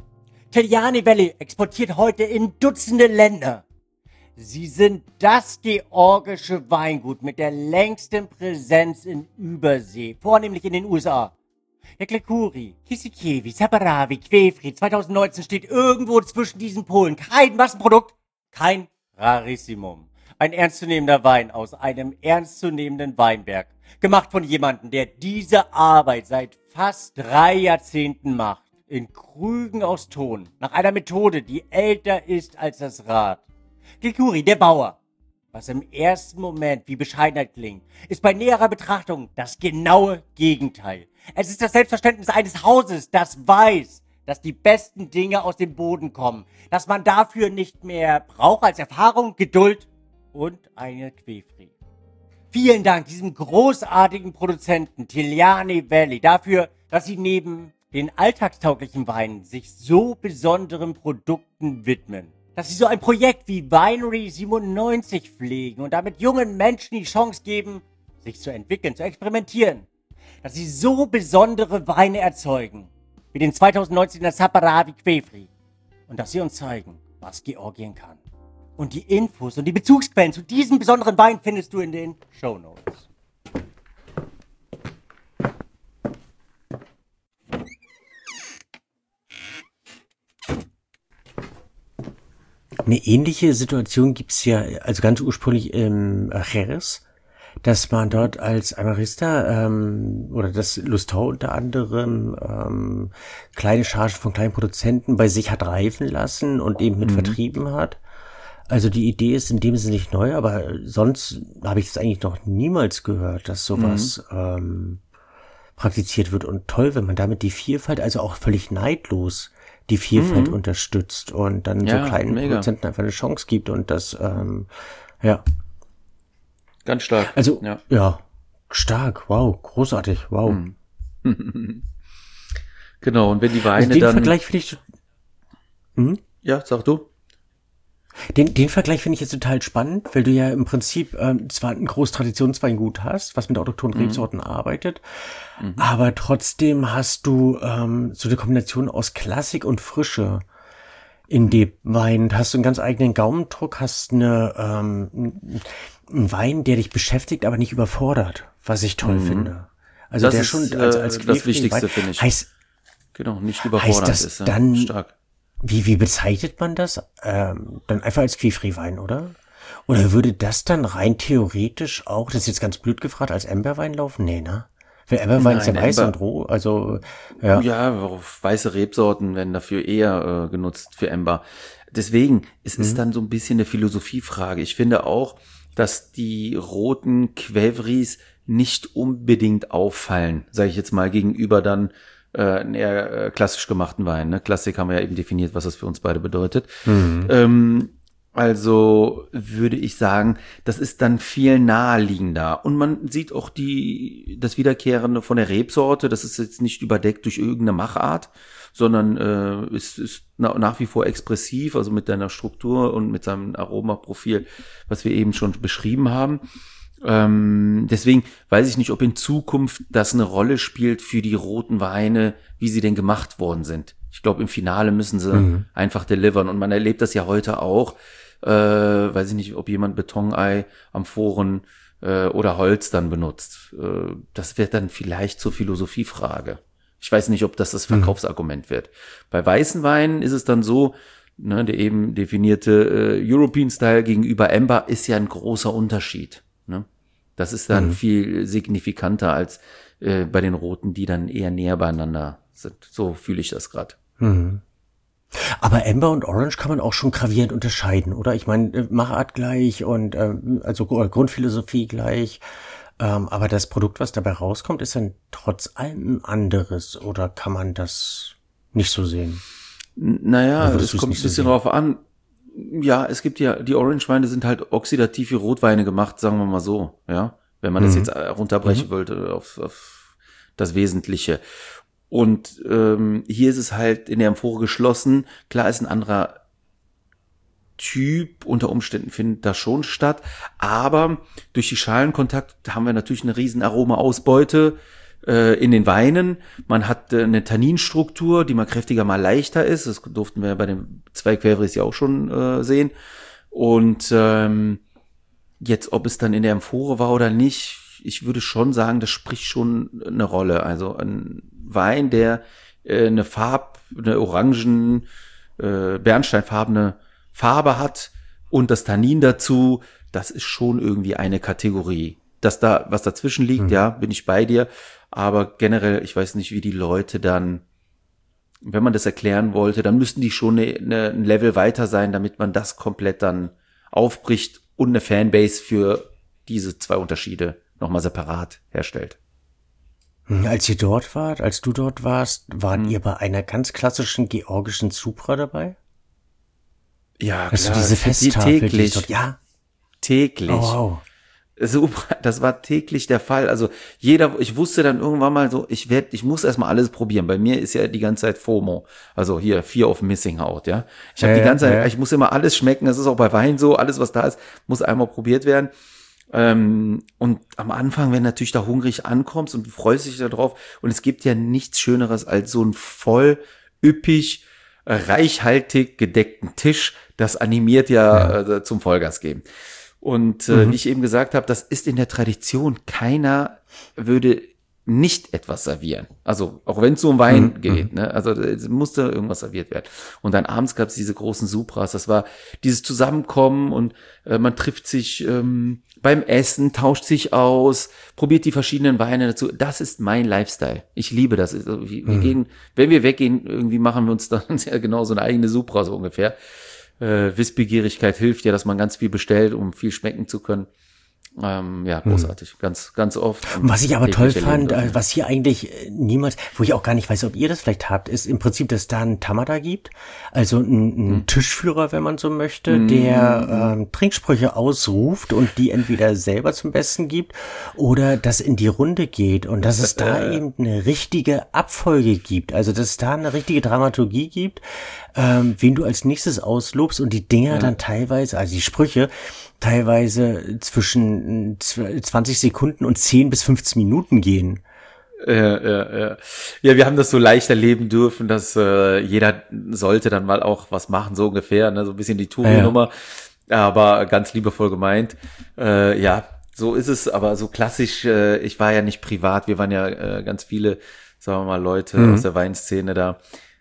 Teljani Valley exportiert heute in Dutzende Länder. Sie sind das georgische Weingut mit der längsten Präsenz in Übersee, vornehmlich in den U S A. Der Klekuri, Kisikevi, Sabaravi, Kvefri zweitausendneunzehn steht irgendwo zwischen diesen Polen. Kein Massenprodukt, kein Rarissimum. Ein ernstzunehmender Wein aus einem ernstzunehmenden Weinberg. Gemacht von jemandem, der diese Arbeit seit fast drei Jahrzehnten macht. In Krügen aus Ton. Nach einer Methode, die älter ist als das Rad. Klekuri, der Bauer. Was im ersten Moment wie Bescheidenheit klingt, ist bei näherer Betrachtung das genaue Gegenteil. Es ist das Selbstverständnis eines Hauses, das weiß, dass die besten Dinge aus dem Boden kommen. Dass man dafür nicht mehr braucht als Erfahrung, Geduld und eine Kvefri. Vielen Dank diesem großartigen Produzenten Teljani Valley dafür, dass sie neben den alltagstauglichen Weinen sich so besonderen Produkten widmen. Dass sie so ein Projekt wie Winery siebenundneunzig pflegen und damit jungen Menschen die Chance geben, sich zu entwickeln, zu experimentieren. Dass sie so besondere Weine erzeugen, wie den zweitausendneunzehner Sabaravi Kvefri. Und dass sie uns zeigen, was Georgien kann. Und die Infos und die Bezugsquellen zu diesem besonderen Wein findest du in den Shownotes. Eine ähnliche Situation gibt's ja, also ganz ursprünglich im Jerez, dass man dort als Amarista ähm, oder das Lustau unter anderem ähm, kleine Chargen von kleinen Produzenten bei sich hat reifen lassen und eben mit mhm. vertrieben hat. Also die Idee ist in dem Sinne nicht neu, aber sonst habe ich es eigentlich noch niemals gehört, dass sowas mhm. ähm, praktiziert wird. Und toll, wenn man damit die Vielfalt, also auch völlig neidlos die Vielfalt mhm. unterstützt und dann ja, so kleinen mega. Produzenten einfach eine Chance gibt und das, ähm, ja. Ganz stark. Also, ja, ja stark, wow, großartig, wow. Mhm. Genau, und wenn die Weine also den dann... Vergleich finde ich... Hm? Ja, sag du. Den, den Vergleich finde ich jetzt total spannend, weil du ja im Prinzip ähm, zwar ein großes Traditionsweingut hast, was mit autochthonen mhm. Rebsorten arbeitet, mhm. aber trotzdem hast du ähm, so eine Kombination aus Klassik und Frische in dem Wein. Hast du einen ganz eigenen Gaumendruck, hast eine ähm, einen Wein, der dich beschäftigt, aber nicht überfordert, was ich toll mhm. finde. Also das der ist, schon als, als äh, das Wichtigste, finde ich. Heißt, genau, nicht überfordernd heißt das ist. Ja. Dann, stark. Wie, wie bezeichnet man das? Ähm, dann einfach als Kvefri-Wein, oder? Oder würde das dann rein theoretisch auch, das ist jetzt ganz blöd gefragt, als Amberwein laufen? Nee, ne? Weil Amberwein ist ja weiß Amber, und roh, also, ja. Ja, weiße Rebsorten werden dafür eher äh, genutzt für Amber. deswegen, es Mhm. ist dann so ein bisschen eine Philosophiefrage. Ich finde auch, dass die roten Qvevris nicht unbedingt auffallen, sage ich jetzt mal, gegenüber dann äh, einen eher äh, klassisch gemachten Wein. Ne? Klassik haben wir ja eben definiert, was das für uns beide bedeutet. Mhm. Ähm, also würde ich sagen, das ist dann viel naheliegender. Und man sieht auch die das Wiederkehrende von der Rebsorte. Das ist jetzt nicht überdeckt durch irgendeine Machart, sondern äh, ist, ist na, nach wie vor expressiv, also mit seiner Struktur und mit seinem Aromaprofil, was wir eben schon beschrieben haben. Ähm, deswegen weiß ich nicht, ob in Zukunft das eine Rolle spielt für die roten Weine, wie sie denn gemacht worden sind. Ich glaube, im Finale müssen sie Mhm. einfach delivern. Und man erlebt das ja heute auch. Äh, weiß ich nicht, ob jemand Betonei, Amphoren äh, oder Holz dann benutzt. Äh, das wird dann vielleicht zur Philosophiefrage. Ich weiß nicht, ob das das Verkaufsargument wird. Bei weißen Weinen ist es dann so, ne, der eben definierte äh, European Style gegenüber Amber ist ja ein großer Unterschied. Ne? Das ist dann Mhm. viel signifikanter als äh, bei den Roten, die dann eher näher beieinander sind. So fühle ich das gerade. Mhm. Aber Amber und Orange kann man auch schon gravierend unterscheiden, oder? Ich meine, äh, Machart gleich und ähm, also Gru- Grundphilosophie gleich. Ähm, aber das Produkt, was dabei rauskommt, ist dann trotz allem ein anderes, oder kann man das nicht so sehen? N- Naja, Oder würdest es du's kommt ein nicht so bisschen sehen? drauf an. Ja, es gibt ja, die Orange-Weine sind halt oxidativ wie Rotweine gemacht, sagen wir mal so, ja. Wenn man das Mhm. jetzt äh, runterbrechen wollte auf, auf das Wesentliche. Und ähm, hier ist es halt in der Amphore geschlossen. Klar ist ein anderer Typ, unter Umständen findet das schon statt, aber durch die Schalenkontakt haben wir natürlich eine riesen Aromaausbeute äh, in den Weinen. Man hat äh, eine Tanninstruktur, die mal kräftiger, mal leichter ist. Das durften wir bei den zwei Qvevris ja auch schon äh, sehen. Und ähm, jetzt, ob es dann in der Amphore war oder nicht, ich würde schon sagen, das spricht schon eine Rolle. Also ein Wein, der äh, eine Farb, eine orangen, äh, bernsteinfarbene Farbe hat und das Tannin dazu, das ist schon irgendwie eine Kategorie. Dass da was dazwischen liegt, Mhm. ja, bin ich bei dir. Aber generell, ich weiß nicht, wie die Leute dann, wenn man das erklären wollte, dann müssten die schon eine, eine, ein Level weiter sein, damit man das komplett dann aufbricht und eine Fanbase für diese zwei Unterschiede nochmal separat herstellt. Hm, Als ihr dort wart, als du dort warst, wart Hm. ihr bei einer ganz klassischen georgischen Supra dabei? Ja, Also klar, diese die Festtafel, die täglich, ist dort, ja. täglich. Oh, wow. Super, das war täglich der Fall. Also jeder, ich wusste dann irgendwann mal so, ich werde, ich muss erstmal alles probieren. Bei mir ist ja die ganze Zeit FOMO. Also hier, Fear of Missing Out, ja. Ich habe Ja, die ganze Zeit, ja. ich muss immer alles schmecken. Das ist auch bei Wein so, alles was da ist, muss einmal probiert werden. Ähm, und am Anfang, wenn natürlich da hungrig ankommst und du freust dich darauf, und es gibt ja nichts Schöneres als so ein voll üppig, äh, reichhaltig gedeckten Tisch. Das animiert ja, Ja. Äh, zum Vollgas geben. Und äh, Mhm. wie ich eben gesagt habe, das ist in der Tradition. Keiner würde nicht etwas servieren. Also auch wenn es so um Wein Mhm. geht, ne? Also es musste irgendwas serviert werden. Und dann abends gab es diese großen Supras. Das war dieses Zusammenkommen und äh, man trifft sich ähm, beim Essen, tauscht sich aus, probiert die verschiedenen Weine dazu. Das ist mein Lifestyle. Ich liebe das. Also, wir, wir Mhm. gehen, wenn wir weggehen, irgendwie machen wir uns dann ja genau so eine eigene Supra so ungefähr. Äh, Wissbegierigkeit hilft ja, dass man ganz viel bestellt, um viel schmecken zu können. Ähm, ja, großartig. Ganz, ganz oft. Und was ich aber toll täglich erleben fand, dürfen. äh, was hier eigentlich äh, niemals, wo ich auch gar nicht weiß, ob ihr das vielleicht habt, ist im Prinzip, dass da einen Tamada gibt, also einen, einen Hm. Tischführer, wenn man so möchte, der ähm, Trinksprüche ausruft und die entweder selber zum Besten gibt oder das in die Runde geht und dass es da eben eine richtige Abfolge gibt, also dass es da eine richtige Dramaturgie gibt, ähm, wen du als nächstes auslobst und die Dinger dann teilweise, also die Sprüche, teilweise zwischen zwanzig Sekunden und zehn bis fünfzehn Minuten gehen. Ja, ja, ja. Ja, wir haben das so leicht erleben dürfen, dass äh, jeder sollte dann mal auch was machen, so ungefähr, ne? So ein bisschen die Touri-Nummer, aber ganz liebevoll gemeint. Äh, ja, so ist es, aber so klassisch, äh, ich war ja nicht privat, wir waren ja äh, ganz viele, sagen wir mal, Leute Mhm. aus der Weinszene da.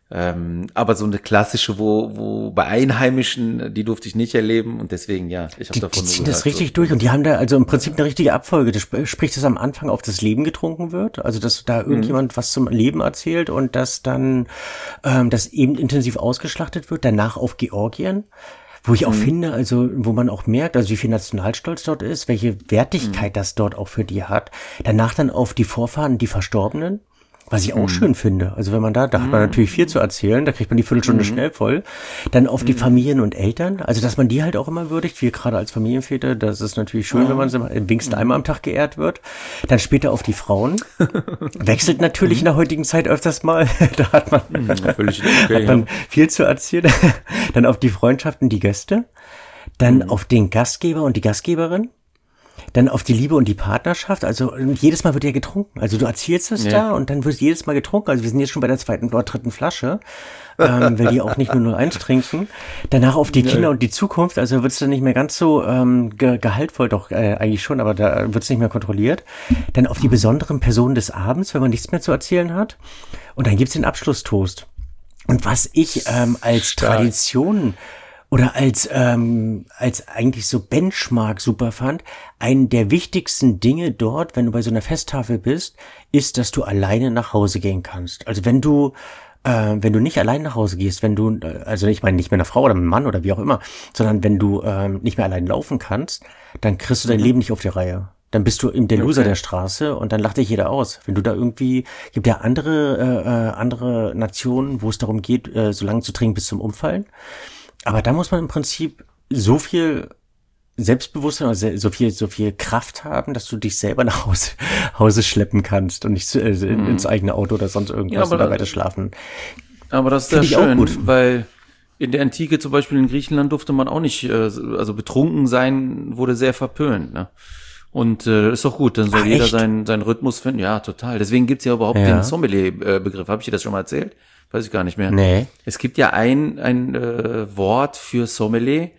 Ähm, aber so eine klassische, wo, wo bei Einheimischen, die durfte ich nicht erleben und deswegen, ja, ich habe Die, davon die nur ziehen gehört, das richtig so. durch und die haben da also im Prinzip eine richtige Abfolge. Das sp- spricht, dass am Anfang auf das Leben getrunken wird, also dass da irgendjemand was zum Leben erzählt und dass dann ähm, das eben intensiv ausgeschlachtet wird, danach auf Georgien. Wo ich auch Mhm. finde, also wo man auch merkt, also wie viel Nationalstolz dort ist, welche Wertigkeit Mhm. das dort auch für die hat. Danach dann auf die Vorfahren, die Verstorbenen, was ich auch Mhm. schön finde. Also wenn man da, da hat man Mhm. natürlich viel zu erzählen, da kriegt man die Viertelstunde Mhm. schnell voll. Dann auf die Mhm. Familien und Eltern, also dass man die halt auch immer würdigt, wir gerade als Familienväter, das ist natürlich schön, wenn man so im wenigsten einmal am Tag geehrt wird. Dann später auf die Frauen. Wechselt natürlich in der heutigen Zeit öfters mal, da hat man, Mhm. Völlig okay, hat man ja. viel zu erzählen. Dann auf die Freundschaften, die Gäste. Dann Mhm. auf den Gastgeber und die Gastgeberin. Dann auf die Liebe und die Partnerschaft. Also jedes Mal wird ja getrunken. Also du erzählst es Ja. da und dann wird jedes Mal getrunken. Also wir sind jetzt schon bei der zweiten oder dritten Flasche, ähm, weil die auch nicht nur null eins trinken. Danach auf die Ja. Kinder und die Zukunft. Also wird es dann nicht mehr ganz so ähm, ge gehaltvoll, doch äh, eigentlich schon, aber da wird es nicht mehr kontrolliert. Dann auf die besonderen Personen des Abends, wenn man nichts mehr zu erzählen hat. Und dann gibt's den Abschlusstoast. Und was ich ähm, als Stark. Tradition oder als ähm, als eigentlich so Benchmark super fand, einen der wichtigsten Dinge dort, wenn du bei so einer Festtafel bist, ist, dass du alleine nach Hause gehen kannst. Also wenn du äh, wenn du nicht allein nach Hause gehst, wenn du, äh, also ich meine nicht mit einer Frau oder mit einem Mann oder wie auch immer, sondern wenn du ähm, nicht mehr allein laufen kannst, dann kriegst du dein Mhm. Leben nicht auf die Reihe. Dann bist du eben der Loser Okay. der Straße und dann lacht dich jeder aus. Wenn du da irgendwie, gibt ja andere äh, äh, andere Nationen, wo es darum geht, äh, so lange zu trinken bis zum Umfallen. Aber da muss man im Prinzip so viel Selbstbewusstsein oder se- so viel so viel Kraft haben, dass du dich selber nach Hause, Hause schleppen kannst und nicht zu, äh, in- Mhm. ins eigene Auto oder sonst Ja, irgendwas aber oder da- weiter schlafen. Aber das ist Find ja ich auch schön, gut. weil in der Antike zum Beispiel in Griechenland durfte man auch nicht, äh, also betrunken sein wurde sehr verpönt, ne? Und äh, ist doch gut, dann soll Ach, jeder echt? seinen seinen Rhythmus finden. Ja, total. Deswegen gibt's ja überhaupt Ja. den Sommelier-Begriff. Habe ich dir das schon mal erzählt? Weiß ich gar nicht mehr. Nee. Es gibt ja ein ein äh, Wort für Sommelier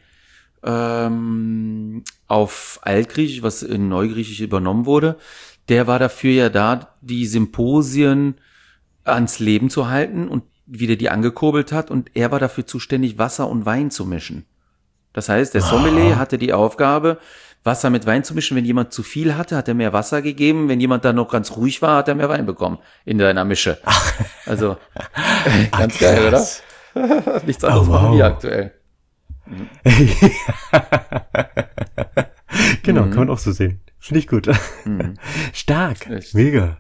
ähm, auf Altgriechisch, was in Neugriechisch übernommen wurde. Der war dafür ja da, die Symposien ans Leben zu halten und wieder die angekurbelt hat. Und er war dafür zuständig, Wasser und Wein zu mischen. Das heißt, der Sommelier hatte die Aufgabe, Wasser mit Wein zu mischen. Wenn jemand zu viel hatte, hat er mehr Wasser gegeben. Wenn jemand dann noch ganz ruhig war, hat er mehr Wein bekommen in seiner Mische. Also, ganz Ach, geil, oder? krass. Nichts anderes Oh, machen wow. wir aktuell. Genau, Mhm. kann man auch so sehen. Finde ich gut. Mhm. Stark. Echt. Mega.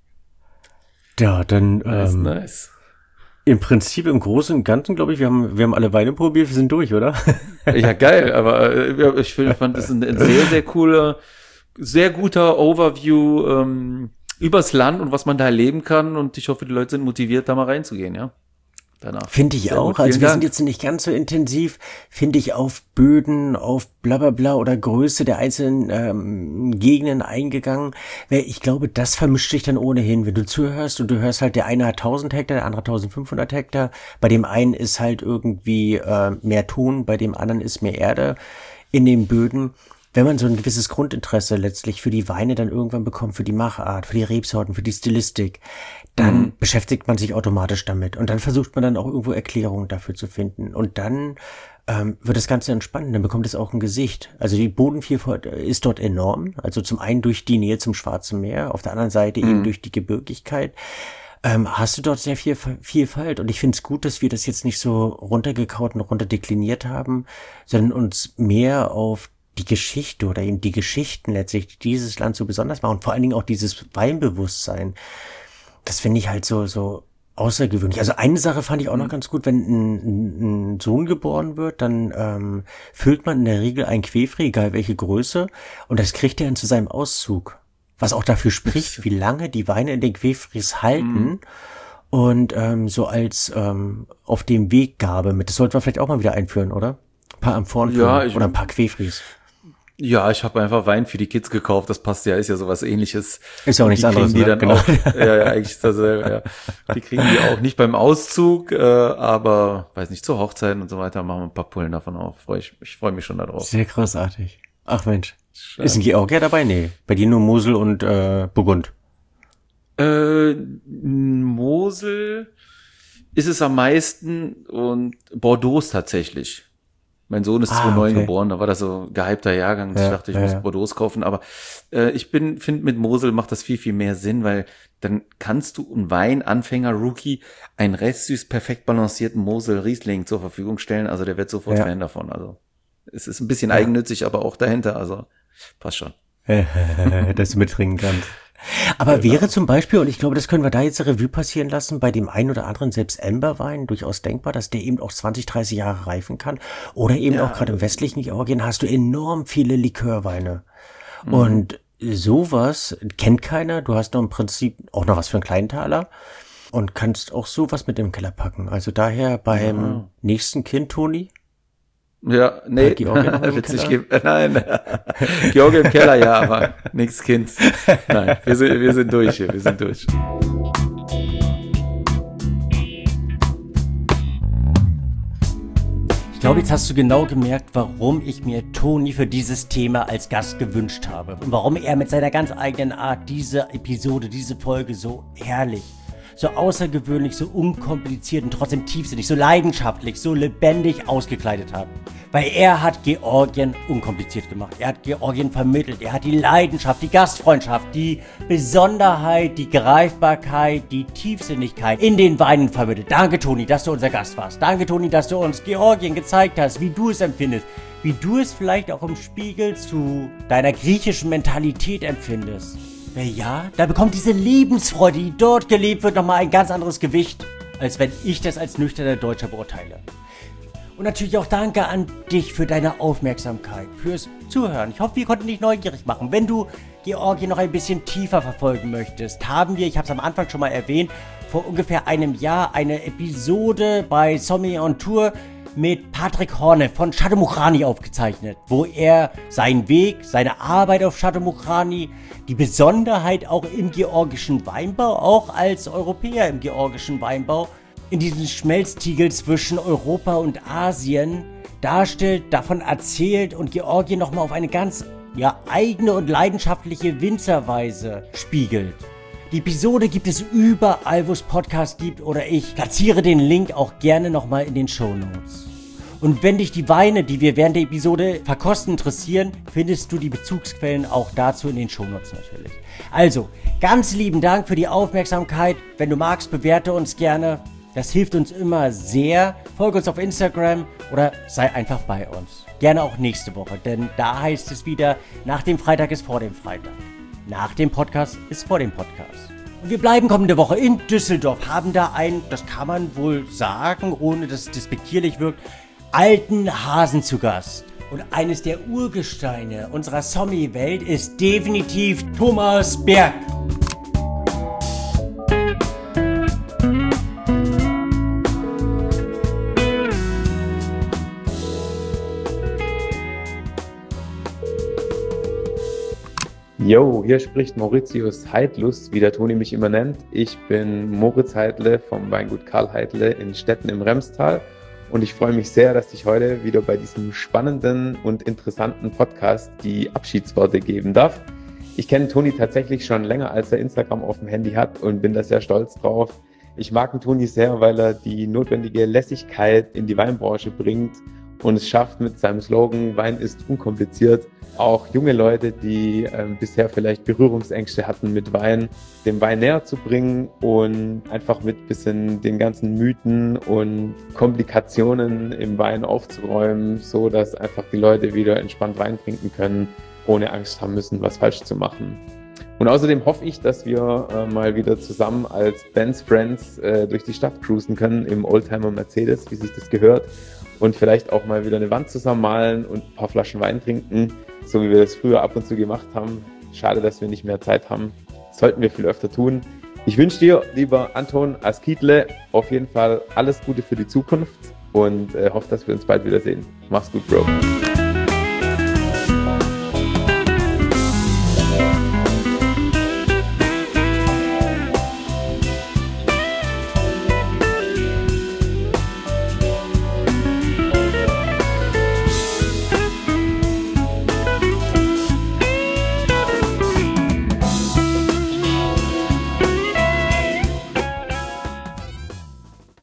Ja, dann Nice, ähm, nice. im Prinzip im Großen und Ganzen, glaube ich, wir haben wir haben alle Weine probiert, wir sind durch, oder? Ja, geil, aber äh, ja, ich find- fand das ein, ein sehr, sehr cooler, sehr guter Overview ähm, übers Land und was man da erleben kann und ich hoffe, die Leute sind motiviert, da mal reinzugehen, ja. Danach. Finde ich Sehr auch. gut, Also vielen wir Dank. sind jetzt nicht ganz so intensiv, finde ich, auf Böden, auf bla bla bla oder Größe der einzelnen ähm, Gegenden eingegangen. Weil ich glaube, das vermischt sich dann ohnehin. Wenn du zuhörst und du hörst halt, der eine hat tausend Hektar, der andere eintausendfünfhundert Hektar. Bei dem einen ist halt irgendwie äh, mehr Ton, bei dem anderen ist mehr Erde in den Böden. Wenn man so ein gewisses Grundinteresse letztlich für die Weine dann irgendwann bekommt, für die Machart, für die Rebsorten, für die Stilistik, dann Mhm. beschäftigt man sich automatisch damit. Und dann versucht man dann auch irgendwo Erklärungen dafür zu finden. Und dann ähm, wird das Ganze entspannt, dann bekommt es auch ein Gesicht. Also die Bodenvielfalt ist dort enorm. Also zum einen durch die Nähe zum Schwarzen Meer, auf der anderen Seite eben Mhm. durch die Gebirgigkeit. Ähm, hast du dort sehr viel Vielfalt und ich finde es gut, dass wir das jetzt nicht so runtergekaut und runterdekliniert haben, sondern uns mehr auf die Geschichte oder eben die Geschichten letztlich, die dieses Land so besonders machen und vor allen Dingen auch dieses Weinbewusstsein. Das finde ich halt so, so außergewöhnlich. Also eine Sache fand ich auch noch ganz gut, wenn ein, ein, ein Sohn geboren wird, dann ähm, füllt man in der Regel ein Quefri, egal welche Größe, und das kriegt er dann zu seinem Auszug. Was auch dafür spricht, wie lange die Weine in den Quefris halten. Mhm. Und ähm, so als ähm, auf dem Weg Gabe mit. Das sollten wir vielleicht auch mal wieder einführen, oder? Ein paar Amphoren Ja, ich- oder ein paar Quefris. Ja, ich habe einfach Wein für die Kids gekauft. Das passt ja, ist ja sowas Ähnliches. Ist ja auch Und nichts die kriegen anderes, Die ne? dann Genau. auch, ja, ja, eigentlich ist dasselbe. Ja. Die kriegen die auch nicht beim Auszug, äh, aber weiß nicht zur Hochzeit und so weiter machen wir ein paar Pullen davon auf. Freu ich ich freue mich schon darauf. Sehr großartig. Ach Mensch. Schön. Ist ein Georgier dabei? Nee. Bei dir nur Mosel und äh, Burgund. Äh, Mosel ist es am meisten und Bordeaux tatsächlich. Mein Sohn ist Ah, zweitausendneun okay. geboren, da war das so ein gehypter Jahrgang. Ich Ja, dachte, ich ja, muss ja. Bordeaux kaufen, aber äh, ich bin finde mit Mosel macht das viel, viel mehr Sinn, weil dann kannst du einen Weinanfänger-Rookie einen restsüß perfekt balancierten Mosel-Riesling zur Verfügung stellen, also der wird sofort Ja. Fan davon. Also es ist ein bisschen eigennützig, aber auch dahinter, also passt schon. Dass du mittrinken kannst. Aber wäre zum Beispiel, und ich glaube, das können wir da jetzt Revue passieren lassen, bei dem einen oder anderen selbst Amberwein durchaus denkbar, dass der eben auch zwanzig, dreißig Jahre reifen kann. Oder eben Ja. auch gerade im westlichen Georgien hast du enorm viele Likörweine. Und sowas kennt keiner. Du hast noch im Prinzip auch noch was für einen Kleinteiler und kannst auch sowas mit im Keller packen. Also daher beim Ja. nächsten Kind, Toni. Ja, nee, Hat Georgien noch im witzig, Keller? ge- nein, Georgien im Keller, ja, aber nix Kind. Nein, wir sind, wir sind durch hier, wir sind durch. Ich glaube, jetzt hast du genau gemerkt, warum ich mir Toni für dieses Thema als Gast gewünscht habe. Und warum er mit seiner ganz eigenen Art diese Episode, diese Folge so herrlich, so außergewöhnlich, so unkompliziert und trotzdem tiefsinnig, so leidenschaftlich, so lebendig ausgekleidet hat. Weil er hat Georgien unkompliziert gemacht. Er hat Georgien vermittelt. Er hat die Leidenschaft, die Gastfreundschaft, die Besonderheit, die Greifbarkeit, die Tiefsinnigkeit in den Weinen vermittelt. Danke, Toni, dass du unser Gast warst. Danke, Toni, dass du uns Georgien gezeigt hast, wie du es empfindest. Wie du es vielleicht auch im Spiegel zu deiner griechischen Mentalität empfindest. Ja, da bekommt diese Lebensfreude, die dort gelebt wird, nochmal ein ganz anderes Gewicht, als wenn ich das als nüchterner Deutscher beurteile. Und natürlich auch danke an dich für deine Aufmerksamkeit, fürs Zuhören. Ich hoffe, wir konnten dich neugierig machen. Wenn du Georgien noch ein bisschen tiefer verfolgen möchtest, haben wir, ich habe es am Anfang schon mal erwähnt, vor ungefähr einem Jahr eine Episode bei Sommelier on Tour mit Patrick Horne von Shatomukhrani aufgezeichnet, wo er seinen Weg, seine Arbeit auf Shatomukhrani, die Besonderheit auch im georgischen Weinbau, auch als Europäer im georgischen Weinbau, in diesem Schmelztiegel zwischen Europa und Asien darstellt, davon erzählt und Georgien nochmal auf eine ganz ja, eigene und leidenschaftliche Winzerweise spiegelt. Die Episode gibt es überall, wo es Podcasts gibt, oder ich platziere den Link auch gerne nochmal in den Shownotes. Und wenn dich die Weine, die wir während der Episode verkosten, interessieren, findest du die Bezugsquellen auch dazu in den Shownotes natürlich. Also, ganz lieben Dank für die Aufmerksamkeit. Wenn du magst, bewerte uns gerne. Das hilft uns immer sehr. Folge uns auf Instagram oder sei einfach bei uns. Gerne auch nächste Woche, denn da heißt es wieder, nach dem Freitag ist vor dem Freitag. Nach dem Podcast ist vor dem Podcast. Und wir bleiben kommende Woche in Düsseldorf, haben da einen, das kann man wohl sagen, ohne dass es despektierlich wirkt, alten Hasen zu Gast. Und eines der Urgesteine unserer Sommelier-Welt ist definitiv Thomas Berg. Yo, hier spricht Mauritius Heidlus, wie der Toni mich immer nennt. Ich bin Moritz Heidle vom Weingut Karl Heidle in Stetten im Remstal und ich freue mich sehr, dass ich heute wieder bei diesem spannenden und interessanten Podcast die Abschiedsworte geben darf. Ich kenne Toni tatsächlich schon länger, als er Instagram auf dem Handy hat und bin da sehr stolz drauf. Ich mag den Toni sehr, weil er die notwendige Lässigkeit in die Weinbranche bringt und es schafft mit seinem Slogan Wein ist unkompliziert, auch junge Leute, die ähm, bisher vielleicht Berührungsängste hatten mit Wein, dem Wein näher zu bringen und einfach mit bisschen den ganzen Mythen und Komplikationen im Wein aufzuräumen, so dass einfach die Leute wieder entspannt Wein trinken können, ohne Angst haben müssen, was falsch zu machen. Und außerdem hoffe ich, dass wir äh, mal wieder zusammen als Ben's Friends äh, durch die Stadt cruisen können im Oldtimer Mercedes, wie sich das gehört, und vielleicht auch mal wieder eine Wand zusammen malen und ein paar Flaschen Wein trinken, so wie wir das früher ab und zu gemacht haben. Schade, dass wir nicht mehr Zeit haben. Das sollten wir viel öfter tun. Ich wünsche dir, lieber Anton Askidle, auf jeden Fall alles Gute für die Zukunft und äh, hoffe, dass wir uns bald wiedersehen. Mach's gut, Bro.